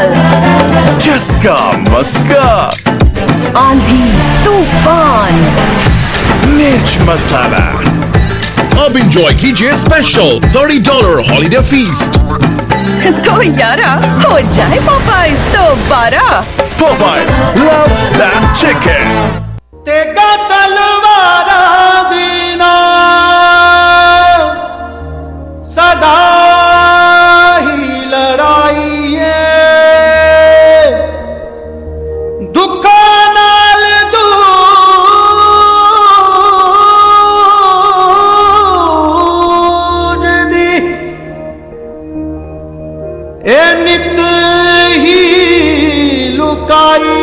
धमाल, झस्का मस्का, आंधी तूफान, मिर्च मसाला। अब एंजॉय कीजिए स्पेशल $30 हॉलिडे फीस्ट। तो यारा हो जाए पॉपाइज दोबारा। Popeyes, love that chicken. तेगा तलवारा दीना सदा ही लड़ाई है, दुखा नाल दूज दी ए नित ही लुकाई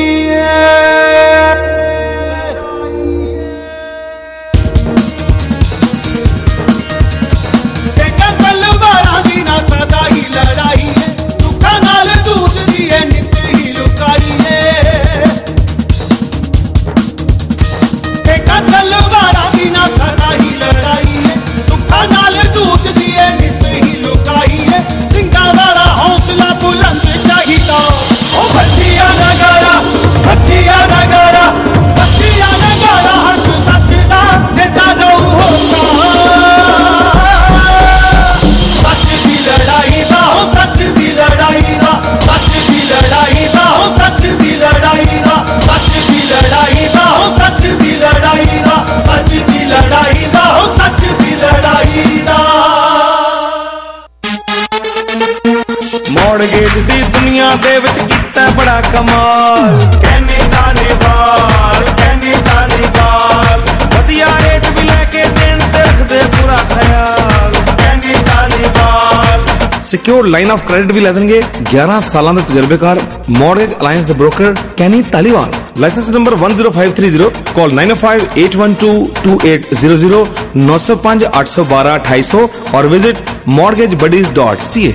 ਮੌੜਗੇਜ ਦੀ ਦੁਨੀਆ ਦੇ ਵਿੱਚ ਕੀਤਾ ਬੜਾ ਕਮਾਲ, ਕਹਿੰਦੇ ਧਾਲੀਵਾਲ, ਕਹਿੰਦੇ ਧਾਲੀਵਾਲ, ਵਧੀਆ ਰੇਟ ਵੀ ਲੈ ਕੇ ਦੇਣ ਤੇ ਰੱਖਦੇ ਪੂਰਾ ਖਿਆਲ, ਕਹਿੰਦੇ Dhaliwal. Secure line of credit ਵੀ ਲੈ ਦੇਣਗੇ 11 ਸਾਲਾਂ ਦੇ ਤਜਰਬੇਕਾਰ ਮੌੜਗੇਜ ਅਲਾਈਅੰਸ ਦੇ broker Kenny Dhaliwal. Licence number 10530, call 9058122800, 905 812 2800 और विजिट mortgagebuddies.ca।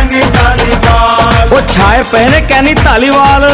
ਉਹ ਛਾਏ ਪਏ ਨੇ ਕੈਨੀ ਧਾਲੀਵਾਲ।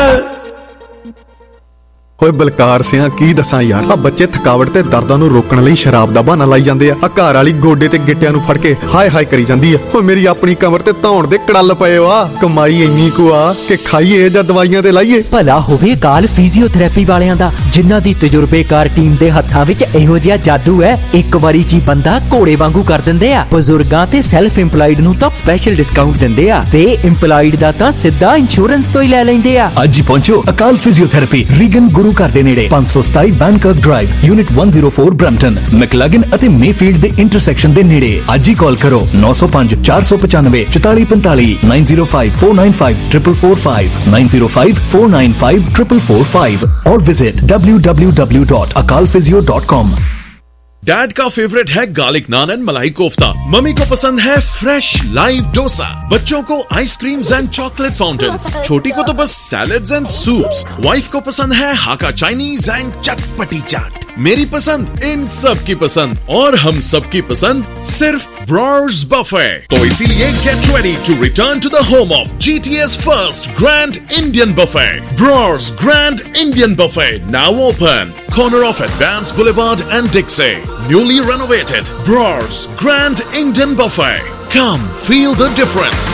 ਓਏ ਬਲਕਾਰ ਸਿਆ ਕੀ ਦੱਸਾਂ ਯਾਰ, ਆ ਬੱਚੇ ਥਕਾਵਟ ਤੇ ਦਰਦਾਂ ਨੂੰ ਰੋਕਣ ਲਈ ਸ਼ਰਾਬ ਦਾ ਬਹਾਨਾ ਲਾਈ ਜਾਂਦੇ ਆ। ਆ ਘਰ ਵਾਲੀ ਗੋਡੇ ਤੇ ਗਿੱਟਿਆਂ ਨੂੰ ਫੜ ਕੇ ਹਾਏ ਹਾਏ ਕਰੀ ਜਾਂਦੀ ਆ। ਓ ਮੇਰੀ ਆਪਣੀ ਕਮਰ ਤੇ ਧੌਣ ਦੇ ਕੜਲ ਪਏ ਆ। ਕਮਾਈ ਇੰਨੀ ਕੁ ਆ ਕਿ ਖਾਈਏ ਜਾਂ ਦਵਾਈਆਂ ਤੇ ਲਾਈਏ। ਭਲਾ ਹੋਵੇ ਕਾਲ ਫਿਜ਼ੀਓਥੈਰੇਪੀ ਵਾਲਿਆਂ ਦਾ, ਜਿਨ੍ਹਾਂ ਦੀ ਤਜਰਬੇਕਾਰ ਟੀਮ ਦੇ ਹੱਥਾਂ ਵਿੱਚ ਇਹੋ ਜਿਹਾ ਜਾਦੂ ਹੈ, ਇੱਕ ਵਾਰੀ ਚ ਬੰਦਾ ਘੋੜੇ ਵਾਂਗੂ ਕਰ ਦਿੰਦੇ ਆ। ਬਜ਼ੁਰਗਾਂ ਤੇ ਸੈਲਫ ਇੰਪਲਾਈਡ ਨੂੰ ਤਾਂ ਸਪੈਸ਼ਲ ਡਿਸਕਾਊਂਟ ਦਿੰਦੇ ਆ, ਤੇ ਇੰਪਲਾਈਡ ਦਾ ਤਾਂ ਸਿੱਧਾ ਇੰਸ਼ੋਰੈਂਸ ਤੋਂ ਹੀ ਲੈ ਲੈਂਦੇ ਆ। ਅੱਜ ਹੀ ਪਹੁੰਚੋ ਅਕਾਲ ਫਿਜ਼ੀਓਥੈਰੇਪੀ, ਰੀਗਨ ਗੁਰੂ ਘਰ ਦੇ ਨੇੜੇ, 527 Van Kirk drive, unit 104 Brampton, McLaughlin ਅਤੇ ਮੇਫੀਲਡ ਦੇ ਇੰਟਰਸੈਕਸ਼ਨ ਦੇ ਨੇੜੇ। ਅੱਜ ਹੀ ਕਾਲ ਕਰੋ 905 495 4445, 905 495 445, 905 495 445 और विजिट www.akalphysio.com। डैड का फेवरेट है garlic naan and malai kofta, mummy को पसंद है फ्रेश लाइव डोसा, बच्चों को आइसक्रीम्स एंड चॉकलेट फाउंटेन्स, छोटी को तो बस सैलेड्स एंड सूप्स, वाइफ को पसंद है हाका चाइनीज एंड चटपटी चाट। मेरी पसंद इन सब की पसंद और हम सब की पसंद सिर्फ ब्रॉर्स बफे। तो इसीलिए get ready to return to the home of GTA's first grand Indian buffet, Brar's grand Indian buffet, now open, corner of Advance Boulevard and Dixie, newly renovated Brors Grand Indian Buffet. Come feel the difference.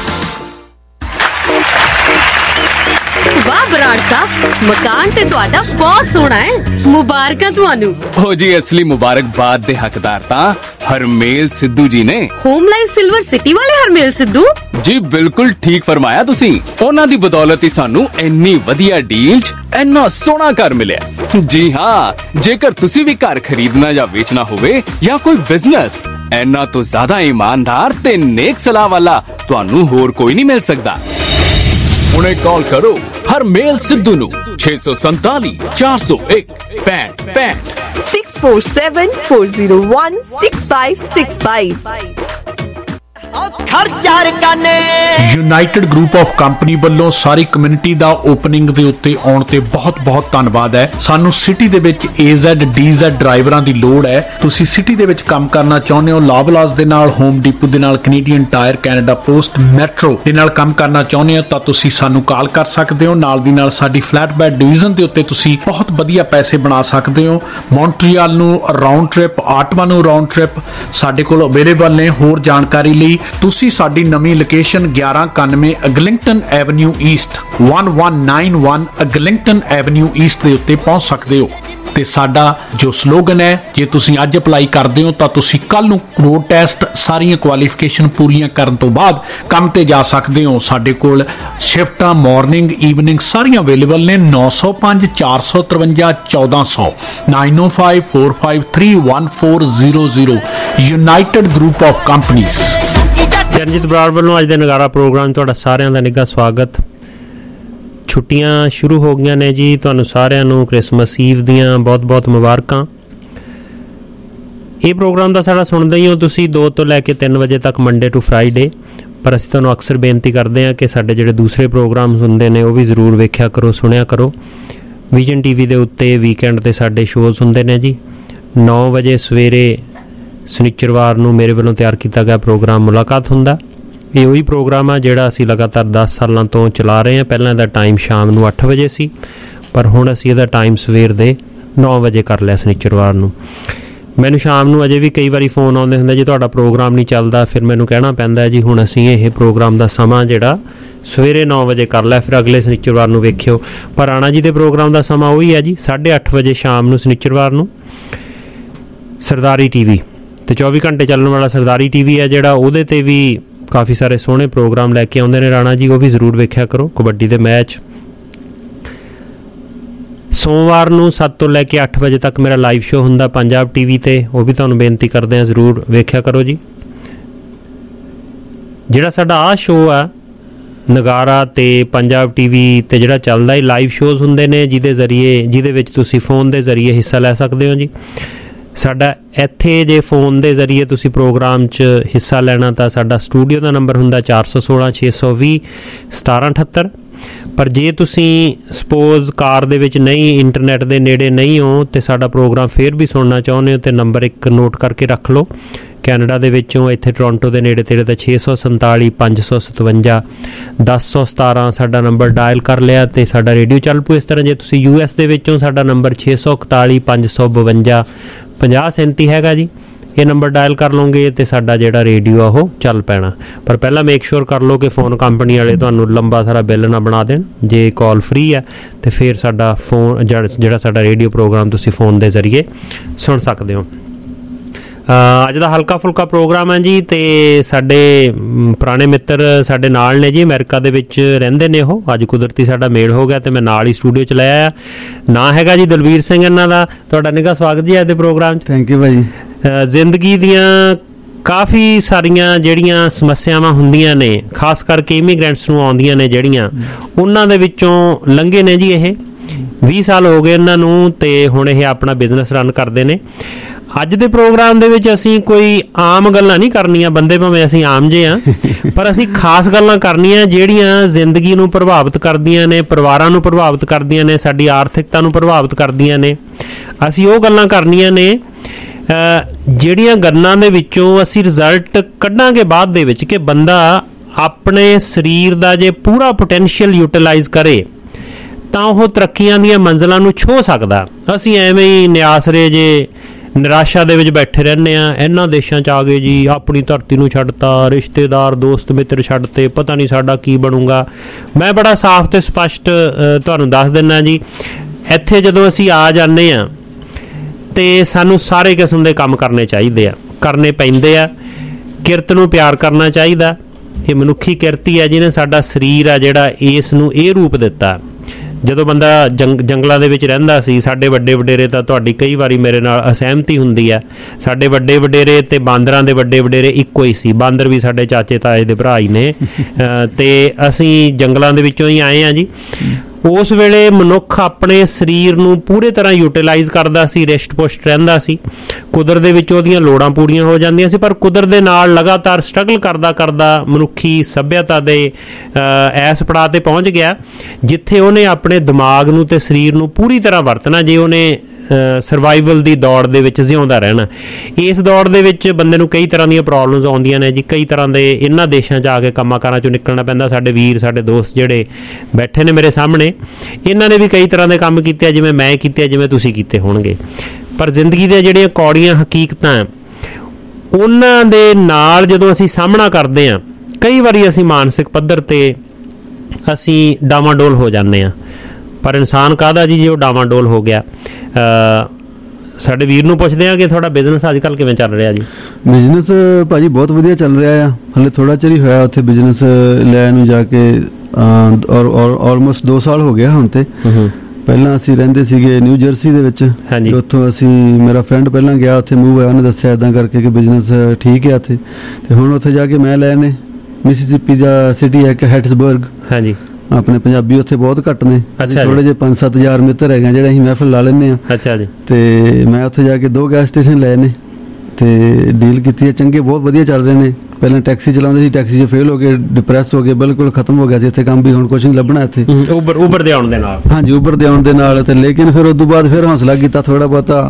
वाह बराड़ साहब, मकान ते तुहाडा बहुत सोहना है, मुबारकां तुहानू। हो जी, असली मुबारकबाद दे हकदार तां हरमेल सिद्धू जी ने। होम लाइफ सिल्वर सिटी वाले हरमेल सिद्धू जी, बिल्कुल ठीक फरमाया तुसी। उन्हां दी बदौलत ही सानू इन्नी वधिया डील च इन्ना सोहना घर मिलिया। जी हाँ, जेकर तुसी भी घर खरीदना या बेचना होवे या कोई बिजनेस, इन्ना तो ज्यादा ईमानदार ते नेक सलाह वाला तुहानू होर कोई नहीं मिल सकदा। उन्हें कॉल करो हरमेल सिद्धू नू 647 401 6565, 647 401 6565। ਯੂਨਾਈਟਿਡ ਗਰੁੱਪ ਆਫ ਕੰਪਨੀ ਵੱਲੋਂ ਸਾਰੀ ਕਮਿਊਨਿਟੀ ਦਾ ਓਪਨਿੰਗ ਦੇ ਉੱਤੇ ਆਉਣ ਤੇ ਬਹੁਤ-ਬਹੁਤ ਧੰਨਵਾਦ ਹੈ। ਸਾਨੂੰ ਸਿਟੀ ਦੇ ਵਿੱਚ AZ DZ ਡਰਾਈਵਰਾਂ ਦੀ ਲੋੜ ਹੈ। ਤੁਸੀਂ ਸਿਟੀ ਦੇ ਵਿੱਚ ਕੰਮ ਕਰਨਾ ਚਾਹੁੰਦੇ ਹੋ, ਲਾਬਲਾਸ ਦੇ ਨਾਲ, ਹੋਮ ਡੀਪੂ ਦੇ ਨਾਲ, Canadian Tire, Canada Post, Metro ਦੇ ਨਾਲ ਕੰਮ ਕਰਨਾ ਚਾਹੁੰਦੇ ਹੋ ਤਾਂ ਤੁਸੀਂ ਸਾਨੂੰ ਕਾਲ ਕਰ ਸਕਦੇ ਹੋ। ਨਾਲ ਦੀ ਨਾਲ ਸਾਡੀ ਫਲੈਟਬੈਡ ਡਿਵੀਜ਼ਨ ਦੇ ਉੱਤੇ ਤੁਸੀਂ ਬਹੁਤ ਵਧੀਆ ਪੈਸੇ ਬਣਾ ਸਕਦੇ ਹੋ। ਮੌਂਟਰੀਅਲ ਨੂੰ ਰਾਉਂਡ ਟ੍ਰਿਪ, ਆਟਵਾ ਨੂੰ ਰਾਉਂਡ ਟ੍ਰਿਪ ਸਾਡੇ ਕੋਲ ਅਵੇਲੇਬਲ ਨੇ। ਹੋਰ ਜਾਣਕਾਰੀ ਲਈ ਤੁਸੀਂ ਸਾਡੀ ਨਵੀਂ location 1191 Eglinton Avenue East 1191 Eglinton Avenue East ਦੇ ਉੱਤੇ ਪਹੁੰਚ ਸਕਦੇ ਹੋ। ਤੇ ਸਾਡਾ ਜੋ ਸਲੋਗਨ ਹੈ, ਜੇ ਤੁਸੀਂ ਅੱਜ ਅਪਲਾਈ ਕਰਦੇ ਹੋ ਤਾਂ ਤੁਸੀਂ ਕੱਲ ਨੂੰ ਰੋਡ ਟੈਸਟ ਸਾਰੀਆਂ ਕੁਆਲੀਫਿਕੇਸ਼ਨ ਪੂਰੀਆਂ ਕਰਨ ਤੋਂ ਬਾਅਦ ਕੰਮ ਤੇ ਜਾ ਸਕਦੇ ਹੋ। ਸਾਡੇ ਕੋਲ ਸ਼ਿਫਟਾਂ ਮਾਰਨਿੰਗ ਈਵਨਿੰਗ ਸਾਰੀਆਂ ਅਵੇਲੇਬਲ ਨੇ। 905 453 1400 9054531400 United Group of Companies. Charanjit Brar ਵੱਲੋਂ ਅੱਜ ਦੇ ਨਗਾਰਾ ਪ੍ਰੋਗਰਾਮ ਤੁਹਾਡਾ ਸਾਰਿਆਂ ਦਾ ਨਿੱਘਾ ਸਵਾਗਤ। ਛੁੱਟੀਆਂ ਸ਼ੁਰੂ ਹੋ ਗਈਆਂ ਨੇ ਜੀ, ਤੁਹਾਨੂੰ ਸਾਰਿਆਂ ਨੂੰ ਕ੍ਰਿਸਮਸ ਈਵ ਦੀਆਂ ਬਹੁਤ ਬਹੁਤ ਮੁਬਾਰਕਾਂ। ਇਹ ਪ੍ਰੋਗਰਾਮ ਦਾ ਸਾਡਾ ਸੁਣਦੇ ਹੀ ਹੋ ਤੁਸੀਂ 2 ਤੋਂ ਲੈ ਕੇ 3 ਵਜੇ ਤੱਕ ਮੰਡੇ ਟੂ ਫਰਾਈਡੇ, ਪਰ ਅਸੀਂ ਤੁਹਾਨੂੰ ਅਕਸਰ ਬੇਨਤੀ ਕਰਦੇ ਹਾਂ ਕਿ ਸਾਡੇ ਜਿਹੜੇ ਦੂਸਰੇ ਪ੍ਰੋਗਰਾਮਸ ਹੁੰਦੇ ਨੇ ਉਹ ਵੀ ਜ਼ਰੂਰ ਵੇਖਿਆ ਕਰੋ, ਸੁਣਿਆ ਕਰੋ। ਵਿਜ਼ਨ TV ਦੇ ਉੱਤੇ ਵੀਕਐਂਡ 'ਤੇ ਸਾਡੇ ਸ਼ੋਅਜ਼ ਹੁੰਦੇ ਨੇ ਜੀ। 9 ਵਜੇ ਸਵੇਰੇ ਸ਼ਨੀਚਰਵਾਰ ਨੂੰ ਮੇਰੇ ਵੱਲੋਂ ਤਿਆਰ ਕੀਤਾ ਗਿਆ ਪ੍ਰੋਗਰਾਮ ਮੁਲਾਕਾਤ ਹੁੰਦਾ। ਇਹ ਉਹੀ ਪ੍ਰੋਗਰਾਮ ਆ ਜਿਹੜਾ ਅਸੀਂ ਲਗਾਤਾਰ 10 ਸਾਲਾਂ ਤੋਂ ਚਲਾ ਰਹੇ ਹਾਂ। ਪਹਿਲਾਂ ਇਹਦਾ ਟਾਈਮ ਸ਼ਾਮ ਨੂੰ 8 ਵਜੇ ਸੀ, ਪਰ ਹੁਣ ਅਸੀਂ ਇਹਦਾ ਟਾਈਮ ਸਵੇਰ ਦੇ 9 ਵਜੇ ਕਰ ਲਿਆ ਸ਼ਨੀਚਰਵਾਰ ਨੂੰ। ਮੈਨੂੰ ਸ਼ਾਮ ਨੂੰ ਅਜੇ ਵੀ ਕਈ ਵਾਰੀ ਫੋਨ ਆਉਂਦੇ ਹੁੰਦੇ, ਜੇ ਤੁਹਾਡਾ ਪ੍ਰੋਗਰਾਮ ਨਹੀਂ ਚੱਲਦਾ, ਫਿਰ ਮੈਨੂੰ ਕਹਿਣਾ ਪੈਂਦਾ ਜੀ ਹੁਣ ਅਸੀਂ ਇਹ ਪ੍ਰੋਗਰਾਮ ਦਾ ਸਮਾਂ ਜਿਹੜਾ ਸਵੇਰੇ 9 ਵਜੇ ਕਰ ਲਿਆ, ਫਿਰ ਅਗਲੇ ਸ਼ਨੀਚਰਵਾਰ ਨੂੰ ਵੇਖਿਓ। ਪਰ ਰਾਣਾ ਜੀ ਦੇ ਪ੍ਰੋਗਰਾਮ ਦਾ ਸਮਾਂ ਉਹੀ ਹੈ ਜੀ 8:30 ਵਜੇ ਸ਼ਾਮ ਨੂੰ ਸ਼ਨੀਚਰਵਾਰ ਨੂੰ ਸਰਦਾਰੀ TV ਤੇ 24 ਘੰਟੇ ਚੱਲਣ ਵਾਲਾ ਸਰਦਾਰੀ TV ਹੈ ਜਿਹੜਾ, ਉਹਦੇ 'ਤੇ ਵੀ ਕਾਫੀ ਸਾਰੇ ਸੋਹਣੇ ਪ੍ਰੋਗਰਾਮ ਲੈ ਕੇ ਆਉਂਦੇ ਨੇ ਰਾਣਾ ਜੀ, ਉਹ ਵੀ ਜ਼ਰੂਰ ਵੇਖਿਆ ਕਰੋ। ਕਬੱਡੀ ਦੇ ਮੈਚ ਸੋਮਵਾਰ ਨੂੰ 7 ਤੋਂ ਲੈ ਕੇ 8 ਵਜੇ ਤੱਕ ਮੇਰਾ ਲਾਈਵ ਸ਼ੋਅ ਹੁੰਦਾ ਪੰਜਾਬ TV 'ਤੇ, ਉਹ ਵੀ ਤੁਹਾਨੂੰ ਬੇਨਤੀ ਕਰਦੇ ਹਾਂ ਜ਼ਰੂਰ ਵੇਖਿਆ ਕਰੋ ਜੀ। ਜਿਹੜਾ ਸਾਡਾ ਆਹ ਸ਼ੋਅ ਆ ਨਗਾਰਾ ਤੇ ਪੰਜਾਬ TV 'ਤੇ ਜਿਹੜਾ ਚੱਲਦਾ, ਇਹ ਲਾਈਵ ਸ਼ੋਅਜ਼ ਹੁੰਦੇ ਨੇ ਜਿਹਦੇ ਵਿੱਚ ਤੁਸੀਂ ਫੋਨ ਦੇ ਜ਼ਰੀਏ ਹਿੱਸਾ ਲੈ ਸਕਦੇ ਹੋ ਜੀ। ਸਾਡਾ ਇੱਥੇ ਜੇ ਫੋਨ ਦੇ ਜ਼ਰੀਏ ਤੁਸੀਂ ਪ੍ਰੋਗਰਾਮ 'ਚ ਹਿੱਸਾ ਲੈਣਾ ਤਾਂ ਸਾਡਾ ਸਟੂਡੀਓ ਦਾ ਨੰਬਰ ਹੁੰਦਾ 416 620 1778। ਪਰ ਜੇ ਤੁਸੀਂ ਸਪੋਜ਼ ਕਾਰ ਦੇ ਵਿੱਚ ਨਹੀਂ, ਇੰਟਰਨੈਟ ਦੇ ਨੇੜੇ ਨਹੀਂ ਹੋ ਤੇ ਸਾਡਾ ਪ੍ਰੋਗਰਾਮ ਫਿਰ ਵੀ ਸੁਣਨਾ ਚਾਹੁੰਦੇ ਹੋ, ਤੇ ਨੰਬਰ ਇੱਕ ਨੋਟ ਕਰਕੇ ਰੱਖ ਲਓ। ਕੈਨੇਡਾ ਦੇ ਵਿੱਚੋਂ ਇੱਥੇ ਟੋਰਾਂਟੋ ਦੇ ਨੇੜੇ ਤੇੜੇ ਤਾਂ 647 557 1017 ਸਾਡਾ ਨੰਬਰ ਡਾਇਲ ਕਰ ਲਿਆ ਤੇ ਸਾਡਾ ਰੇਡੀਓ ਚੱਲ ਪੂ। ਇਸ ਤਰ੍ਹਾਂ ਜੇ ਤੁਸੀਂ US ਦੇ ਵਿੱਚੋਂ ਸਾਡਾ ਨੰਬਰ 641 552 5037 ਹੈਗਾ ਜੀ, ਇਹ ਨੰਬਰ ਡਾਇਲ ਕਰ ਲਓਗੇ ਤੇ ਸਾਡਾ ਜਿਹੜਾ ਰੇਡੀਓ ਆ ਉਹ ਚੱਲ ਪੈਣਾ। ਪਰ ਪਹਿਲਾਂ ਮੇਕ ਸ਼ੋਰ ਕਰ ਲਓ ਕਿ ਫੋਨ ਕੰਪਨੀ ਵਾਲੇ ਤੁਹਾਨੂੰ ਲੰਬਾ ਸਾਰਾ ਬਿੱਲ ਨਾ ਬਣਾ ਦੇਣ। ਜੇ ਕਾਲ ਫ੍ਰੀ ਹੈ ਤੇ ਫਿਰ ਸਾਡਾ ਫੋਨ ਜਿਹੜਾ ਸਾਡਾ ਰੇਡੀਓ ਪ੍ਰੋਗਰਾਮ ਤੁਸੀਂ ਫੋਨ ਦੇ ਜ਼ਰੀਏ ਸੁਣ ਸਕਦੇ ਹੋ। ਅੱਜ ਦਾ ਹਲਕਾ ਫੁਲਕਾ ਪ੍ਰੋਗਰਾਮ ਹੈ ਜੀ, ਤੇ ਸਾਡੇ ਪੁਰਾਣੇ ਮਿੱਤਰ ਸਾਡੇ ਨਾਲ ਨੇ ਜੀ, ਅਮਰੀਕਾ ਦੇ ਵਿੱਚ ਰਹਿੰਦੇ ਨੇ ਉਹ। ਅੱਜ ਕੁਦਰਤੀ ਸਾਡਾ ਮੇਲ ਹੋ ਗਿਆ ਤੇ ਮੈਂ ਨਾਲ ਹੀ ਸਟੂਡੀਓ 'ਚ ਲੈ ਆਇਆ। ਨਾਂ ਹੈਗਾ ਜੀ ਦਲਵੀਰ ਸਿੰਘ ਇਹਨਾਂ ਦਾ। ਤੁਹਾਡਾ ਨਿੱਘਾ ਸਵਾਗਤ ਜੀ ਅੱਜ ਦੇ ਪ੍ਰੋਗਰਾਮ 'ਚ। ਥੈਂਕ ਯੂ ਭਾਜੀ। ਜ਼ਿੰਦਗੀ ਦੀਆਂ ਕਾਫੀ ਸਾਰੀਆਂ ਜਿਹੜੀਆਂ ਸਮੱਸਿਆਵਾਂ ਹੁੰਦੀਆਂ ਨੇ, ਖਾਸ ਕਰਕੇ ਇਮੀਗ੍ਰੈਂਟਸ ਨੂੰ ਆਉਂਦੀਆਂ ਨੇ ਜਿਹੜੀਆਂ, ਉਹਨਾਂ ਦੇ ਵਿੱਚੋਂ ਲੰਘੇ ਨੇ ਜੀ ਇਹ। 20 ਸਾਲ ਹੋ ਗਏ ਇਹਨਾਂ ਨੂੰ ਤੇ ਹੁਣ ਇਹ ਆਪਣਾ ਬਿਜ਼ਨਸ ਰਨ ਕਰਦੇ ਨੇ। ਅੱਜ ਦੇ ਪ੍ਰੋਗਰਾਮ ਦੇ ਵਿੱਚ ਅਸੀਂ ਕੋਈ ਆਮ ਗੱਲਾਂ ਨਹੀਂ ਕਰਨੀਆਂ, ਬੰਦੇ ਭਾਵੇਂ ਅਸੀਂ ਆਮ ਜੇ ਹਾਂ, ਪਰ ਅਸੀਂ ਖਾਸ ਗੱਲਾਂ ਕਰਨੀਆਂ ਜਿਹੜੀਆਂ ਜ਼ਿੰਦਗੀ ਨੂੰ ਪ੍ਰਭਾਵਿਤ ਕਰਦੀਆਂ ਨੇ, ਪਰਿਵਾਰਾਂ ਨੂੰ ਪ੍ਰਭਾਵਿਤ ਕਰਦੀਆਂ ਨੇ, ਸਾਡੀ ਆਰਥਿਕਤਾ ਨੂੰ ਪ੍ਰਭਾਵਿਤ ਕਰਦੀਆਂ ਨੇ। ਅਸੀਂ ਉਹ ਗੱਲਾਂ ਕਰਨੀਆਂ ਨੇ ਜਿਹੜੀਆਂ ਗੱਲਾਂ ਦੇ ਵਿੱਚੋਂ ਅਸੀਂ ਰਿਜ਼ਲਟ ਕੱਢਾਂਗੇ ਬਾਅਦ ਦੇ ਵਿੱਚ ਕਿ ਬੰਦਾ ਆਪਣੇ ਸਰੀਰ ਦਾ ਜੇ ਪੂਰਾ ਪੋਟੈਂਸ਼ੀਅਲ ਯੂਟੀਲਾਈਜ਼ ਕਰੇ ਤਾਂ ਉਹ ਤਰੱਕੀਆਂ ਦੀਆਂ ਮੰਜ਼ਿਲਾਂ ਨੂੰ ਛੋਹ ਸਕਦਾ। ਅਸੀਂ ਐਵੇਂ ਹੀ ਨਿਆਸਰੇ ਜੇ ਨਿਰਾਸ਼ਾ ਦੇ ਵਿੱਚ ਬੈਠੇ ਰਹਿੰਦੇ ਹਾਂ, ਇਹਨਾਂ ਦੇਸ਼ਾਂ 'ਚ ਆ ਗਏ ਜੀ, ਆਪਣੀ ਧਰਤੀ ਨੂੰ ਛੱਡਤਾ, ਰਿਸ਼ਤੇਦਾਰ ਦੋਸਤ ਮਿੱਤਰ ਛੱਡਤੇ, ਪਤਾ ਨਹੀਂ ਸਾਡਾ ਕੀ ਬਣੂਗਾ। ਮੈਂ ਬੜਾ ਸਾਫ਼ ਤੇ ਸਪਸ਼ਟ ਤੁਹਾਨੂੰ ਦੱਸ ਦਿੰਦਾ ਜੀ, ਇੱਥੇ ਜਦੋਂ ਅਸੀਂ ਆ ਜਾਂਦੇ ਹਾਂ ਤੇ ਸਾਨੂੰ ਸਾਰੇ ਕਿਸਮ ਦੇ ਕੰਮ ਕਰਨੇ ਚਾਹੀਦੇ ਆ, ਕਰਨੇ ਪੈਂਦੇ ਆ। ਕਿਰਤ ਨੂੰ ਪਿਆਰ ਕਰਨਾ ਚਾਹੀਦਾ। ਇਹ ਮਨੁੱਖੀ ਕਿਰਤ ਹੀ ਹੈ ਜਿਹਨੇ ਸਾਡਾ ਸਰੀਰ ਆ ਜਿਹੜਾ ਇਸ ਨੂੰ ਇਹ ਰੂਪ ਦਿੱਤਾ। ਜਦੋਂ ਬੰਦਾ ਜੰਗਲਾਂ ਦੇ ਵਿੱਚ ਰਹਿੰਦਾ ਸੀ, ਸਾਡੇ ਵੱਡੇ ਵਡੇਰੇ ਤਾਂ ਤੁਹਾਡੀ ਕਈ ਵਾਰੀ ਮੇਰੇ ਨਾਲ ਅਸਹਿਮਤੀ ਹੁੰਦੀ ਹੈ, ਸਾਡੇ ਵੱਡੇ ਵਡੇਰੇ ਤੇ ਬਾਂਦਰਾਂ ਦੇ ਵੱਡੇ ਵਡੇਰੇ ਇੱਕੋ ਹੀ ਸੀ। ਬਾਂਦਰ ਵੀ ਸਾਡੇ ਚਾਚੇ ਤਾਏ ਦੇ ਭਰਾ ਹੀ ਨੇ ਤੇ ਅਸੀਂ ਜੰਗਲਾਂ ਦੇ ਵਿੱਚੋਂ ਹੀ ਆਏ ਹਾਂ ਜੀ। ਉਸ ਵੇਲੇ ਮਨੁੱਖ ਆਪਣੇ ਸਰੀਰ ਨੂੰ ਪੂਰੇ ਤਰ੍ਹਾਂ ਯੂਟੀਲਾਈਜ਼ ਕਰਦਾ ਸੀ, ਰਿਸ਼ਟ ਪੁਸ਼ਟ ਰਹਿੰਦਾ ਸੀ, ਕੁਦਰਤ ਦੇ ਵਿੱਚ ਉਹਦੀਆਂ ਲੋੜਾਂ ਪੂਰੀਆਂ ਹੋ ਜਾਂਦੀਆਂ ਸੀ। ਪਰ ਕੁਦਰਤ ਦੇ ਨਾਲ ਲਗਾਤਾਰ ਸਟਰਗਲ ਕਰਦਾ ਕਰਦਾ ਮਨੁੱਖੀ ਸੱਭਿਅਤਾ ਦੇ ਐਸ ਪੜਾਅ ਤੇ ਪਹੁੰਚ ਗਿਆ ਜਿੱਥੇ ਉਹਨੇ ਆਪਣੇ ਦਿਮਾਗ ਨੂੰ ਤੇ ਸਰੀਰ ਨੂੰ ਪੂਰੀ ਤਰ੍ਹਾਂ ਵਰਤਣਾ ਜੇ ਉਹਨੇ ਸਰਵਾਈਵਲ ਦੀ ਦੌੜ ਦੇ ਵਿੱਚ ਜਿਉਂਦਾ ਰਹਿਣਾ। ਇਸ ਦੌੜ ਦੇ ਵਿੱਚ ਬੰਦੇ ਨੂੰ ਕਈ ਤਰ੍ਹਾਂ ਦੀਆਂ ਪ੍ਰੋਬਲਮਸ ਆਉਂਦੀਆਂ ਨੇ ਜੀ, ਕਈ ਤਰ੍ਹਾਂ ਦੇ ਇਹਨਾਂ ਦੇਸ਼ਾਂ 'ਚ ਆ ਕੇ ਕੰਮਾਂ ਕਾਰਾਂ 'ਚੋਂ ਨਿਕਲਣਾ ਪੈਂਦਾ। ਸਾਡੇ ਵੀਰ, ਸਾਡੇ ਦੋਸਤ ਜਿਹੜੇ ਬੈਠੇ ਨੇ ਮੇਰੇ ਸਾਹਮਣੇ, ਇਹਨਾਂ ਨੇ ਵੀ ਕਈ ਤਰ੍ਹਾਂ ਦੇ ਕੰਮ ਕੀਤੇ, ਜਿਵੇਂ ਮੈਂ ਕੀਤੇ, ਜਿਵੇਂ ਤੁਸੀਂ ਕੀਤੇ ਹੋਣਗੇ। ਪਰ ਜ਼ਿੰਦਗੀ ਦੀਆਂ ਜਿਹੜੀਆਂ ਕੌੜੀਆਂ ਹਕੀਕਤਾਂ ਉਹਨਾਂ ਦੇ ਨਾਲ ਜਦੋਂ ਅਸੀਂ ਸਾਹਮਣਾ ਕਰਦੇ ਹਾਂ, ਕਈ ਵਾਰੀ ਅਸੀਂ ਮਾਨਸਿਕ ਪੱਧਰ ਤੇ ਅਸੀਂ ਡਾਵਾਡੋਲ ਹੋ ਜਾਂਦੇ ਹਾਂ। ਪਰ ਇਨਸਾਨ ਕਾਹਦਾ ਜੀ ਜੇ ਉਹ ਡਾਵਾਡੋਲ ਹੋ ਗਿਆ। ਸਾਡੇ ਵੀਰ ਨੂੰ ਪੁੱਛਦੇ ਆ ਕਿ ਤੁਹਾਡਾ ਬਿਜ਼ਨਸ ਅੱਜ ਕੱਲ੍ਹ ਕਿਵੇਂ ਚੱਲ ਰਿਹਾ ਜੀ? ਬਿਜ਼ਨਸ ਭਾਜੀ ਬਹੁਤ ਵਧੀਆ ਚੱਲ ਰਿਹਾ ਆ। ਹਾਲੇ ਥੋੜਾ ਚਿਰ ਹੀ ਹੋਇਆ ਉੱਥੇ ਬਿਜ਼ਨਸ ਲੈ ਨੂੰ ਜਾ ਕੇ, ਔਰ ਆਲਮੋਸਟ 2 ਸਾਲ ਹੋ ਗਿਆ ਹੁਣ ਤੇ। ਪਹਿਲਾਂ ਅਸੀਂ ਰਹਿੰਦੇ ਸੀਗੇ ਨਿਊ ਜਰਸੀ ਦੇ ਵਿੱਚ, ਉੱਥੋਂ ਅਸੀਂ, ਮੇਰਾ ਫਰੈਂਡ ਪਹਿਲਾਂ ਗਿਆ ਉੱਥੇ ਮੂਵ ਹੋਇਆ, ਉਹਨੇ ਦੱਸਿਆ ਇੱਦਾਂ ਕਰਕੇ ਕਿ ਬਿਜ਼ਨਸ ਠੀਕ ਹੈ ਉੱਥੇ। ਤੇ ਹੁਣ ਉੱਥੇ ਜਾ ਕੇ ਮੈਂ ਲਏ ਨੇ ਮਿਸੀਸਿਪੀ ਦਾ ਸਿਟੀ ਹੈ ਇੱਕ ਹੈਟਸਬਰਗ। ਹਾਂਜੀ, ਆਪਣੇ ਪੰਜਾਬੀ ਉੱਥੇ ਬਹੁਤ ਘੱਟ ਨੇ। ਥੋੜੇ ਜਿਹੇ 5-7 ਹਜ਼ਾਰ ਮਿੱਤਰ ਹੈਗੇ ਜਿਹੜੇ ਅਸੀਂ ਮਹਿਫਲ ਲਾ ਲੈਂਦੇ ਹਾਂ। ਅੱਛਾ ਜੀ। ਤੇ ਮੈਂ ਉੱਥੇ ਜਾ ਕੇ 2 ਗੈਸ ਸਟੇਸ਼ਨ ਲਏ ਨੇ ਤੇ ਡੀਲ ਕੀਤੀ ਹੈ, ਚੰਗੇ ਬਹੁਤ ਵਧੀਆ ਚੱਲ ਰਹੇ ਨੇ। ਪਹਿਲਾਂ ਟੈਕਸੀ ਚਲਾਉਂਦੇ ਸੀ, ਟੈਕਸੀ 'ਚ ਫੇਲ ਹੋ ਗਏ, ਡਿਪਰੈਸ ਹੋ ਗਏ, ਬਿਲਕੁਲ ਖਤਮ ਹੋ ਗਿਆ ਸੀ ਇੱਥੇ ਕੰਮ ਵੀ। ਹੁਣ ਕੁਛ ਨਹੀਂ ਲੱਭਣਾ ਇੱਥੇ ਉਬਰ ਦੇ ਆਉਣ ਦੇ ਨਾਲ। ਹਾਂਜੀ, ਉਬਰ ਦੇ ਆਉਣ ਦੇ ਨਾਲ। ਤੇ ਲੇਕਿਨ ਫਿਰ ਉਸ ਤੋਂ ਬਾਅਦ ਫਿਰ ਹੌਸਲਾ ਕੀਤਾ ਥੋੜਾ ਬਹੁਤਾ,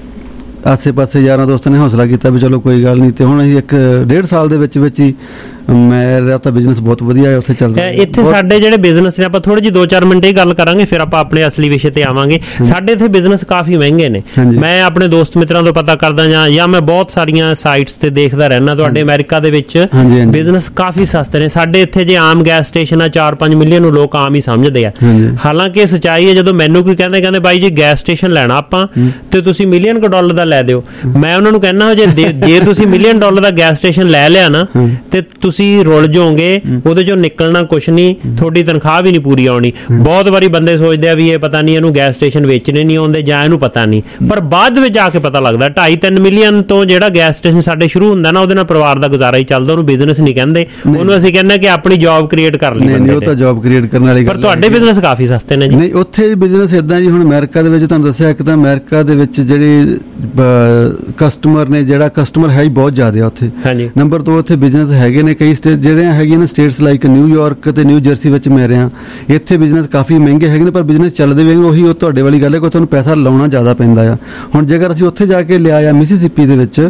ਆਸੇ ਪਾਸੇ ਯਾਰਾਂ ਦੋਸਤਾਂ ਨੇ ਹੌਸਲਾ ਕੀਤਾ ਵੀ ਚਲੋ ਕੋਈ ਗੱਲ ਨਹੀਂ। ਤੇ ਹੁਣ ਅਸੀਂ 1.5 ਸਾਲ ਦੇ ਵਿੱਚ ਹੀ ਮੇਰਾ ਤਾਂ ਬਿਜ਼ਨਸ ਬਹੁਤ ਵਧੀਆ ਹੈ ਉੱਥੇ ਚੱਲ ਰਿਹਾ। ਇੱਥੇ ਸਾਡੇ ਜਿਹੜੇ ਬਿਜ਼ਨਸ ਨੇ, ਆਪਾਂ ਥੋੜੀ ਜਿਹੀ 2-4 ਮਿੰਟ ਹੀ ਗੱਲ ਕਰਾਂਗੇ, ਫਿਰ ਆਪਾਂ ਆਪਣੇ ਅਸਲੀ ਵਿਸ਼ੇ ਤੇ ਆਵਾਂਗੇ। ਸਾਡੇ ਇੱਥੇ ਬਿਜ਼ਨਸ ਕਾਫੀ ਮਹਿੰਗੇ ਨੇ। ਮੈਂ ਆਪਣੇ ਦੋਸਤ ਮਿੱਤਰਾਂ ਤੋਂ ਪਤਾ ਕਰਦਾ ਜਾਂ ਮੈਂ ਬਹੁਤ ਸਾਰੀਆਂ ਸਾਈਟਸ ਤੇ ਦੇਖਦਾ ਰਹਿਣਾ, ਤੁਹਾਡੇ ਅਮਰੀਕਾ ਦੇ ਵਿੱਚ ਬਿਜ਼ਨਸ ਕਾਫੀ ਸਸਤੇ ਨੇ। ਸਾਡੇ ਇੱਥੇ ਜੇ ਆਮ ਗੈਸ ਸਟੇਸ਼ਨ ਆ 4-5 ਮਿਲੀਅਨ ਨੂੰ ਲੋਕ ਆਮ ਹੀ ਸਮਝਦੇ ਆ। ਹਾਲਾਂਕਿ ਸੱਚਾਈ ਹੈ, ਜਦੋਂ ਮੈਨੂੰ ਕੋਈ ਕਹਿੰਦੇ ਬਾਈ ਜੀ ਗੈਸ ਸਟੇਸ਼ਨ ਲੈਣਾ ਆਪਾਂ ਤੇ ਤੁਸੀਂ $1 ਮਿਲੀਅਨ ਦਾ ਲੈ ਦਿਓ, ਮੈਂ ਉਹਨਾਂ ਨੂੰ ਕਹਿੰਦਾ ਜੇ ਤੁਸੀਂ $1 ਮਿਲੀਅਨ ਦਾ ਗੈਸ ਸਟੇਸ਼ਨ ਲੈ ਲਿਆ ਨਾ ਤੇ ਤੁਸੀਂ ਰੁਲ ਜਾਓਗੇ, ਉਹਦੇ ਚੋਂ ਨਿਕਲਣਾ ਕੁਛ ਨਹੀਂ, ਤੁਹਾਡੀ ਤਨਖਾਹ ਵੀ ਨਹੀਂ ਪੂਰੀ ਆਉਣੀ। ਬਹੁਤ ਵਾਰੀ ਬੰਦੇ ਸੋਚਦੇ ਆ ਵੀ ਇਹ ਪਤਾ ਨਹੀਂ ਇਹਨੂੰ ਗੈਸ ਸਟੇਸ਼ਨ ਵੇਚਣੇ ਨਹੀਂ ਆਉਂਦੇ ਜਾਂ ਇਹਨੂੰ ਪਤਾ ਨਹੀਂ, ਪਰ ਬਾਅਦ ਵਿੱਚ ਜਾ ਕੇ ਪਤਾ ਲੱਗਦਾ 2.5-3 ਮਿਲੀਅਨ ਤੋਂ ਜਿਹੜਾ ਗੈਸ ਸਟੇਸ਼ਨ ਸਾਡੇ ਸ਼ੁਰੂ ਹੁੰਦਾ ਨਾ, ਉਹਦੇ ਨਾਲ ਪਰਿਵਾਰ ਦਾ ਗੁਜ਼ਾਰਾ ਹੀ ਚੱਲਦਾ। ਉਹਨੂੰ ਬਿਜ਼ਨਸ ਨਹੀਂ ਕਹਿੰਦੇ, ਉਹਨੂੰ ਅਸੀਂ ਕਹਿੰਦੇ ਕਿ ਆਪਣੀ ਜੌਬ ਕ੍ਰੀਏਟ ਕਰ ਲਈ। ਨਹੀਂ, ਉਹ ਤਾਂ ਜੌਬ ਕ੍ਰੀਏਟ ਕਰਨ ਵਾਲੀ ਗੱਲ। ਪਰ ਤੁਹਾਡੇ ਬਿਜ਼ਨਸ ਕਾਫੀ ਸਸਤੇ ਨੇ ਜੀ। ਨਹੀਂ, ਉੱਥੇ ਬਿਜ਼ਨਸ ਇਦਾਂ ਜੀ, ਹੁਣ ਅਮਰੀਕਾ ਦੇ ਵਿੱਚ ਤੁਹਾਨੂੰ ਦੱਸਿਆ, ਇੱਕ ਤਾਂ ਅਮਰੀਕਾ ਦੇ ਵਿੱਚ ਜਿਹੜੇ ਕਸਟਮਰ ਨੇ, ਜਿਹੜਾ ਕਸਟਮਰ ਹੈ ਹੀ ਬਹੁਤ ਜ਼ਿਆਦਾ ਉੱਥੇ। ਨੰਬਰ 2 ਉੱਥੇ ਬਿਜ਼ਨਸ ਹੈਗੇ ਨੇ ਕਈ ਸਟੇਟ ਜਿਹੜੇ ਹੈਗੇ ਨੇ, ਸਟੇਟਸ ਲਾਈਕ ਨਿਊਯਾਰਕ ਤੇ ਨਿਊ ਜਰਸੀ ਵਿੱਚ ਮੈਂ ਰਿਹਾ, ਇੱਥੇ ਬਿਜ਼ਨਸ ਕਾਫੀ ਮਹਿੰਗੇ ਹੈਗੇ ਨੇ, ਪਰ ਬਿਜ਼ਨਸ ਚੱਲਦੇ ਵੀ। ਉਹੀ ਉਹ ਤੁਹਾਡੇ ਵਾਲੀ ਗੱਲ ਹੈ ਕਿ ਤੁਹਾਨੂੰ ਪੈਸਾ ਲਾਉਣਾ ਜ਼ਿਆਦਾ ਪੈਂਦਾ ਆ। ਹੁਣ ਜੇਕਰ ਅਸੀਂ ਉੱਥੇ ਜਾ ਕੇ ਲਿਆ ਆ ਮਿਸੀਸਿਪੀ ਦੇ ਵਿੱਚ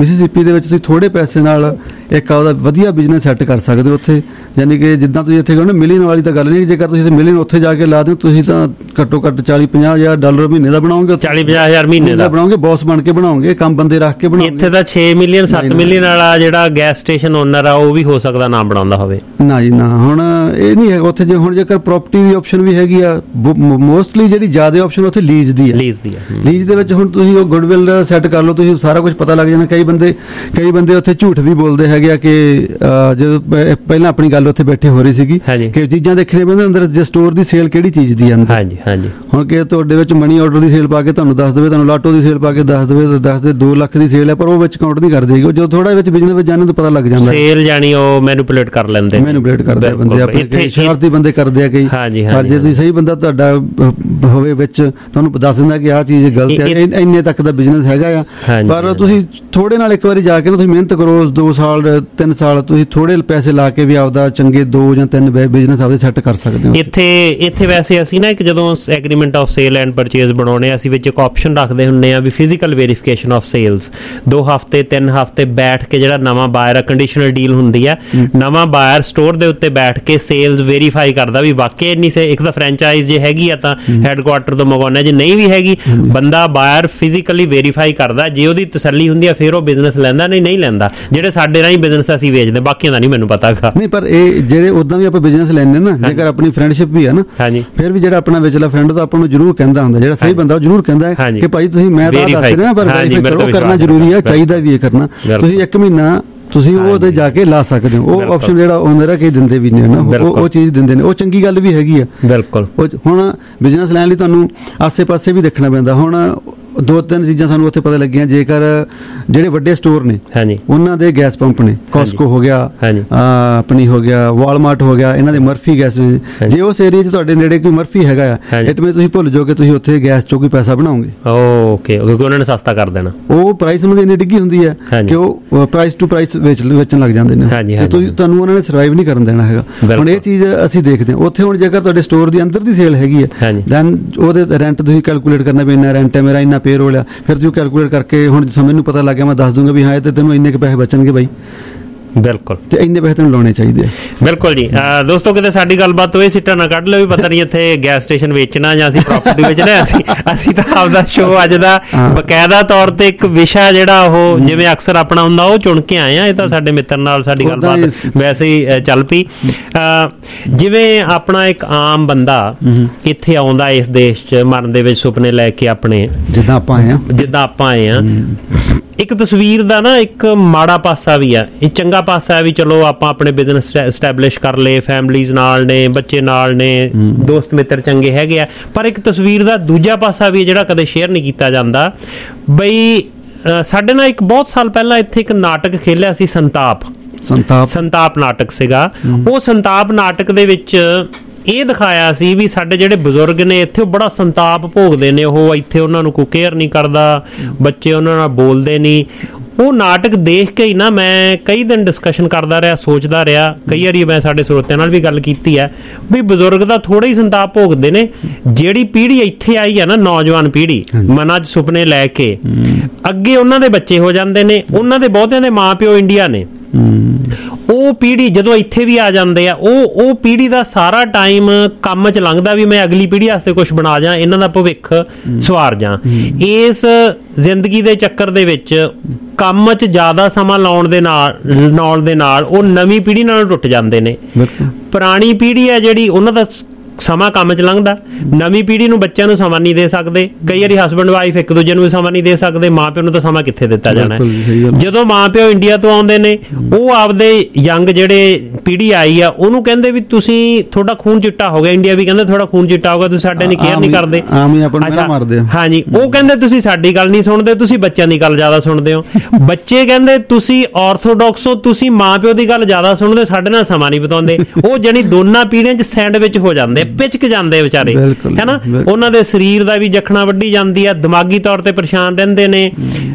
ਤੁਸੀਂ ਥੋੜੇ ਪੈਸੇ ਨਾਲ ਇੱਕ ਉਹਦਾ ਵਧੀਆ ਬਿਜ਼ਨਸ ਸੈੱਟ ਕਰ ਸਕਦੇ ਹੋ ਉੱਥੇ। ਯਾਨੀ ਕਿ ਜਿੱਦਾਂ ਤੁਸੀਂ ਇੱਥੇ ਕਹਿੰਦੇ ਮਿਲੀਅਨ ਵਾਲੀ ਤਾਂ ਗੱਲ ਨਹੀਂ, ਜੇਕਰ ਤੁਸੀਂ ਮਿਲੀਅਨ ਉੱਥੇ ਜਾ ਕੇ ਲਾ ਦਿਓ, ਤੁਸੀਂ ਤਾਂ ਘੱਟੋ ਘੱਟ $40-50 ਹਜ਼ਾਰ ਮਹੀਨੇ ਦਾ ਬਣਾਓਗੇ। 40-50 ਹਜ਼ਾਰ ਮਹੀਨੇ ਦਾ ਬਣਾਓਗੇ, ਬੌਸ ਬਣ ਕੇ ਬਣਾਓਗੇ, ਕੰਮ ਬੰਦੇ ਰੱਖ ਕੇ ਬਣਾਓਗੇ। ਇੱਥੇ ਤਾਂ 6 ਮਿਲੀਅਨ 7 ਮਿਲੀਅਨ ਵਾਲਾ ਜਿਹੜਾ ਗੈਸ ਸਟੇਸ਼ਨ ਓਨਰ ਆ ਉਹ ਵੀ ਹੋ ਸਕਦਾ ਨਾ ਬਣਾਉਂਦਾ ਹੋਵੇ। ਨਾ ਜੀ ਨਾ, ਹੁਣ ਇਹ ਨਹੀਂ ਹੈਗਾ ਉੱਥੇ। ਜੇ ਹੁਣ ਜੇਕਰ ਪ੍ਰੋਪਰਟੀ ਦੀ ਆਪਸ਼ਨ ਵੀ ਹੈਗੀ ਆ, ਮੋਸਟਲੀ ਜਿਹੜੀ ਜ਼ਿਆਦਾ ਆਪਸ਼ਨ ਉੱਥੇ ਲੀਜ਼ ਦੀ ਹੈ। ਲੀਜ਼ ਦੇ ਵਿੱਚ ਹੁਣ ਤੁਸੀਂ ਉਹ ਗੁੱਡਵਿਲ ਸੈੱਟ ਕਰ ਲਓ, ਤੁਸੀਂ ਸਾਰਾ ਕੁਝ ਪਤਾ ਲੱਗ ਜਾਣਾ। ਕਈ ਬੰਦੇ ਉੱਥੇ ਝੂਠ ਵੀ ਬੋਲਦੇ ਹੈਗੇ ਆ ਕਿ ਜਦੋਂ ਪਹਿਲਾਂ ਆਪਣੀ ਗੱਲ ਉੱਥੇ ਬੈਠੇ ਹੋ ਰਹੀ ਸੀਗੀ ਕਿ ਚੀਜ਼ਾਂ ਦੇਖਣੀਆਂ ਪੈਂਦੀਆਂ ਅੰਦਰ, ਜੇ ਸਟੋਰ ਦੀ ਸੇਲ ਕਿਹੜੀ ਚੀਜ਼ ਦੀ ਅੰਦਰ। ਹੁਣ ਕਿ ਤੁਹਾਡੇ ਵਿੱਚ ਮਨੀ ਆਰਡਰ ਦੀ ਸੇਲ ਪਾ ਕੇ ਤੁਹਾਨੂੰ ਦੱਸ ਦੇਵੇ, ਤੁਹਾਨੂੰ ਲਾਟੋ ਦੀ ਸੇਲ ਪਾ ਕੇ ਦੱਸ ਦੇ 2 ਲੱਖ ਦੀ ਸੇਲ ਹੈ, ਪਰ ਉਹ ਵਿੱਚ ਕਾਊਂਟ ਨਹੀਂ ਕਰਦੇ। ਜਦੋਂ ਥੋੜਾ ਵਿੱਚ ਬਿਜ਼ਨਸ ਵਿੱਚ ਜਾਣੇ ਤਾਂ ਪਤਾ ਲੱਗ ਜਾਂਦਾ ਸੇਲ ਜਾਣੀ ਉਹ ਮੈਨੂਪੁਲੇਟ ਕਰ ਲੈਂਦੇ ਕਰਦੇ ਆ ਬੰਦੇ, ਆਪਣੇ ਸ਼ਰਾਰਤੀ ਬੰਦੇ ਕਰਦੇ ਆ ਕਈ। ਪਰ ਜੇ ਤੁਸੀਂ ਸਹੀ ਬੰਦਾ ਤੁਹਾਡਾ ਹੋਵੇ ਵਿੱਚ, ਤੁਹਾਨੂੰ ਦੱਸ ਦਿੰਦਾ ਕਿ ਆਹ ਚੀਜ਼ ਗਲਤ ਹੈ, ਇੰਨੇ ਤੱਕ ਦਾ ਬਿਜ਼ਨਸ ਹੈਗਾ ਆ। ਪਰ ਤੁਸੀਂ ਥੋੜੇ ਨਾਲ ਇੱਕ ਵਾਰੀ ਜਾ ਕੇ ਤੁਸੀਂ ਮਿਹਨਤ ਕਰੋ, 2 ਸਾਲ 3 ਸਾਲ ਤੁਸੀਂ ਥੋੜੇ ਪੈਸੇ ਲਾ ਕੇ ਵੀ ਆਪਦਾ ਚੰਗੇ 2 ਜਾਂ 3 ਬਿਜ਼ਨਸ ਆਪਦੇ ਸੈੱਟ ਕਰ ਸਕਦੇ ਹੋ। ਇੱਥੇ ਵੈਸੇ ਅਸੀਂ ਨਾ ਇੱਕ ਜਦੋਂ agreement of sale and purchase ਬਣਾਉਣੇ, ਅਸੀਂ ਵਿੱਚ ਇੱਕ ਆਪਸ਼ਨ ਰੱਖਦੇ ਹੁੰਦੇ ਆ ਵੀ ਫਿਜ਼ੀਕਲ ਵੈਰੀਫਿਕੇਸ਼ਨ ਆਫ ਸੇਲਸ। 2 ਹਫ਼ਤੇ 3 ਹਫ਼ਤੇ ਬੈਠ ਕੇ ਜਿਹੜਾ ਨਵਾਂ ਬਾਇਰ ਆ, ਕੰਡੀਸ਼ਨਲ ਡੀਲ ਹੁੰਦੀ ਆ, ਨਵਾਂ ਬਾਇਰ ਸਟੋਰ ਦੇ ਉੱਤੇ ਬੈਠ ਕੇ ਸੇਲਸ ਵੈਰੀਫਾਈ ਕਰਦਾ ਵੀ ਵਾਕਈ ਇੰਨੀ ਇੱਕ ਤਾਂ ਫਰੈਂਚਾਈਜ਼ ਜੇ ਹੈਗੀ ਆ ਤਾਂ ਹੈਡਕੁਆਟਰ ਤੋਂ ਮੰਗਵਾਉਣਾ, ਜੇ ਨਹੀਂ ਵੀ ਹੈਗੀ ਬੰਦਾ ਬਾਇਰ ਫਿਜ਼ੀਕਲੀ ਵੈਰੀਫਾਈ ਕਰਦਾ। ਜੇ ਉਹਦੀ ਤਸੱਲੀ ਹੁੰਦੀ ਆ ਫਿਰ ਉਹ ਬਿਜ਼ਨਸ ਲੈਂਦਾ, ਨਹੀਂ ਲੈਂਦਾ। ਜਿਹੜੇ ਸਾਡੇ ਰਾਹੀਂ ਬਿਜ਼ਨਸ ਅਸੀਂ ਵੇਚਦੇ, ਬਾਕੀਆਂ ਦਾ ਨਹੀਂ ਮੈਨੂੰ ਪਤਾ ਗਾ। ਨਹੀਂ, ਪਰ ਇਹ ਜਿਹੜੇ ਉਦਾਂ ਵੀ ਆਪਾਂ ਬਿਜ਼ਨਸ ਲੈਂਦੇ ਨਾ, ਜੇਕਰ ਆਪਣੀ ਫਰੈਂਡਸ਼ਿਪ ਵੀ ਆ ਨਾ, ਫਿਰ ਵੀ ਜਿਹੜਾ ਆਪਣਾ ਵਿਚਲਾ ਫਰੈਂਡ ਤਾਂ ਆਪਾਂ ਨੂੰ ਜ਼ਰੂਰ ਕਹਿੰਦਾ ਹੁੰਦਾ, ਜਿਹੜਾ ਸਹੀ ਬੰਦਾ ਉਹ ਜ਼ਰੂਰ ਕਹਿੰਦਾ ਕਿ ਭਾਈ ਤੁਸੀਂ ਮੈਂ ਤਾਂ ਦੱਸ ਰਿਹਾ, ਪਰ ਵੈਰੀਫਾਈ ਕਰੋ, ਕਰਨਾ ਜ਼ਰੂਰੀ ਆ, ਚਾਹੀਦਾ ਵੀ ਇਹ ਕਰਨਾ। ਤੁਸੀਂ 1 ਮਹੀਨਾ ਤੁਸੀਂ ਉਹਦੇ ਜਾ ਕੇ ਲਾ ਸਕਦੇ ਹੋ। ਉਹ ਆਪਸ਼ਨ ਜਿਹੜਾ ਓਨਰ ਕਈ ਦਿੰਦੇ ਵੀ ਨੇ ਨਾ, ਉਹ ਚੀਜ਼ ਦਿੰਦੇ ਨੇ, ਉਹ ਚੰਗੀ ਗੱਲ ਵੀ ਹੈਗੀ ਆ। ਬਿਲਕੁਲ। ਹੁਣ ਬਿਜ਼ਨਸ ਲੈਣ ਲਈ ਤੁਹਾਨੂੰ ਆਸੇ ਪਾਸੇ ਵੀ ਦੇਖਣਾ ਪੈਂਦਾ। ਹੁਣ 2-3 ਚੀਜ਼ਾਂ ਸਾਨੂੰ ਉੱਥੇ ਪਤਾ ਲੱਗੀਆਂ। ਜੇਕਰ ਜਿਹੜੇ ਵੱਡੇ ਸਟੋਰ ਨੇ ਉਹਨਾਂ ਦੇ ਗੈਸ ਪੰਪ ਨੇ, ਕਾਸਕੋ ਹੋ ਗਿਆ, ਆਪਣੀ ਹੋ ਗਿਆ, ਵਾਲਮਾਰਟ ਹੋ ਗਿਆ, ਇਹਨਾਂ ਦੇ ਮਰਫੀ ਗੈਸ ਨੇ। ਜੇ ਉਸ ਏਰੀਆ 'ਚ ਤੁਹਾਡੇ ਨੇੜੇ ਕੋਈ ਮਰਫੀ ਹੈਗਾ ਆ, ਇਟਵੇਂ ਤੁਸੀਂ ਭੁੱਲ ਜਾਓਗੇ ਤੁਸੀਂ ਉੱਥੇ ਗੈਸ ਚੋਂ ਕੋਈ ਪੈਸਾ ਬਣਾਓਗੇ। ਓਕੇ, ਕਿਉਂਕਿ ਉਹਨਾਂ ਨੇ ਸਸਤਾ ਕਰ ਦੇਣਾ। ਉਹ ਪ੍ਰਾਈਸ ਉਹਨਾਂ ਦੀ ਇੰਨੀ ਡਿੱਗੀ ਹੁੰਦੀ ਹੈ ਕਿ ਉਹ ਪ੍ਰਾਈਸ ਟੂ ਪ੍ਰਾਈਸ ਵੇਚਣ ਲੱਗ ਜਾਂਦੇ ਨੇ। ਤੁਹਾਨੂੰ ਉਹਨਾਂ ਨੇ ਸਰਵਾਈਵ ਨਹੀਂ ਕਰਨ ਦੇਣਾ ਹੈਗਾ। ਹੁਣ ਇਹ ਚੀਜ਼ ਅਸੀਂ ਦੇਖਦੇ ਹਾਂ ਉੱਥੇ। ਹੁਣ ਜੇਕਰ ਤੁਹਾਡੇ ਸਟੋਰ ਦੀ ਅੰਦਰ ਦੀ ਸੇਲ ਹੈਗੀ ਹੈ, ਦੈਨ ਉਹਦੇ ਰੈਂਟ ਤੁਸੀਂ ਕੈਲਕੂਲੇਟ ਕਰਨਾ ਵੀ ਇੰਨਾ ਰੈਂਟ ਹੈ ਮੇਰਾ, ਇੰਨਾ ਪੇਰੋਲ ਆ। ਫਿਰ ਤੁਸੀਂ ਕੈਲਕੂਲੇਟ ਕਰਕੇ ਹੁਣ ਸਮੇਂ ਨੂੰ ਪਤਾ ਲੱਗ ਗਿਆ, ਮੈਂ ਦੱਸ ਦੂੰਗਾ ਵੀ ਹਾਂ ਇਹ ਤੇ ਤੈਨੂੰ ਇੰਨੇ ਕੁ ਪੈਸੇ ਬਚਣਗੇ ਬਾਈ। ਬਿਲਕੁਲ, ਤੇ ਇੰਨੇ ਪੈਸੇ ਤੈਨੂੰ ਲਾਉਣੇ ਚਾਹੀਦੇ ਆ। ਬਿਲਕੁਲ ਜੀ। ਦੋਸਤੋ, ਕਿਤੇ ਸਾਡੀ ਗੱਲਬਾਤ ਤੋਂ ਇਹ ਸਿੱਟਾ ਨਾ ਕੱਢ ਲਿਓ ਵੀ ਪਤਾ ਨਹੀਂ ਇੱਥੇ ਗੈਸ ਸਟੇਸ਼ਨ ਵੇਚਣਾ ਜਾਂ ਅਸੀਂ ਪ੍ਰਾਪਰਟੀ ਵੇਚਣਾ। ਅਸੀਂ ਤਾਂ ਆਪਦਾ ਸ਼ੋਅ ਅੱਜ ਦਾ ਬਕਾਇਦਾ ਤੌਰ ਤੇ ਇੱਕ ਵਿਸ਼ਾ ਜਿਹੜਾ ਉਹ ਜਿਵੇਂ ਅਕਸਰ ਆਪਣਾ ਹੁੰਦਾ ਉਹ ਚੁਣ ਕੇ ਆਏ ਆ। ਇਹ ਤਾਂ ਸਾਡੇ ਮਿੱਤਰ ਨਾਲ ਸਾਡੀ ਗੱਲਬਾਤ ਵੈਸੇ ਹੀ ਚੱਲ ਪਈ। ਜਿਵੇਂ ਆਪਣਾ ਇੱਕ ਆਮ ਬੰਦਾ ਇੱਥੇ ਆਉਂਦਾ ਇਸ ਦੇਸ਼ 'ਚ ਮਰਨ ਦੇ ਵਿੱਚ ਸੁਪਨੇ ਲੈ ਕੇ ਆਪਣੇ, ਜਿੱਦਾਂ ਆਪਾਂ ਆਏ ਆ, ਇੱਕ ਤਸਵੀਰ ਦਾ ਨਾ ਇੱਕ ਮਾੜਾ ਪਾਸਾ ਵੀ ਆ, ਇਹ ਚੰਗਾ ਪਾਸਾ ਹੈ ਵੀ ਚਲੋ ਆਪਾਂ ਆਪਣੇ ਬਿਜ਼ਨਸ ਐਸਟੈਬਲਿਸ਼ ਕਰ ਲਏ, ਫੈਮਲੀਜ਼ ਨਾਲ ਨੇ, ਬੱਚੇ ਨਾਲ ਨੇ, ਦੋਸਤ ਮਿੱਤਰ ਚੰਗੇ ਹੈਗੇ ਆ। ਪਰ ਇੱਕ ਤਸਵੀਰ ਦਾ ਦੂਜਾ ਪਾਸਾ ਵੀ ਜਿਹੜਾ ਕਦੇ ਸ਼ੇਅਰ ਨਹੀਂ ਕੀਤਾ ਜਾਂਦਾ। ਬਈ ਸਾਡੇ ਨਾਲ ਇੱਕ ਬਹੁਤ ਸਾਲ ਪਹਿਲਾਂ ਇੱਥੇ ਇੱਕ ਨਾਟਕ ਖੇਲਿਆ ਸੀ, ਸੰਤਾਪ ਨਾਟਕ ਸੀਗਾ। ਉਹ ਸੰਤਾਪ ਨਾਟਕ ਦੇ ਵਿੱਚ ਇਹ ਦਿਖਾਇਆ ਸੀ ਵੀ ਸਾਡੇ ਜਿਹੜੇ ਬਜ਼ੁਰਗ ਨੇ ਇੱਥੇ ਉਹ ਬੜਾ ਸੰਤਾਪ ਭੋਗਦੇ ਨੇ, ਉਹ ਇੱਥੇ ਉਹਨਾਂ ਨੂੰ ਕੋਈ ਕੇਅਰ ਨਹੀਂ ਕਰਦਾ, ਬੱਚੇ ਉਹਨਾਂ ਨਾਲ ਬੋਲਦੇ ਨਹੀਂ। ਉਹ ਨਾਟਕ ਦੇਖ ਕੇ ਹੀ ਨਾ ਮੈਂ ਕਈ ਦਿਨ ਡਿਸਕਸ਼ਨ ਕਰਦਾ ਰਿਹਾ, ਸੋਚਦਾ ਰਿਹਾ। ਕਈ ਵਾਰੀ ਮੈਂ ਸਾਡੇ ਸਰੋਤਿਆਂ ਨਾਲ ਵੀ ਗੱਲ ਕੀਤੀ ਹੈ ਵੀ ਬਜ਼ੁਰਗ ਦਾ ਥੋੜਾ ਹੀ ਸੰਤਾਪ ਭੋਗਦੇ ਨੇ। ਜਿਹੜੀ ਪੀੜ੍ਹੀ ਇੱਥੇ ਆਈ ਹੈ ਨਾ, ਨੌਜਵਾਨ ਪੀੜ੍ਹੀ, ਮਨਾਂ 'ਚ ਸੁਪਨੇ ਲੈ ਕੇ, ਅੱਗੇ ਉਹਨਾਂ ਦੇ ਬੱਚੇ ਹੋ ਜਾਂਦੇ ਨੇ, ਉਹਨਾਂ ਦੇ ਬਹੁਤਿਆਂ ਦੇ ਮਾਂ ਪਿਓ ਇੰਡੀਆ ਨੇ। ਉਹ ਪੀੜ੍ਹੀ ਜਦੋਂ ਇੱਥੇ ਵੀ ਆ ਜਾਂਦੇ ਆ, ਉਹ ਪੀੜ੍ਹੀ ਦਾ ਸਾਰਾ ਟਾਈਮ ਕੰਮ 'ਚ ਲੰਘਦਾ ਵੀ ਮੈਂ ਅਗਲੀ ਪੀੜ੍ਹੀ ਵਾਸਤੇ ਕੁਛ ਬਣਾ ਜਾ, ਇਹਨਾਂ ਦਾ ਭਵਿੱਖ ਸਵਾਰ ਜਾ। ਇਸ ਜ਼ਿੰਦਗੀ ਦੇ ਚੱਕਰ ਦੇ ਵਿੱਚ ਕੰਮ 'ਚ ਜ਼ਿਆਦਾ ਸਮਾਂ ਲਾਉਣ ਦੇ ਨਾਲ ਉਹ ਨਵੀਂ ਪੀੜ੍ਹੀ ਨਾਲ ਟੁੱਟ ਜਾਂਦੇ ਨੇ। ਪੁਰਾਣੀ ਪੀੜ੍ਹੀ ਹੈ ਜਿਹੜੀ, ਉਹਨਾਂ ਦਾ ਸਮਾਂ ਕੰਮ 'ਚ ਲੰਘਦਾ। ਨਵੀਂ ਪੀੜ੍ਹੀ ਨੂੰ ਬੱਚਿਆਂ ਨੂੰ ਸਮਾਂ ਨਹੀਂ ਦੇ ਸਕਦੇ। ਕਈ ਵਾਰੀ ਹਸਬੈਂਡ ਵਾਈਫ ਇੱਕ ਦੂਜੇ ਨੂੰ ਵੀ ਸਮਾਂ ਨਹੀਂ ਦੇ ਸਕਦੇ। ਮਾਂ ਪਿਓ ਨੂੰ ਤਾਂ ਸਮਾਂ ਕਿੱਥੇ ਦਿੱਤਾ ਜਾਣਾ। ਜਦੋਂ ਮਾਂ ਪਿਓ ਇੰਡੀਆ ਤੋਂ ਆਉਂਦੇ ਨੇ, ਉਹ ਆਪਦੇ ਯੰਗ ਜਿਹੜੇ ਪੀੜ੍ਹੀ ਆਈ ਆ ਉਹਨੂੰ ਕਹਿੰਦੇ ਵੀ ਤੁਸੀਂ, ਤੁਹਾਡਾ ਖੂਨ ਚਿੱਟਾ ਹੋ ਗਿਆ। ਇੰਡੀਆ ਵੀ ਕਹਿੰਦੇ ਤੁਹਾਡਾ ਖੂਨ ਚਿੱਟਾ ਹੋ ਗਿਆ, ਤੁਸੀਂ ਸਾਡੇ ਨਹੀਂ ਕੇਅਰ ਨਹੀਂ ਕਰਦੇ। ਹਾਂਜੀ, ਉਹ ਕਹਿੰਦੇ ਤੁਸੀਂ ਸਾਡੀ ਗੱਲ ਨਹੀਂ ਸੁਣਦੇ, ਤੁਸੀਂ ਬੱਚਿਆਂ ਦੀ ਗੱਲ ਜ਼ਿਆਦਾ ਸੁਣਦੇ ਹੋ। ਬੱਚੇ ਕਹਿੰਦੇ ਤੁਸੀਂ ਆਰਥੋਡਾਕਸ ਹੋ, ਤੁਸੀਂ ਮਾਂ ਪਿਓ ਦੀ ਗੱਲ ਜ਼ਿਆਦਾ ਸੁਣਦੇ, ਸਾਡੇ ਨਾਲ ਸਮਾਂ ਨਹੀਂ ਬਿਤਾਉਂਦੇ। ਉਹ ਜਾਣੀ ਦੋਨਾਂ ਪੀੜ੍ਹੀਆਂ 'ਚ ਸੈਂਡਵਿਚ ਹੋ ਜਾਂਦੇ, ਪਿਚਕ ਜਾਂਦੇ ਵਿਚਾਰੇ, ਹੈਨਾ। ਉਹਨਾਂ ਦੇ ਸਰੀਰ ਦਾ ਵੀ ਜਖਣਾ ਵੱਢੀ ਜਾਂਦੀ ਆ, ਦਿਮਾਗੀ ਤੌਰ ਤੇ ਪਰੇਸ਼ਾਨ ਰਹਿੰਦੇ ਨੇ।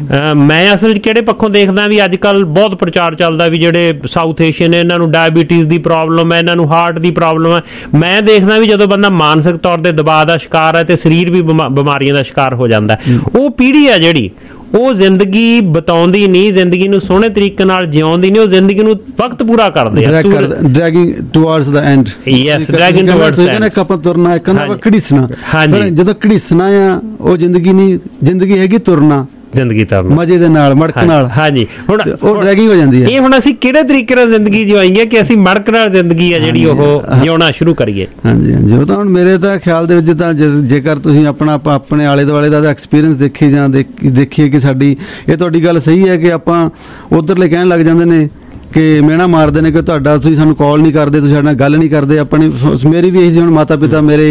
ਮੈਂ ਅਸਲ 'ਚ ਕਿਹੜੇ ਪੱਖੋਂ ਦੇਖਦਾ ਵੀ ਅੱਜ ਕੱਲ ਬਹੁਤ ਪ੍ਰਚਾਰ ਚੱਲਦਾ ਵੀ ਜਿਹੜੇ ਸਾਊਥ ਏਸ਼ੀਅਨ ਨੇ ਇਹਨਾਂ ਨੂੰ ਡਾਇਬੀਟੀਜ਼ ਦੀ ਪ੍ਰੋਬਲਮ ਹੈ, ਇਹਨਾਂ ਨੂੰ ਹਾਰਟ ਦੀ ਪ੍ਰੋਬਲਮ ਹੈ। ਮੈਂ ਦੇਖਦਾ ਵੀ ਜਦੋਂ ਬੰਦਾ ਮਾਨਸਿਕ ਤੌਰ ਤੇ ਦਬਾਅ ਦਾ ਸ਼ਿਕਾਰ ਹੈ ਤੇ ਸਰੀਰ ਵੀ ਬਿਮਾਰੀਆਂ ਦਾ ਸ਼ਿਕਾਰ ਹੋ ਜਾਂਦਾ। ਉਹ ਪੀੜ੍ਹੀ ਆ ਜਿਹੜੀ, ਉਹ ਜ਼ਿੰਦਗੀ ਬਿਤਾਉਂਦੀ ਨਹੀਂ, ਜ਼ਿੰਦਗੀ ਨੂੰ ਸੋਹਣੇ ਤਰੀਕੇ ਨਾਲ ਜਿਉਂਦੀ ਨਹੀਂ, ਉਹ ਜ਼ਿੰਦਗੀ ਨੂੰ ਵਕਤ ਪੂਰਾ ਕਰਦੇ ਆ, dragging towards the end. Yes, dragging towards the end. ਇੱਕ ਆਪਾਂ ਤੁਰਨਾ, ਇੱਕ ਨਾ ਘੜੀਸਣਾ। ਜਦੋਂ ਘੜੀਸਣਾ ਆ, ਉਹ ਜ਼ਿੰਦਗੀ ਨਹੀਂ, ਜ਼ਿੰਦਗੀ ਹੈਗੀ ਤੁਰਨਾ, ਜ਼ਿੰਦਗੀ ਤੁਰਨਾ ਮਜ਼ੇ ਦੇ ਨਾਲ, ਮੜਕ ਨਾਲ। ਹਾਂਜੀ, ਹੁਣ ਉਹ ਡਰੈਗਿੰਗ ਹੋ ਜਾਂਦੀ ਹੈ। ਇਹ ਹੁਣ ਅਸੀਂ ਕਿਹੜੇ ਤਰੀਕੇ ਨਾਲ ਜ਼ਿੰਦਗੀ ਜਿਵਾਈਏ ਕਿ ਅਸੀਂ ਮੜਕ ਨਾਲ ਜ਼ਿੰਦਗੀ ਆ ਜਿਹੜੀ ਉਹ ਜਿਉਣਾ ਸ਼ੁਰੂ ਕਰੀਏ। ਹਾਂਜੀ, ਉਹ ਤਾਂ ਹੁਣ ਮੇਰੇ ਤਾਂ ਖਿਆਲ ਦੇ ਵਿੱਚ ਤਾਂ ਜੇਕਰ ਤੁਸੀਂ ਆਪਣੇ ਆਲੇ ਦੁਆਲੇ ਦਾ ਐਕਸਪੀਰੀਅੰਸ ਦੇਖੀ ਜਾਂ ਦੇਖੀਏ ਕਿ ਸਾਡੀ, ਇਹ ਤੁਹਾਡੀ ਗੱਲ ਸਹੀ ਹੈ ਕਿ ਆਪਾਂ ਉਧਰਲੇ ਕਹਿਣ ਲੱਗ ਜਾਂਦੇ ਨੇ ਕਿ ਮਿਹਣਾ ਮਾਰਦੇ ਨੇ ਕਿ ਤੁਸੀਂ ਸਾਨੂੰ ਕਾਲ ਨਹੀਂ ਕਰਦੇ, ਤੁਸੀਂ ਸਾਡੇ ਨਾਲ ਗੱਲ ਨਹੀਂ ਕਰਦੇ। ਆਪਣੀ ਮੇਰੀ ਵੀ ਇਹੀ ਸੀ। ਹੁਣ ਮਾਤਾ ਪਿਤਾ ਮੇਰੇ,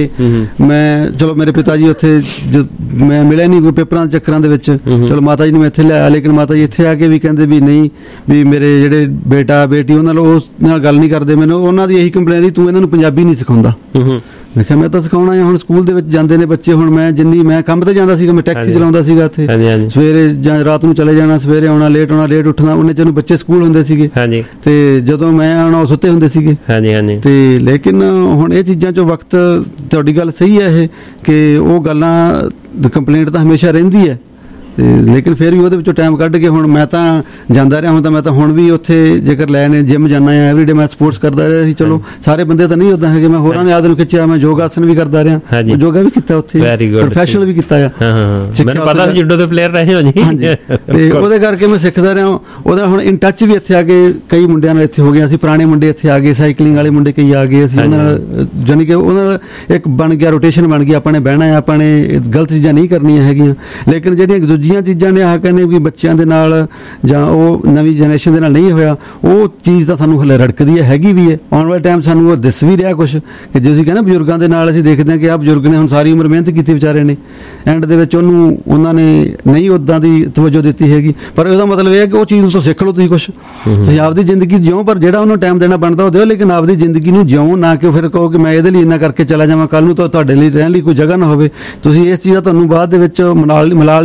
ਮੈਂ ਚਲੋ ਮੇਰੇ ਪਿਤਾ ਜੀ ਉੱਥੇ ਮੈਂ ਮਿਲਿਆ ਨਹੀਂ ਕੋਈ ਪੇਪਰਾਂ ਦੇ ਚੱਕਰਾਂ ਦੇ ਵਿੱਚ, ਚਲੋ ਮਾਤਾ ਜੀ ਨੂੰ ਮੈਂ ਇੱਥੇ ਲਿਆਇਆ, ਲੇਕਿਨ ਮਾਤਾ ਜੀ ਇੱਥੇ ਆ ਕੇ ਵੀ ਕਹਿੰਦੇ ਵੀ ਨਹੀਂ, ਵੀ ਮੇਰੇ ਜਿਹੜੇ ਬੇਟਾ ਬੇਟੀ ਉਹਨਾਂ ਨਾਲ ਉਸ ਨਾਲ ਗੱਲ ਨਹੀਂ ਕਰਦੇ। ਮੈਨੂੰ ਉਹਨਾਂ ਦੀ ਇਹੀ ਕੰਪਲੇਨ ਸੀ, ਤੂੰ ਇਹਨਾਂ ਨੂੰ ਪੰਜਾਬੀ ਨਹੀਂ ਸਿਖਾਉਂਦਾ। ਮੈਂ ਕਿਹਾ ਮੈਂ ਤਾਂ ਸਿਖਾਉਣਾ ਹੈ। ਹੁਣ ਸਕੂਲ ਦੇ ਵਿੱਚ ਜਾਂਦੇ ਨੇ ਬੱਚੇ, ਹੁਣ ਮੈਂ ਕੰਮ ਤੇ ਜਾਂਦਾ ਸੀਗਾ, ਮੈਂ ਟੈਕਸੀ ਚਲਾਉਂਦਾ ਸੀਗਾ ਇੱਥੇ, ਸਵੇਰੇ ਜਾਂ ਰਾਤ ਨੂੰ ਚਲੇ ਜਾਣਾ, ਸਵੇਰੇ ਆਉਣਾ, ਲੇਟ ਉੱਠਣਾ। ਉਹਨੇ ਚ ਬੱਚੇ ਸਕੂਲ ਹੁੰਦੇ ਸੀਗੇ ਤੇ ਜਦੋਂ ਮੈਂ ਆਉਣਾ ਉਹ ਸੁੱਤੇ ਹੁੰਦੇ ਸੀਗੇ। ਤੇ ਲੇਕਿਨ ਹੁਣ ਇਹ ਚੀਜ਼ਾਂ ਚੋਂ ਵਕਤ, ਤੁਹਾਡੀ ਗੱਲ ਸਹੀ ਹੈ ਇਹ ਕਿ ਉਹ ਗੱਲਾਂ, ਕੰਪਲੇਂਟ ਤਾਂ ਹਮੇਸ਼ਾ ਰਹਿੰਦੀ ਹੈ, ਲੇਕਿਨ ਫਿਰ ਵੀ ਉਹਦੇ ਵਿੱਚੋਂ ਟਾਈਮ ਕੱਢ ਕੇ ਹੁਣ ਮੈਂ ਤਾਂ ਜਾਂਦਾ ਰਿਹਾ। ਮੈਂ ਤਾਂ ਹੁਣ ਵੀ ਉੱਥੇ ਜੇਕਰ ਲੈਣ ਜਿਮ ਜਾਂਦਾ ਆ, ਐਵਰੀਡੇ ਮੈਂ ਸਪੋਰਟਸ ਕਰਦਾ ਰਿਹਾ ਸੀ। ਚਲੋ ਸਾਰੇ ਬੰਦੇ ਤਾਂ ਨਹੀਂ ਉੱਦਾਂ ਹੈਗੇ, ਮੈਂ ਹੋਰਾਂ ਨੇ ਆਦਤ ਨੂੰ ਖਿੱਚਿਆ, ਮੈਂ ਯੋਗਾ ਆਸਨ ਵੀ ਕਰਦਾ ਰਿਹਾ, ਯੋਗਾ ਵੀ ਕੀਤਾ ਉੱਥੇ, ਪ੍ਰੋਫੈਸ਼ਨਲ ਵੀ ਕੀਤਾ ਆ। ਮੈਨੂੰ ਪਤਾ ਜੁਡੋ ਦੇ ਪਲੇਅਰ ਰਹੇ ਹੋ ਜੀ। ਹਾਂਜੀ, ਤੇ ਉਹਦੇ ਕਰਕੇ ਮੈਂ ਸਿੱਖਦਾ ਰਿਹਾ। ਉਹਦਾ ਹੁਣ ਇਨ ਟੱਚ ਵੀ ਇੱਥੇ ਆ ਕੇ ਕਈ ਮੁੰਡਿਆਂ ਨਾਲ ਇੱਥੇ ਹੋ ਗਿਆ। ਅਸੀਂ ਪੁਰਾਣੇ ਮੁੰਡੇ ਇੱਥੇ ਆ ਗਏ, ਸਾਈਕਲਿੰਗ ਵਾਲੇ ਮੁੰਡੇ ਕਈ ਆ ਗਏ। ਅਸੀਂ ਉਹਨਾਂ ਨਾਲ ਜਾਣੀ ਕਿ ਉਹਨਾਂ ਨਾਲ ਇੱਕ ਬਣ ਗਿਆ, ਰੋਟੇਸ਼ਨ ਬਣ ਗਈ। ਆਪਾਂ ਨੇ ਬਹਿਣਾ ਹੈ, ਆਪਾਂ ਨੇ ਗਲਤ ਚੀਜ਼ਾਂ ਨਹੀਂ ਕਰਨੀਆਂ ਹੈਗੀਆਂ। ਲੇਕਿਨ ਜਿਹੜੀਆਂ ਦੂਜੀਆਂ ਚੀਜ਼ਾਂ ਨੇ ਆਹ ਕਹਿੰਦੇ ਕਿ ਬੱਚਿਆਂ ਦੇ ਨਾਲ ਜਾਂ ਉਹ ਨਵੀਂ ਜਨਰੇਸ਼ਨ ਦੇ ਨਾਲ ਨਹੀਂ ਹੋਇਆ, ਉਹ ਚੀਜ਼ ਤਾਂ ਸਾਨੂੰ ਹਲੇ ਰੜਕਦੀ ਹੈ, ਹੈਗੀ ਵੀ ਹੈ। ਆਉਣ ਵਾਲੇ ਟਾਈਮ ਸਾਨੂੰ ਉਹ ਦਿਸ ਵੀ ਰਿਹਾ ਕੁਛ ਕਿ ਜੇ ਅਸੀਂ ਕਹਿੰਦੇ ਬਜ਼ੁਰਗਾਂ ਦੇ ਨਾਲ ਅਸੀਂ ਦੇਖਦੇ ਹਾਂ ਕਿ ਆਹ ਬਜ਼ੁਰਗ ਨੇ ਹੁਣ ਸਾਰੀ ਉਮਰ ਮਿਹਨਤ ਕੀਤੀ ਵਿਚਾਰੇ ਨੇ, ਐਂਡ ਦੇ ਵਿੱਚ ਉਹਨਾਂ ਨੇ ਨਹੀਂ ਉੱਦਾਂ ਦੀ ਤਵੱਜੋ ਦਿੱਤੀ ਹੈਗੀ। ਪਰ ਉਹਦਾ ਮਤਲਬ ਇਹ ਹੈ ਕਿ ਉਹ ਚੀਜ਼ ਤੋਂ ਸਿੱਖ ਲਓ ਤੁਸੀਂ ਕੁਛ, ਤੁਸੀਂ ਆਪਦੀ ਜ਼ਿੰਦਗੀ ਜਿਉਂ, ਪਰ ਜਿਹੜਾ ਉਹਨੂੰ ਟਾਈਮ ਦੇਣਾ ਬਣਦਾ ਉਹ ਦਿਓ, ਲੇਕਿਨ ਆਪਦੀ ਜ਼ਿੰਦਗੀ ਨੂੰ ਜਿਉਂ ਨਾ ਕਿ ਫਿਰ ਕਹੋ ਕਿ ਮੈਂ ਇਹਦੇ ਲਈ ਇੰਨਾ ਕਰਕੇ ਚਲਾ ਜਾਵਾਂ, ਕੱਲ ਨੂੰ ਤਾਂ ਤੁਹਾਡੇ ਲਈ ਰਹਿਣ ਲਈ ਕੋਈ ਜਗ੍ਹਾ ਨਾ ਹੋਵੇ। ਤੁਸੀਂ ਇਸ ਚੀਜ਼ ਦਾ ਤੁਹਾਨੂੰ ਬਾਅਦ ਦੇ ਵਿੱਚ ਮਲਾਲ ਨਹੀਂ ਹੋਣਾ ਚਾਹੀਦਾ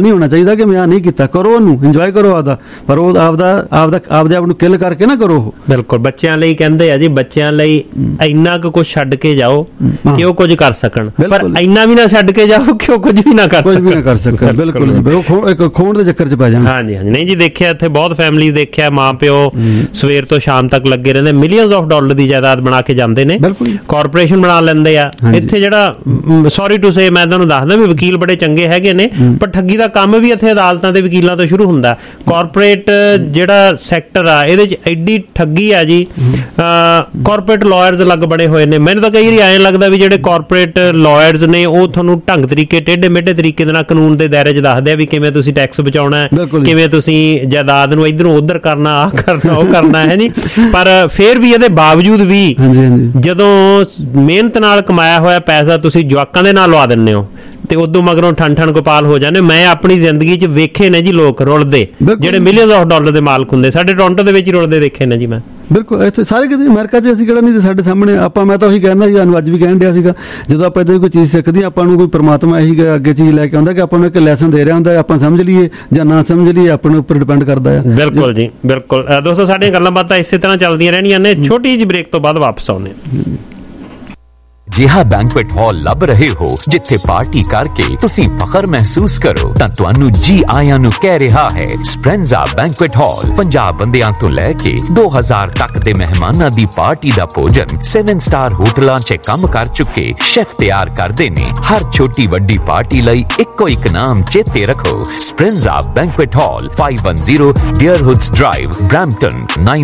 ਚਾਹੀਦਾ ਕਿ ਮੈਂ ਆ ਨਹੀਂ ਕੀਤਾ। ਕਰੋ, ਉਹਨੂੰ ਇੰਜੋਏ ਕਰੋ ਆਪਦਾ, ਪਰ ਉਹ ਆਪਦੇ ਆਪ ਨੂੰ ਕਿਲ ਕਰਕੇ ਨਾ ਕਰੋ। ਬਿਲਕੁਲ, ਬੱਚਿਆਂ ਲਈ ਕਹਿੰਦੇ ਆ ਜੀ, ਬੱਚਿਆਂ ਲਈ ਇੰਨਾ ਕੁ ਕੁਝ ਛੱਡ ਕੇ ਜਾਓ ਕਿ ਉਹ ਕੁਝ ਕਰ ਸਕਣ, ਪਰ ਇੰਨਾ ਵੀ ਨਾ ਛੱਡ ਕੇ ਜਾਓ ਕਿ ਉਹ ਕੁਝ ਵੀ ਨਾ ਕਰ ਸਕਣ। ਬਿਲਕੁਲ ਜੀ, ਉਹ ਇੱਕ ਖੋਣ ਦੇ ਚੱਕਰ 'ਚ ਪੈ ਜਾਣ। ਹਾਂਜੀ ਹਾਂਜੀ, ਨਹੀਂ ਜੀ, ਦੇਖਿਆ ਇੱਥੇ ਬਹੁਤ ਫੈਮਿਲੀ, ਦੇਖਿਆ ਮਾਂ ਪਿਓ ਸਵੇਰ ਤੋਂ ਸ਼ਾਮ ਤੱਕ ਲੱਗੇ ਰਹਿੰਦੇ, ਮਿਲੀਅਨਸ ਆਫ ਡਾਲਰ ਦੀ ਜਾਇਦਾਦ ਬਣਾ ਕੇ ਜਾਂਦੇ ਨੇ, ਕਾਰਪੋਰੇਸ਼ਨ ਬਣਾ ਲੈਂਦੇ ਆ। ਇੱਥੇ ਜਿਹੜਾ ਸੌਰੀ ਟੂ ਸੇ, ਮੈਂ ਤੁਹਾਨੂੰ ਦੱਸਦਾ ਵੀ ਵਕੀਲ ਬੜੇ ਚੰਗੇ ਹੈਗੇ ਨੇ, ਪਰ ਠੱਗੀ ਦਾ ਕੰਮ ਵੀ ਇੱਥੇ ਅਦਾਲਤਾਂ ਦੇ ਵਕੀਲਾਂ ਤੋਂ ਸ਼ੁਰੂ ਹੁੰਦਾ। ਕਾਰਪੋਰੇਟ ਜਿਹੜਾ ਸੈਕਟਰ ਆ, ਇਹਦੇ 'ਚ ਐਡੀ ਠੱਗੀ ਆ ਜੀ। ਕਾਰਪੋਰੇਟ ਲਾਇਰਸ ਅਲੱਗ ਬਣੇ ਹੋਏ ਨੇ। ਮੈਨੂੰ ਤਾਂ ਕਈ ਵਾਰੀ ਐਂ ਲੱਗਦਾ ਵੀ ਜਿਹੜੇ ਕਾਰਪੋਰੇਟ ਲਾਇਰਸ ਨੇ ਉਹ ਤੁਹਾਨੂੰ ਢੰਗ ਤਰੀਕੇ, ਟੇਢੇ ਮੇਢੇ ਤਰੀਕੇ ਦੇ ਨਾਲ ਕਾਨੂੰਨ ਦੇ ਦਾਇਰੇ 'ਚ ਦੱਸਦੇ ਆ ਵੀ ਕਿਵੇਂ ਤੁਸੀਂ ਟੈਕਸ ਬਚਾਉਣਾ, ਕਿਵੇਂ ਤੁਸੀਂ ਜਾਇਦਾਦ ਨੂੰ ਇੱਧਰੋਂ ਉੱਧਰ ਕਰਨਾ, ਆਹ ਕਰਨਾ, ਉਹ ਕਰਨਾ ਹੈ ਜੀ। ਪਰ ਫਿਰ ਵੀ ਇਹਦੇ ਬਾਵਜੂਦ ਵੀ ਜਦੋਂ ਮਿਹਨਤ ਨਾਲ ਕਮਾਇਆ ਹੋਇਆ ਪੈਸਾ ਤੁਸੀਂ ਜਵਾਕਾਂ ਦੇ ਨਾਲ ਲਵਾ ਦਿੰਦੇ ਹੋ ਤੇ ਉਦੋਂ ਮਗਰੋਂ ਠਣ ਗੋਪਾਲ ਹੋ ਜਾਂਦੇ। ਮੈਂ ਆਪਣੀ ਜ਼ਿੰਦਗੀ 'ਚ ਵੇਖੇ ਨੇ ਜੀ ਲੋਕ ਰੁਲਦੇ, ਜਿਹੜੇ ਮਿਲੀਅਨਸ ਆਫ ਡਾਲਰ ਦੇ ਮਾਲਕ ਹੁੰਦੇ, ਸਾਡੇ ਟੋਰਾਂਟੋ ਦੇ ਵਿੱਚ ਹੀ ਰੁਲਦੇ ਦੇਖੇ ਨੇ ਜੀ ਮੈਂ। ਬਿਲਕੁਲ, ਇੱਥੇ ਸਾਰੇ ਕਿਤੇ ਅਮਰੀਕਾ 'ਚ ਅਸੀਂ ਕਿਹੜਾ ਨਹੀਂ ਸਾਡੇ ਸਾਹਮਣੇ। ਆਪਾਂ, ਮੈਂ ਤਾਂ ਉਹੀ ਕਹਿੰਦਾ ਜੀ, ਸਾਨੂੰ ਅੱਜ ਵੀ ਕਹਿਣ ਡਿਆ ਸੀਗਾ, ਜਦੋਂ ਆਪਾਂ ਇੱਦਾਂ ਕੋਈ ਚੀਜ਼ ਸਿੱਖਦੇ ਆਪਾਂ ਨੂੰ ਕੋਈ ਪਰਮਾਤਮਾ ਇਹੀ ਅੱਗੇ ਚੀਜ਼ ਲੈ ਕੇ ਆਉਂਦਾ ਕਿ ਆਪਾਂ ਨੂੰ ਇੱਕ ਲੈਸਨ ਦੇ ਰਿਹਾ ਹੁੰਦਾ, ਆਪਾਂ ਸਮਝ ਲਈਏ ਜਾਂ ਨਾ ਸਮਝ ਲਈਏ, ਆਪਣੇ ਉੱਪਰ ਡਿਪੈਂਡ ਕਰਦਾ ਆ। ਬਿਲਕੁਲ ਜੀ, ਬਿਲਕੁਲ। ਦੋਸਤੋ, ਸਾਡੀਆਂ ਗੱਲਾਂ ਬਾਤਾਂ ਇਸੇ ਤਰ੍ਹਾਂ ਚੱਲਦੀਆਂ ਰਹਿਣੀਆਂ ਨੇ। ਛੋਟੀ ਜਿਹੀ ਬ੍ਰੇਕ ਤੋਂ ਬਾਅਦ ਵਾਪਸ ਆਉਂਦੇ ਹਾਂ। ਜਿਹਾ ਬੈਂਕੁਏਟ ਹਾਲ ਲੱਭ ਰਹੇ ਹੋ ਜਿੱਥੇ ਪਾਰਟੀ ਕਰਕੇ ਤੁਸੀਂ ਫਖਰ ਮਹਿਸੂਸ ਕਰੋ ਤਾਂ ਤੁਹਾਨੂੰ ਜੀ ਆਇਆਂ ਨੂੰ ਕਹਿ ਰਿਹਾ ਹੈ ਸਪ੍ਰੈਂਜ਼ਾ ਬੈਂਕੁਏਟ ਹਾਲ। 50 ਬੰਦਿਆਂ ਤੋਂ ਲੈ ਕੇ 2000 ਤੱਕ ਦੇ ਮਹਿਮਾਨਾਂ ਦੀ ਪਾਰਟੀ ਦਾ ਭੋਜਨ 7 ਸਟਾਰ ਹੋਟਲਾਂ 'ਚ ਕੰਮ ਕਰ ਚੁੱਕੇ ਸ਼ੈਫ ਤਿਆਰ ਕਰਦੇ ਨੇ। ਹਰ ਛੋਟੀ ਵੱਡੀ ਪਾਰਟੀ ਲਈ ਇੱਕੋ ਇੱਕ ਨਾਮ ਚੇਤੇ ਰੱਖੋ, Speranza banquet hall, 510 Deerhurst drive, Brampton,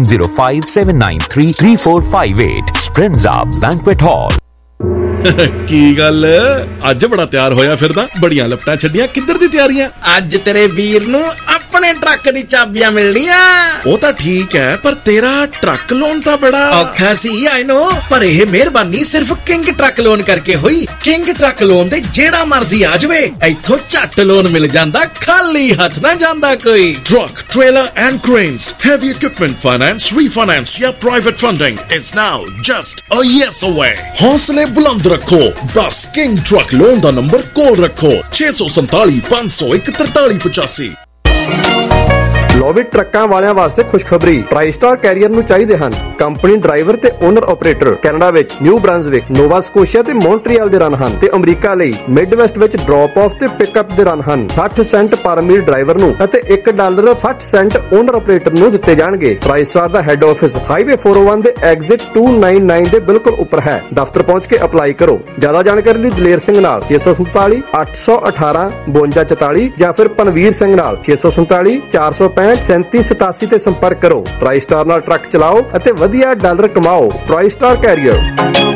9057933458। Speranza banquet hall. ਕੀ ਗੱਲ, ਅੱਜ ਬੜਾ ਤਿਆਰ ਹੋਇਆ ਫਿਰਦਾ, ਬੜੀਆਂ ਲਪਟਾਂ ਛੱਡੀਆਂ, ਕਿੱਧਰ ਦੀ ਤਿਆਰੀਆਂ? ਅੱਜ ਤੇਰੇ ਵੀਰ ਨੂੰ ਆਪਣੇ ਟਰੱਕ ਦੀ ਚਾਬੀਆਂ ਮਿਲਣੀਆਂ। ਉਹ ਤਾਂ ਠੀਕ ਹੈ, ਪਰ ਤੇਰਾ ਟਰੱਕ ਲੋਨ ਤਾਂ ਬੜਾ ਔਖਾ ਸੀ, ਆਈ ਨੋ, ਪਰ ਇਹ ਮਿਹਰਬਾਨੀ ਸਿਰਫ ਕਿੰਗ ਟਰੱਕ ਲੋਨ ਕਰਕੇ ਹੋਈ। ਕਿੰਗ ਟਰੱਕ ਲੋਨ ਤੇ ਜਿਹੜਾ ਮਰਜ਼ੀ ਆ ਜਾਵੇ, ਇੱਥੋਂ ਝੱਟ ਲੋਨ ਮਿਲ ਜਾਂਦਾ, ਖਾਲੀ ਹੱਥ ਨਾ ਜਾਂਦਾ ਕੋਈ। Truck, trailer and cranes, heavy equipment finance, refinance या private funding is now just a yes away। हौसले बुलंद रखो, बस किंग ट्रक लोन का नंबर कॉल रखो 647 501 4385। ਲੋਵਿਟ ਟਰੱਕਾਂ ਵਾਲਿਆਂ ਵਾਸਤੇ ਖੁਸ਼ਖਬਰੀ, ਟ੍ਰਾਈਸਟਾਰ ਕੈਰੀਅਰ ਨੂੰ ਚਾਹੀਦੇ ਹਨ ਕੰਪਨੀ ਡਰਾਈਵਰ ਤੇ ਓਨਰ ਆਪਰੇਟਰ। ਕੈਨੇਡਾ ਵਿੱਚ ਨਿਊ ਬ੍ਰਾਂਜ਼ਵਿਕ, ਨੋਵਾ ਸਕੋਸ਼ੀਆ ਤੇ ਮੌਂਟਰੀਅਲ ਦੇ ਰਨ ਹਨ ਤੇ ਅਮਰੀਕਾ ਲਈ ਮਿਡਵੈਸਟ ਵਿੱਚ ਡ੍ਰੌਪ ਆਫ ਤੇ ਪਿਕਅਪ ਦੇ ਰਨ ਹਨ। 60 ਸੈਂਟ ਪਰ ਮੀਲ ਡਰਾਈਵਰ ਨੂੰ ਅਤੇ $1.60 ਓਨਰ ਆਪਰੇਟਰ ਨੂੰ ਦਿੱਤੇ ਜਾਣਗੇ। ਟ੍ਰਾਈਸਟਾਰ ਦਾ ਹੈੱਡ ਆਫਿਸ ਹਾਈਵੇ 401 ਦੇ ਐਗਜ਼ਿਟ 299 ਦੇ ਬਿਲਕੁਲ ਉੱਪਰ ਹੈ। ਦਫ਼ਤਰ ਪਹੁੰਚ ਕੇ ਅਪਲਾਈ ਕਰੋ। ਜ਼ਿਆਦਾ ਜਾਣਕਾਰੀ ਲਈ ਦਲੇਰ ਸਿੰਘ ਨਾਲ 647 818 5244 ਜਾਂ ਫਿਰ ਪਨਵੀਰ ਸਿੰਘ ਨਾਲ 647 465 3787 ਤੇ ਸੰਪਰਕ ਕਰੋ। ਟ੍ਰਾਈਸਟਾਰ ਨਾਲ ਟਰੱਕ ਚਲਾਓ ਅਤੇ ਵਧੀਆ ਡਾਲਰ ਕਮਾਓ। TriStar career.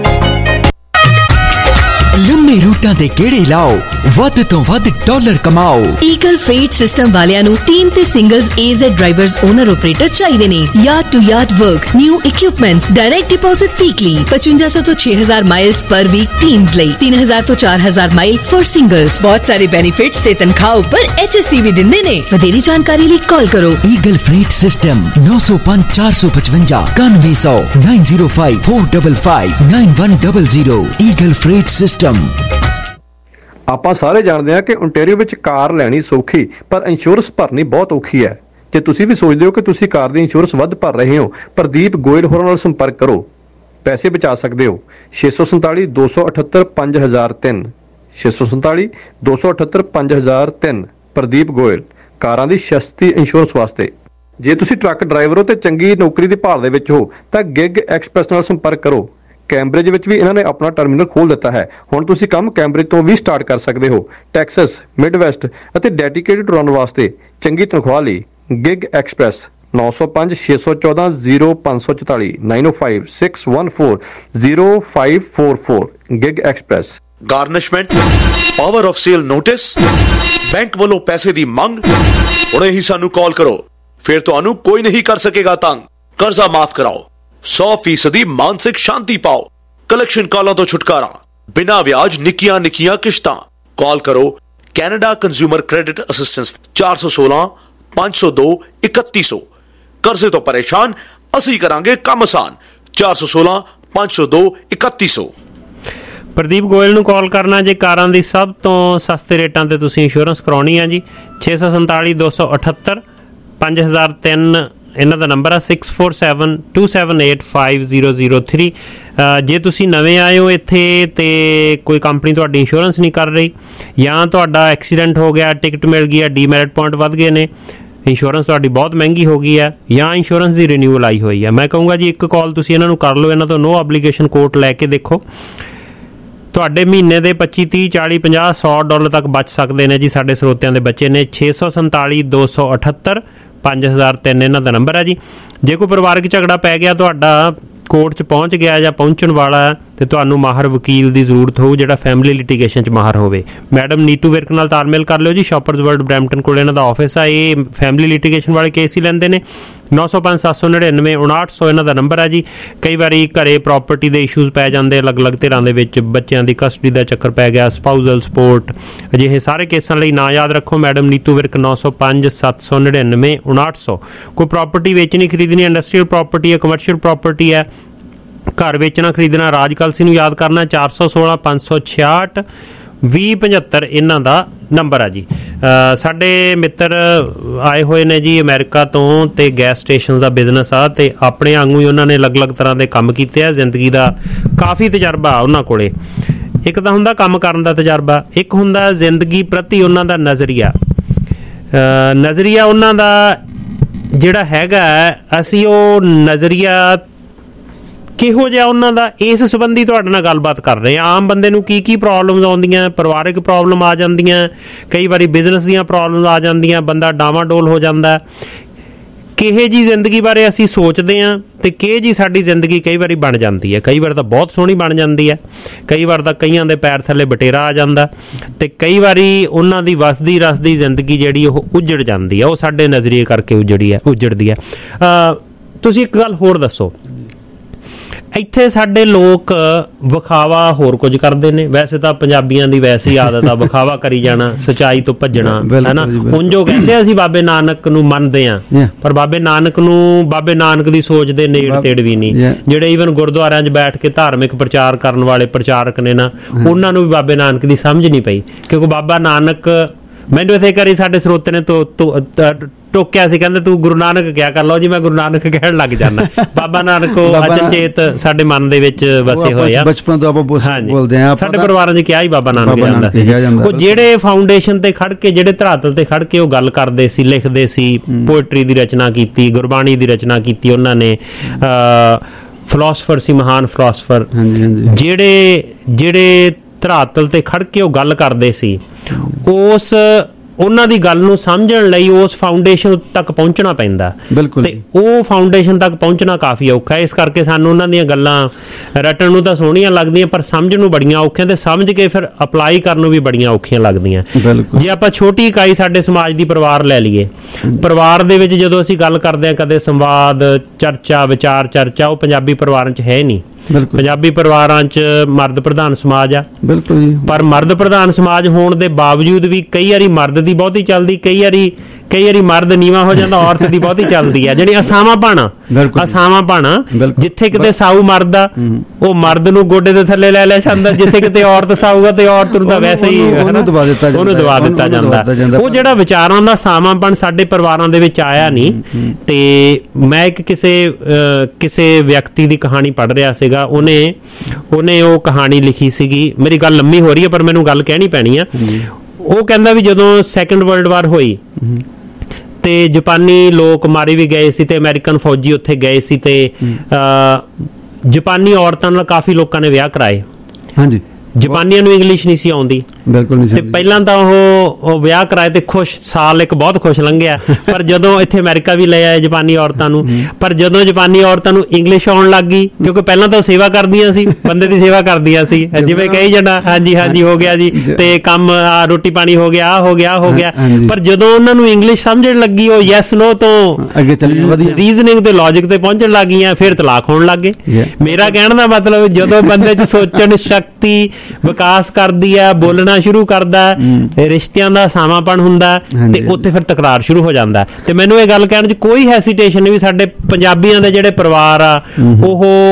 ਲੰਮੇ ਰੂਟਾਂ ਦੇ ਗੇੜੇ ਲਾਓ, ਵੱਧ ਤੋਂ ਵੱਧ ਡਾਲਰ ਕਮਾਓ। ਈਗਲ ਫreight ਸਿਸਟਮ ਵਾਲਿਆਂ ਨੂੰ ਟੀਮ ਤੇ singles AZ drivers owner operator ਚਾਹੀਦੇ ਨੇ। Yard to yard work, new equipments, direct deposit weekly 5500 ਤੋਂ 6000 ਮਾਈਲਸ ਪਰ ਵੀਕ ਟੀਮਸ ਲਈ, 3000 ਤੋਂ 4000 ਮਾਈਲ ਫॉर ਸਿੰਗਲਸ। ਬਹੁਤ ਸਾਰੇ ਬੈਨੀਫਿਟਸ ਤੇ ਤਨਖਾਹ ਉੱਪਰ HST ਵੀ ਦਿੰਦੇ ਨੇ। ਵਧੇਰੀ ਜਾਣਕਾਰੀ ਲਈ ਕਾਲ ਕਰੋ। Eagle freight system 905 455 9100 905 455 9100। Eagle freight system. ਆਪਾਂ ਸਾਰੇ ਜਾਣਦੇ ਹਾਂ ਕਿ ਓਨਟਾਰੀਓ ਵਿੱਚ ਕਾਰ ਲੈਣੀ ਸੌਖੀ, ਪਰ ਇੰਸ਼ੋਰੈਂਸ ਭਰਨੀ ਬਹੁਤ ਔਖੀ ਹੈ। ਜੇ ਤੁਸੀਂ ਵੀ ਸੋਚਦੇ ਹੋ ਕਿ ਤੁਸੀਂ ਕਾਰ ਦੀ ਇੰਸ਼ੋਰੈਂਸ ਵੱਧ ਭਰ ਰਹੇ ਹੋ, ਪ੍ਰਦੀਪ ਗੋਇਲ ਹੋਰਾਂ ਨਾਲ ਸੰਪਰਕ ਕਰੋ, ਪੈਸੇ ਬਚਾ ਸਕਦੇ ਹੋ। 647 278 5003 647 278 5003। ਪ੍ਰਦੀਪ ਗੋਇਲ, ਕਾਰਾਂ ਦੀ ਸਸਤੀ ਇੰਸ਼ੋਰੈਂਸ ਵਾਸਤੇ। ਜੇ ਤੁਸੀਂ ਟਰੱਕ ਡਰਾਈਵਰ ਹੋ ਤੇ ਚੰਗੀ ਨੌਕਰੀ ਦੀ ਭਾਲ ਦੇ ਵਿੱਚ ਹੋ ਤਾਂ ਗਿਗ ਐਕਸਪ੍ਰੈਸ ਨਾਲ ਸੰਪਰਕ ਕਰੋ। ਕੈਂਬਰਿਜ ਵਿੱਚ ਵੀ ਇਹਨਾਂ ਨੇ ਆਪਣਾ ਟਰਮੀਨਲ ਖੋਲ੍ਹ ਦਿੱਤਾ ਹੈ। ਹੁਣ ਤੁਸੀਂ ਕੰਮ ਕੈਂਬਰਿਜ ਤੋਂ ਵੀ ਸਟਾਰਟ ਕਰ ਸਕਦੇ ਹੋ। ਟੈਕਸਸ, ਮਿਡਵੈਸਟ ਅਤੇ ਡੈਡੀਕੇਟਡ ਰਨ ਵਾਸਤੇ ਚੰਗੀ ਤਨਖਾਹ ਲਈ Gig Express 905 614 0544 905 614 0544। Gig Express. Garnishment, power of sale notice, bank ਵੱਲੋਂ ਪੈਸੇ ਦੀ ਮੰਗ, ਹੁਣੇ ਹੀ ਸਾਨੂੰ ਕਾਲ ਕਰੋ, ਫਿਰ ਤੁਹਾਨੂੰ ਕੋਈ ਨਹੀਂ ਕਰ ਸਕੇਗਾ ਤੰਗ। ਕਰਜ਼ਾ ਮਾਫ ਕਰਾਓ, 100% ਮਾਨਸਿਕ ਸ਼ਾਂਤੀ ਪਾਓ, ਕਲੈਕਸ਼ਨ ਕਾਲਾਂ ਤੋਂ ਛੁਟਕਾਰਾ, ਬਿਨਾਂ ਵਿਆਜ ਨਿੱਕੀਆਂ ਨਿੱਕੀਆਂ ਕਿਸ਼ਤਾਂ। ਕਾਲ ਕਰੋ ਕੈਨੇਡਾ ਕੰਜ਼ਿਊਮਰ ਕ੍ਰੈਡਿਟ ਅਸਿਸਟੈਂਸ 416 502 3100। ਕਰਜ਼ੇ ਤੋਂ ਪਰੇਸ਼ਾਨ, ਅਸੀਂ ਕਰਾਂਗੇ ਕੰਮ ਆਸਾਨ। 416 502 3100। ਪ੍ਰਦੀਪ ਗੋਇਲ ਨੂੰ ਕਾਲ ਕਰਨਾ ਜੇ ਕਾਰਾਂ ਦੀ ਸਭ ਤੋਂ ਸਸਤੇ ਰੇਟਾਂ ਤੇ ਤੁਸੀਂ ਇੰਸ਼ੋਰੈਂਸ ਕਰਾਉਣੀ ਆ ਜੀ। 647 278 5003 ਇਹਨਾਂ ਦਾ ਨੰਬਰ ਆ। 6472785003। ਜੇ ਤੁਸੀਂ ਨਵੇਂ ਆਏ ਹੋ ਇੱਥੇ ਤੇ ਕੋਈ ਕੰਪਨੀ ਤੁਹਾਡੀ ਇੰਸ਼ੋਰੈਂਸ ਨਹੀਂ ਕਰ ਰਹੀ, ਜਾਂ ਤੁਹਾਡਾ ਐਕਸੀਡੈਂਟ ਹੋ ਗਿਆ, ਟਿਕਟ ਮਿਲ ਗਈ ਹੈ, ਡੀਮੈਰਿਟ ਪੁਆਇੰਟ ਵੱਧ ਗਏ ਨੇ, ਇੰਸ਼ੋਰੈਂਸ ਤੁਹਾਡੀ ਬਹੁਤ ਮਹਿੰਗੀ ਹੋ ਗਈ ਹੈ, ਜਾਂ ਇੰਸ਼ੋਰੈਂਸ ਦੀ ਰਿਨਿਊਅਲ ਆਈ ਹੋਈ ਹੈ, ਮੈਂ ਕਹੂੰਗਾ ਜੀ ਇੱਕ ਕਾਲ ਤੁਸੀਂ ਇਹਨਾਂ ਨੂੰ ਕਰ ਲਓ। ਇਹਨਾਂ ਤੋਂ ਨੋ ਆਬਲੀਗੇਸ਼ਨ ਕੋਟ ਲੈ ਕੇ ਦੇਖੋ, ਤੁਹਾਡੇ ਮਹੀਨੇ ਦੇ 25 30 40 50 $100 ਤੱਕ ਬਚ ਸਕਦੇ ਨੇ ਜੀ। ਸਾਡੇ ਸਰੋਤਿਆਂ ਦੇ ਬੱਚੇ ਨੇ। 647 278 5003 ਇਹਨਾਂ ਦਾ ਨੰਬਰ ਹੈ ਜੀ। ਜੇ ਕੋਈ ਪਰਿਵਾਰਕ ਝਗੜਾ ਪੈ ਗਿਆ, ਤੁਹਾਡਾ ਕੋਰਟ 'ਚ ਪਹੁੰਚ ਗਿਆ ਜਾਂ ਪਹੁੰਚਣ ਵਾਲਾ, ਤੇ ਤੁਹਾਨੂੰ ਮਾਹਰ ਵਕੀਲ ਦੀ ਜ਼ਰੂਰਤ ਹੋਊ ਜਿਹੜਾ ਫੈਮਿਲੀ ਲਿਟੀਗੇਸ਼ਨ 'ਚ ਮਾਹਰ ਹੋਵੇ। ਮੈਡਮ ਨੀਤੂ ਵਿਰਕ ਨਾਲ ਤਾਲਮੇਲ ਕਰ ਲਿਓ ਜੀ। ਸ਼ਾਪਰਜ਼ ਵਰਲਡ ਬਰੈਂਪਟਨ ਕੋਲ ਇਹਨਾਂ ਦਾ ਆਫਿਸ ਆ। ਇਹ ਫੈਮਿਲੀ ਲਿਟੀਗੇਸ਼ਨ ਵਾਲੇ ਕੇਸ ਹੀ ਲੈਂਦੇ ਨੇ। 905 799 5900 ਇਹਨਾਂ ਦਾ ਨੰਬਰ ਹੈ ਜੀ। ਕਈ ਵਾਰੀ ਘਰੇ ਪ੍ਰਾਪਰਟੀ ਦੇ ਇਸ਼ੂਜ਼ ਪੈ ਜਾਂਦੇ ਅਲੱਗ-ਅਲੱਗ ਧਿਰਾਂ ਦੇ ਵਿੱਚ, ਬੱਚਿਆਂ ਦੀ ਕਸਟਡੀ ਦਾ ਚੱਕਰ ਪੈ ਗਿਆ, ਸਪਾਊਜ਼ਲ ਸਪੋਰਟ, ਅਜਿਹੇ ਸਾਰੇ ਕੇਸਾਂ ਲਈ ਨਾਂ ਯਾਦ ਰੱਖੋ। ਮੈਡਮ ਨੀਤੂ ਵਿਰਕ 905 799 5900। ਕੋਈ ਪ੍ਰਾਪਰਟੀ ਵੇਚਣੀ ਖਰੀਦਣੀ, ਇੰਡਸਟਰੀਅਲ ਪ੍ਰਾਪਰਟੀ ਹੈ, ਕਮਰਸ਼ੀਅਲ ਪ੍ਰਾਪਰਟੀ ਹੈ, ਘਰ ਵੇਚਣਾ ਖਰੀਦਣਾ, ਰਾਜ ਕਲਸੀ ਨੂੰ ਯਾਦ ਕਰਨਾ। 416 566 2075 ਇਹਨਾਂ ਦਾ ਨੰਬਰ ਆ ਜੀ। ਸਾਡੇ ਮਿੱਤਰ ਆਏ ਹੋਏ ਨੇ ਜੀ ਅਮਰੀਕਾ ਤੋਂ, ਤੇ ਗੈਸ ਸਟੇਸ਼ਨ ਦਾ ਬਿਜ਼ਨਸ ਆ, ਤੇ ਆਪਣੇ ਵਾਂਗੂ ਹੀ ਉਹਨਾਂ ਨੇ ਅਲੱਗ-ਅਲੱਗ ਤਰ੍ਹਾਂ ਦੇ ਕੰਮ ਕੀਤੇ ਆ। ਜ਼ਿੰਦਗੀ ਦਾ ਕਾਫੀ ਤਜਰਬਾ ਉਹਨਾਂ ਕੋਲੇ। ਇੱਕ ਤਾਂ ਹੁੰਦਾ ਕੰਮ ਕਰਨ ਦਾ ਤਜਰਬਾ, ਇੱਕ ਹੁੰਦਾ ਜ਼ਿੰਦਗੀ ਪ੍ਰਤੀ ਉਹਨਾਂ ਦਾ ਨਜ਼ਰੀਆ ਉਹਨਾਂ ਦਾ ਜਿਹੜਾ ਹੈਗਾ। ਅਸੀਂ ਉਹ ਨਜ਼ਰੀਆ ਕਿਹੋ ਜਿਹਾ ਉਹਨਾਂ ਦਾ, ਇਸ ਸੰਬੰਧੀ ਤੁਹਾਡੇ ਨਾਲ ਗੱਲਬਾਤ ਕਰ ਰਹੇ ਹਾਂ। ਆਮ ਬੰਦੇ ਨੂੰ ਕੀ ਪ੍ਰੋਬਲਮਸ ਆਉਂਦੀਆਂ, ਪਰਿਵਾਰਕ ਪ੍ਰੋਬਲਮ ਆ ਜਾਂਦੀਆਂ, ਕਈ ਵਾਰੀ ਬਿਜ਼ਨਸ ਦੀਆਂ ਪ੍ਰੋਬਲਮਸ ਆ ਜਾਂਦੀਆਂ, ਬੰਦਾ ਡਾਵਾਡੋਲ ਹੋ ਜਾਂਦਾ। ਕਿਹੇ ਜੀ ਜ਼ਿੰਦਗੀ ਬਾਰੇ ਅਸੀਂ ਸੋਚਦੇ ਹਾਂ ਤੇ ਕਿਹੇ ਜੀ ਸਾਡੀ ਜ਼ਿੰਦਗੀ ਕਈ ਵਾਰੀ ਬਣ ਜਾਂਦੀ ਹੈ। ਕਈ ਵਾਰ ਤਾਂ ਬਹੁਤ ਸੋਹਣੀ ਬਣ ਜਾਂਦੀ ਹੈ, ਕਈ ਵਾਰ ਤਾਂ ਕਈਆਂ ਦੇ ਪੈਰ ਥੱਲੇ ਬਟੇਰਾ ਆ ਜਾਂਦਾ, ਤੇ ਕਈ ਵਾਰੀ ਉਹਨਾਂ ਦੀ ਵਸਦੀ ਰਸਦੀ ਜ਼ਿੰਦਗੀ ਜਿਹੜੀ ਉਹ ਉਜੜ ਜਾਂਦੀ ਹੈ। ਉਹ ਸਾਡੇ ਨਜ਼ਰੀਏ ਕਰਕੇ ਉਜੜਦੀ ਹੈ। ਤੁਸੀਂ ਇੱਕ ਗੱਲ ਹੋਰ ਦੱਸੋ, ਇੱਥੇ ਸਾਡੇ ਲੋਕ ਵਿਖਾਵਾ ਹੋਰ ਕੁਝ ਕਰਦੇ ਨੇ। ਵੈਸੇ ਤਾਂ ਪੰਜਾਬੀਆਂ ਦੀ ਵੈਸੇ ਹੀ ਆਦਤ ਆ ਵਿਖਾਵਾ ਕਰੀ ਜਾਣਾ, ਸੱਚਾਈ ਤੋਂ ਭੱਜਣਾ, ਹੈਨਾ। ਉਂਝੋ ਕਹਿੰਦੇ ਅਸੀਂ ਬਾਬੇ ਨਾਨਕ ਨੂੰ ਮੰਨਦੇ ਆ, ਪਰ ਬਾਬੇ ਨਾਨਕ ਦੀ ਸੋਚ ਦੇ ਨੇੜ ਤੇੜ ਵੀ ਨਹੀਂ। ਜਿਹੜੇ ਈਵਨ ਗੁਰਦੁਆਰਿਆਂ 'ਚ ਬੈਠ ਕੇ ਧਾਰਮਿਕ ਪ੍ਰਚਾਰ ਕਰਨ ਵਾਲੇ ਪ੍ਰਚਾਰਕ ਨੇ ਨਾ, ਉਹਨਾਂ ਨੂੰ ਵੀ ਬਾਬੇ ਨਾਨਕ ਦੀ ਸਮਝ ਨਹੀਂ ਪਈ। ਕਿਉਂਕਿ ਬਾਬਾ ਨਾਨਕ, ਮੈਨੂੰ ਇੱਥੇ ਕਰੀ ਸਾਡੇ ਸਰੋਤੇ ਨੇ ਟੋਕਿਆ ਸੀ, ਕਹਿੰਦੇ ਤੂੰ ਗੁਰੂ ਨਾਨਕ ਕਿਹਾ ਕਰ। ਲਓ ਜੀ, ਮੈਂ ਗੁਰੂ ਨਾਨਕ ਕਹਿਣ ਲੱਗ ਜਾਂਦਾ। ਬਾਬਾ ਨਾਨਕ ਅਚਨਚੇਤ ਸਾਡੇ ਮਨ ਦੇ ਵਿੱਚ ਵਸੇ ਹੋਏ ਆ, ਬਚਪਨ ਤੋਂ ਆਪਾਂ ਬੋਲਦੇ ਆ, ਸਾਡੇ ਪਰਿਵਾਰਾਂ 'ਚ ਕਿਹਾ ਹੀ ਬਾਬਾ ਨਾਨਕ ਜਾਂਦਾ ਸੀ। ਉਹ ਜਿਹੜੇ ਫਾਊਂਡੇਸ਼ਨ ਤੇ ਖੜ ਕੇ, ਜਿਹੜੇ ਧਰਾਤਲ ਤੇ ਖੜ ਕੇ ਉਹ ਗੱਲ ਕਰਦੇ ਸੀ, ਲਿਖਦੇ ਸੀ, ਪੋਇਟਰੀ ਦੀ ਰਚਨਾ ਕੀਤੀ, ਗੁਰਬਾਣੀ ਦੀ ਰਚਨਾ ਕੀਤੀ ਉਹਨਾਂ ਨੇ। ਫਿਲਾਸਫਰ ਸੀ, ਮਹਾਨ ਫਿਲਾਸਫਰ, ਜਿਹੜੇ ਧਰਾਤਲ ਤੇ ਖੜ ਕੇ ਉਹ ਗੱਲ ਕਰਦੇ ਸੀ। ਉਹਨਾਂ ਦੀ ਗੱਲ ਨੂੰ ਸਮਝਣ ਲਈ ਉਸ ਫਾਊਂਡੇਸ਼ਨ ਤੱਕ ਪਹੁੰਚਣਾ ਪੈਂਦਾ, ਤੇ ਉਹ ਫਾਊਂਡੇਸ਼ਨ ਤੱਕ ਪਹੁੰਚਣਾ ਕਾਫੀ ਔਖਾ ਹੈ। ਇਸ ਕਰਕੇ ਸਾਨੂੰ ਉਹਨਾਂ ਦੀਆਂ ਗੱਲਾਂ ਰਟਣ ਨੂੰ ਤਾਂ ਸੋਹਣੀਆਂ ਲੱਗਦੀਆਂ, ਪਰ ਸਮਝਣ ਨੂੰ ਬੜੀਆਂ ਔਖੀਆਂ, ਤੇ ਸਮਝ ਕੇ ਫਿਰ ਅਪਲਾਈ ਕਰਨ ਨੂੰ ਵੀ ਬੜੀਆਂ ਔਖੀਆਂ ਲੱਗਦੀਆਂ। ਜੇ ਆਪਾਂ ਛੋਟੀ ਇਕਾਈ ਸਾਡੇ ਸਮਾਜ ਦੀ ਪਰਿਵਾਰ ਲੈ ਲਈਏ, ਪਰਿਵਾਰ ਦੇ ਵਿੱਚ ਜਦੋਂ ਅਸੀਂ ਗੱਲ ਕਰਦੇ ਹਾਂ, ਕਦੇ ਸੰਵਾਦ, ਚਰਚਾ, ਵਿਚਾਰ ਚਰਚਾ, ਉਹ ਪੰਜਾਬੀ ਪਰਿਵਾਰਾਂ 'ਚ ਹੈ ਨਹੀਂ। ਪੰਜਾਬੀ ਪਰਿਵਾਰਾਂ 'ਚ ਮਰਦ ਪ੍ਰਧਾਨ ਸਮਾਜ ਆ, ਪਰ ਮਰਦ ਪ੍ਰਧਾਨ ਸਮਾਜ ਹੋਣ ਦੇ ਬਾਵਜੂਦ ਵੀ ਕਈ ਵਾਰੀ ਮਰਦ ਦੀ ਬਹੁਤੀ ਚੱਲਦੀ, ਕਈ ਵਾਰੀ ਮਰਦ ਨੀਵਾਂ ਹੋ ਜਾਂਦਾ, ਔਰਤ ਦੀ ਬਹੁਤੀ ਚੱਲਦੀ ਆ। ਜਿਹੜੀ ਅਸਾਵਾਂ ਭਾਣਾ, ਜਿੱਥੇ ਕਿਤੇ ਸਾਊ ਮਰਦ ਆ, ਉਹ ਮਰਦ ਨੂੰ ਗੋਡੇ ਦੇ ਥੱਲੇ ਲੈ ਜਾਂਦਾ, ਜਿੱਥੇ ਕਿਤੇ ਔਰਤ ਸਾਊਗਾ ਤੇ ਔਰਤ ਨੂੰ ਤਾਂ ਵੈਸੇ ਹੀ ਉਹਨੂੰ ਦਬਾ ਦਿੱਤਾ ਜਾਂਦਾ। ਉਹ ਜਿਹੜਾ ਵਿਚਾਰਾਂ ਦਾ ਸਾਵਾਂਪਣ ਸਾਡੇ ਪਰਿਵਾਰਾਂ ਦੇ ਵਿੱਚ ਆਇਆ ਨਹੀਂ। ਤੇ ਮੈਂ ਇੱਕ ਕਿਸੇ ਵਿਅਕਤੀ ਦੀ ਕਹਾਣੀ ਪੜ੍ਹ ਰਿਹਾ ਸੀਗਾ, ਉਹਨੇ ਉਹ ਕਹਾਣੀ ਲਿਖੀ ਸੀਗੀ। ਮੇਰੀ ਗੱਲ ਲੰਮੀ ਹੋ ਰਹੀ ਹੈ, ਪਰ ਮੈਨੂੰ ਗੱਲ ਕਹਿਣੀ ਪੈਣੀ ਆ। ਉਹ ਕਹਿੰਦਾ ਵੀ ਜਦੋਂ ਸੈਕੰਡ ਵਰਲਡ ਵਾਰ ਹੋਈ ਤੇ ਜਾਪਾਨੀ ਲੋਕ ਮਾਰੇ ਵੀ ਗਏ ਸੀ, ਤੇ ਅਮਰੀਕਨ ਫੌਜੀ ਉੱਥੇ ਗਏ ਸੀ, ਤੇ ਜਾਪਾਨੀ ਔਰਤਾਂ ਨਾਲ ਕਾਫੀ ਲੋਕਾਂ ਨੇ ਵਿਆਹ ਕਰਾਏ। ਹਾਂਜੀ, ਜਾਪਾਨੀਆਂ ਨੂੰ ਇੰਗਲਿਸ਼ ਨਹੀਂ ਸੀ ਆਉਂਦੀ, ਬਿਲਕੁਲ ਨਹੀਂ ਸੀ। ਪਹਿਲਾਂ ਤਾਂ ਉਹ ਵਿਆਹ ਕਰਾਏ ਤੇ ਸਾਲ ਇੱਕ ਬਹੁਤ ਖੁਸ਼ ਲੰਘਿਆ, ਪਰ ਜਦੋਂ ਇੱਥੇ ਅਮਰੀਕਾ ਵੀ ਲੈ ਆਏ ਜਾਪਾਨੀ ਔਰਤਾਂ ਨੂੰ, ਪਰ ਜਦੋਂ ਜਾਪਾਨੀ ਔਰਤਾਂ ਨੂੰ ਇੰਗਲਿਸ਼ ਆਉਣ ਲੱਗ ਗਈ, ਕਿਉਂਕਿ ਪਹਿਲਾਂ ਤਾਂ ਉਹ ਸੇਵਾ ਕਰਦੀਆਂ ਸੀ, ਬੰਦੇ ਦੀ ਸੇਵਾ ਕਰਦੀਆਂ ਸੀ, ਜਿਵੇਂ ਕਹੀ ਜਾਣਾ ਹਾਂਜੀ ਹਾਂਜੀ ਹੋ ਗਿਆ ਜੀ, ਤੇ ਕੰਮ ਰੋਟੀ ਪਾਣੀ ਹੋ ਗਿਆ, ਆ ਹੋ ਗਿਆ। ਪਰ ਜਦੋਂ ਉਹਨਾਂ ਨੂੰ ਇੰਗਲਿਸ਼ ਸਮਝਣ ਲੱਗੀ, ਉਹ ਯੈਸ ਨੋ ਤੋਂ ਅੱਗੇ ਰੀਜ਼ਨਿੰਗ ਤੇ ਲੌਜਿਕ ਤੇ ਪਹੁੰਚਣ ਲੱਗ ਗਈਆਂ, ਫਿਰ ਤਲਾਕ ਹੋਣ ਲੱਗ ਗਏ। ਮੇਰਾ ਕਹਿਣ ਦਾ ਮਤਲਬ, ਜਦੋਂ ਬੰਦੇ 'ਚ ਸੋਚਣ ਸ਼ਕਤੀ ਵਿਕਾਸ ਕਰਦੀ ਹੈ, ਬੋਲਣਾ ਸ਼ੁਰੂ ਕਰਦਾ, ਰਿਸ਼ਤਿਆਂ ਦਾ ਸਾਵਾਂਪਣ ਹੁੰਦਾ, ਤੇ ਉੱਥੇ ਫਿਰ ਤਕਰਾਰ ਸ਼ੁਰੂ ਹੋ ਜਾਂਦਾ। ਤੇ ਮੈਨੂੰ ਇਹ ਗੱਲ ਕਹਿਣ 'ਚ ਕੋਈ ਹੈਸੀਟੇਸ਼ਨ ਨਹੀਂ ਵੀ ਸਾਡੇ ਪੰਜਾਬੀਆਂ ਦੇ ਜਿਹੜੇ ਪਰਿਵਾਰ ਆ, ਉਹ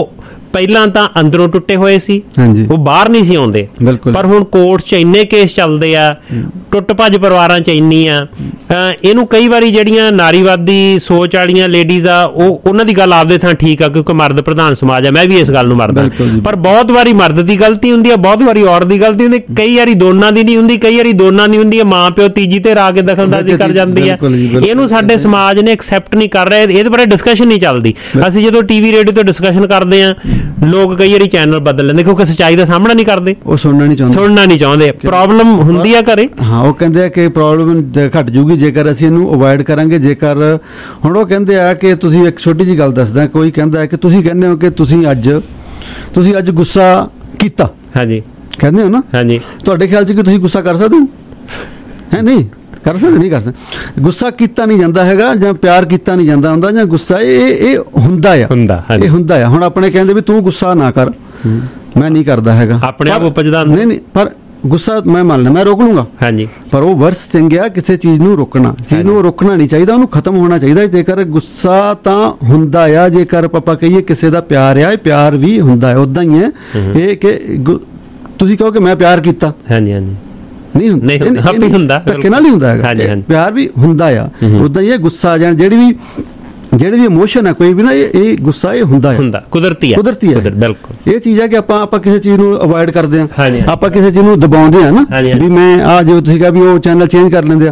ਪਹਿਲਾਂ ਤਾਂ ਅੰਦਰੋਂ ਟੁੱਟੇ ਹੋਏ ਸੀ, ਹਾਂਜੀ, ਉਹ ਬਾਹਰ ਨਹੀਂ ਸੀ ਆਉਂਦੇ, ਪਰ ਹੁਣ ਕੋਰਟ 'ਚ ਇੰਨੇ ਕੇਸ ਚੱਲਦੇ ਆ, ਟੁੱਟ ਭੱਜ ਪਰਿਵਾਰਾਂ 'ਚ ਇੰਨੀ ਆ। ਇਹਨੂੰ ਕਈ ਵਾਰੀ ਜਿਹੜੀਆਂ ਨਾਰੀਵਾਦੀ ਸੋਚ ਵਾਲੀਆਂ ਲੇਡੀਜ਼ ਆ, ਉਹਨਾਂ ਦੀ ਗੱਲ ਆਪਦੇ ਥਾਂ ਠੀਕ ਆ, ਕਿਉਂਕਿ ਮਰਦ ਪ੍ਰਧਾਨ ਸਮਾਜ ਆ, ਮੈਂ ਵੀ ਇਸ ਗੱਲ ਨੂੰ ਮੰਨਦਾ, ਪਰ ਬਹੁਤ ਵਾਰੀ ਮਰਦ ਦੀ ਗਲਤੀ ਹੁੰਦੀ ਆ, ਬਹੁਤ ਵਾਰੀ ਔਰਤ ਦੀ ਗਲਤੀ ਹੁੰਦੀ, ਕਈ ਵਾਰੀ ਦੋਨਾਂ ਦੀ ਨਹੀਂ ਹੁੰਦੀ, ਕਈ ਵਾਰੀ ਦੋਨਾਂ ਦੀ ਹੁੰਦੀ ਹੈ, ਮਾਂ ਪਿਓ ਤੀਜੀ ਤੇ ਆ ਕੇ ਦਖਲਅੰਦਾਜ਼ੀ ਕਰ ਜਾਂਦੀ ਹੈ। ਇਹਨੂੰ ਸਾਡੇ ਸਮਾਜ ਨੇ ਐਕਸੈਪਟ ਨਹੀਂ ਕਰ ਰਿਹਾ, ਇਹਦੇ ਬਾਰੇ ਡਿਸਕਸ਼ਨ ਨਹੀਂ ਚੱਲਦੀ। ਅਸੀਂ ਜਦੋਂ ਟੀਵੀ ਰੇਡੀਓ ਤੇ ਡਿਸਕਸ਼ਨ ਕਰਦੇ ਆ, ਲੋਕ ਕਈ ਵਾਰੀ ਚੈਨਲ ਬਦਲ ਲੈਂਦੇ ਕਿਉਂਕਿ ਸੱਚਾਈ ਦਾ ਸਾਹਮਣਾ ਨਹੀਂ ਕਰਦੇ, ਉਹ ਸੁਣਨਾ ਨਹੀਂ ਚਾਹੁੰਦੇ। ਪ੍ਰੋਬਲਮ ਹੁੰਦੀ ਆ ਘਰੇ, ਹਾਂ, ਉਹ ਕਹਿੰਦੇ ਆ ਕਿ ਪ੍ਰੋਬਲਮ ਘਟ ਜੂਗੀ ਜੇਕਰ ਅਸੀਂ ਇਹਨੂੰ ਅਵੋਇਡ ਕਰਾਂਗੇ। ਜੇਕਰ ਹੁਣ ਉਹ ਕਹਿੰਦੇ ਆ ਕਿ ਤੁਸੀਂ ਇੱਕ ਛੋਟੀ ਜਿਹੀ ਗੱਲ ਦੱਸਦਾ, ਕੋਈ ਕਹਿੰਦਾ ਹੈ ਕਿ ਤੁਸੀਂ ਕਹਿੰਦੇ ਹੋ ਕਿ ਤੁਸੀਂ ਅੱਜ ਗੁੱਸਾ ਕੀਤਾ, ਹਾਂਜੀ ਕਹਿੰਦੇ ਹੋ ਨਾ, ਹਾਂਜੀ, ਤੁਹਾਡੇ ਖਿਆਲ 'ਚ ਕਿ ਤੁਸੀਂ ਗੁੱਸਾ ਕਰ ਸਕਦੇ ਹੋ? ਹੈ ਨਹੀਂ ਕਰ ਸਕਦੇ। ਗੁੱਸਾ ਕੀਤਾ ਨਹੀਂ ਜਾਂਦਾ ਹੈਗਾ, ਜਾਂ ਪਿਆਰ ਕੀਤਾ ਨਹੀਂ ਜਾਂਦਾ ਹੁੰਦਾ, ਜਾਂ ਗੁੱਸਾ ਇਹ ਹੁੰਦਾ ਆ। ਹੁਣ ਆਪਣੇ ਕਹਿੰਦੇ ਵੀ ਤੂੰ ਗੁੱਸਾ ਨਾ ਕਰ, ਮੈਂ ਨਹੀਂ ਕਰਦਾ ਹੈਗਾ, ਆਪਣੇ ਆਪ ਉਪਜਦਾ ਨਹੀਂ, ਪਰ ਗੁੱਸਾ ਮੈਂ ਮੰਨ ਲਿਆ, ਮੈਂ ਰੋਕ ਲੂੰਗਾ, ਹਾਂਜੀ, ਪਰ ਉਹ ਵਰਸ ਚੰਗਿਆ ਕਿਸੇ ਚੀਜ਼ ਨੂੰ ਰੋਕਣਾ ਨਹੀਂ ਚਾਹੀਦਾ, ਉਹਨੂੰ ਖਤਮ ਹੋਣਾ ਚਾਹੀਦਾ। ਜੇਕਰ ਗੁੱਸਾ ਤਾਂ ਹੁੰਦਾ ਆ, ਜੇਕਰ ਆਪਾਂ ਕਹੀਏ ਕਿਸੇ ਦਾ ਪਿਆਰ ਆ, ਇਹ ਪਿਆਰ ਵੀ ਹੁੰਦਾ ਹੈ, ਉਦਾਂ ਹੀ ਹੈ ਇਹ ਕਿ ਤੁਸੀਂ ਕਹੋ ਕਿ ਮੈਂ ਪਿਆਰ ਕੀਤਾ, ਹਾਂਜੀ, ਨਹੀਂ ਹੁੰਦਾ, ਧੱਕੇ ਨਾਲ ਹੀ ਹੁੰਦਾ ਹੈਗਾ, ਪਿਆਰ ਵੀ ਹੁੰਦਾ ਆ, ਉਦਾਂ ਹੀ ਗੁੱਸਾ ਜਾਂ ਜਿਹੜੀ ਵੀ ਇਮੋਸ਼ਨ ਹੈ ਕੋਈ ਵੀ ਨਾ, ਇਹ ਗੁੱਸਾ ਇਹ ਹੁੰਦਾ ਕੁਦਰਤੀ ਹੈ, ਬਿਲਕੁਲ। ਇਹ ਚੀਜ਼ ਹੈ ਕਿ ਆਪਾਂ ਕਿਸੇ ਚੀਜ਼ ਨੂੰ ਅਵੋਇਡ ਕਰਦੇ ਹਾਂ, ਆਪਾਂ ਕਿਸੇ ਚੀਜ਼ ਨੂੰ ਦਬਾਉਂਦੇ ਹਾਂ ਨਾ, ਵੀ ਮੈਂ ਜੋ ਤੁਸੀਂ ਕਿਹਾ ਵੀ ਉਹ ਚੈਨਲ ਚੇਂਜ ਕਰ ਲੈਂਦੇ ਆ,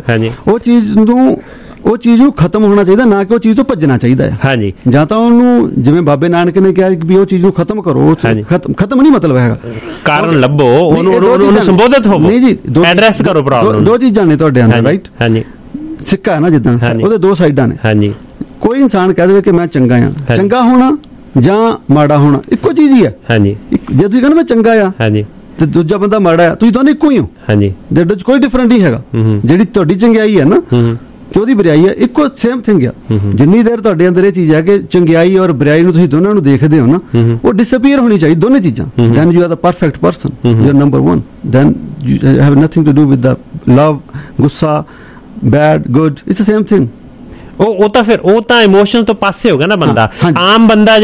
ਉਹ ਚੀਜ਼ ਨੂੰ ਖਤਮ ਹੋਣਾ ਚਾਹੀਦਾ, ਨਾ ਕਿ ਉਹ ਚੀਜ਼ ਤੋਂ ਭੱਜਣਾ ਚਾਹੀਦਾ ਹੈ। ਹਾਂਜੀ, ਜਾਂ ਤਾਂ ਉਹਨੂੰ ਜਿਵੇਂ ਬਾਬੇ ਨਾਨਕ ਨੇ ਕਿਹਾ ਵੀ ਉਹ ਚੀਜ਼ ਨੂੰ ਖਤਮ ਕਰੋ, ਖਤਮ ਨਹੀਂ ਮਤਲਬ ਹੈਗਾ, ਕਾਰਨ ਲੱਭੋ, ਉਹਨੂੰ ਸੰਬੋਧਿਤ ਹੋਵੋ, ਨਹੀਂ ਜੀ, ਐਡਰੈਸ ਕਰੋ ਪ੍ਰੋਬਲਮ। ਦੋ ਚੀਜ਼ਾਂ ਨੇ ਤੁਹਾਡੇ ਅੰਦਰ, ਰਾਈਟ, ਹਾਂਜੀ, ਸਿੱਕਾ ਹੈ ਨਾ ਜਿੱਦਾਂ, ਉਹਦੇ ਦੋ ਸਾਈਡਾਂ ਨੇ, ਹਾਂਜੀ। ਕੋਈ ਇਨਸਾਨ ਕਹਿ ਦੇਵੇ ਕਿ ਮੈਂ ਚੰਗਾ ਆ, ਚੰਗਾ ਹੋਣਾ ਜਾਂ ਮਾੜਾ ਹੋਣਾ ਇੱਕੋ ਚੀਜ਼ ਹੀ ਹੈ, ਹਾਂਜੀ। ਜੇ ਤੁਸੀਂ ਕਹਿੰਦੇ ਮੈਂ ਚੰਗਾ ਆ, ਹਾਂਜੀ, ਤੇ ਦੂਜਾ ਬੰਦਾ ਮਾੜਾ ਆ, ਤੁਸੀਂ ਦੋਨੇ ਇੱਕੋ ਹੀ ਹੋ, ਹਾਂਜੀ, ਇਹਦੇ ਵਿੱਚ ਕੋਈ ਡਿਫਰੈਂਟ ਨਹੀਂ ਹੈਗਾ। ਜਿਹੜੀ ਤੁਹਾਡੀ ਚੰਗਿਆਈ ਹੈ ਨਾ ਤੇ ਉਹਦੀ ਬੁਰਾਈ ਹੈ, ਇੱਕੋ ਸੇਮ ਥਿੰਗ ਆ। ਜਿੰਨੀ ਦੇਰ ਤੁਹਾਡੇ ਅੰਦਰ ਇਹ ਚੀਜ਼ ਹੈ ਕਿ ਚੰਗਿਆਈ ਔਰ ਬੁਰਾਈ ਨੂੰ ਤੁਸੀਂ ਦੋਨਾਂ ਨੂੰ ਦੇਖਦੇ ਹੋ ਨਾ, ਉਹ ਡਿਸਅਪੀਅਰ ਹੋਣੀ ਚਾਹੀਦੀ, ਦੋਨੇ ਚੀਜ਼ਾਂ। Then you are the perfect person, you are number 1, then you have nothing to do with the love, ਗੁੱਸਾ, bad, good, it's the same thing. ਉਹ ਤਾਂ ਇਮੋਸ਼ਨ ਤੋਂ ਪਾਸੇ ਹੋ ਗਿਆ ਨਾ ਬੰਦਾ। ਆਮ ਬੰਦਾ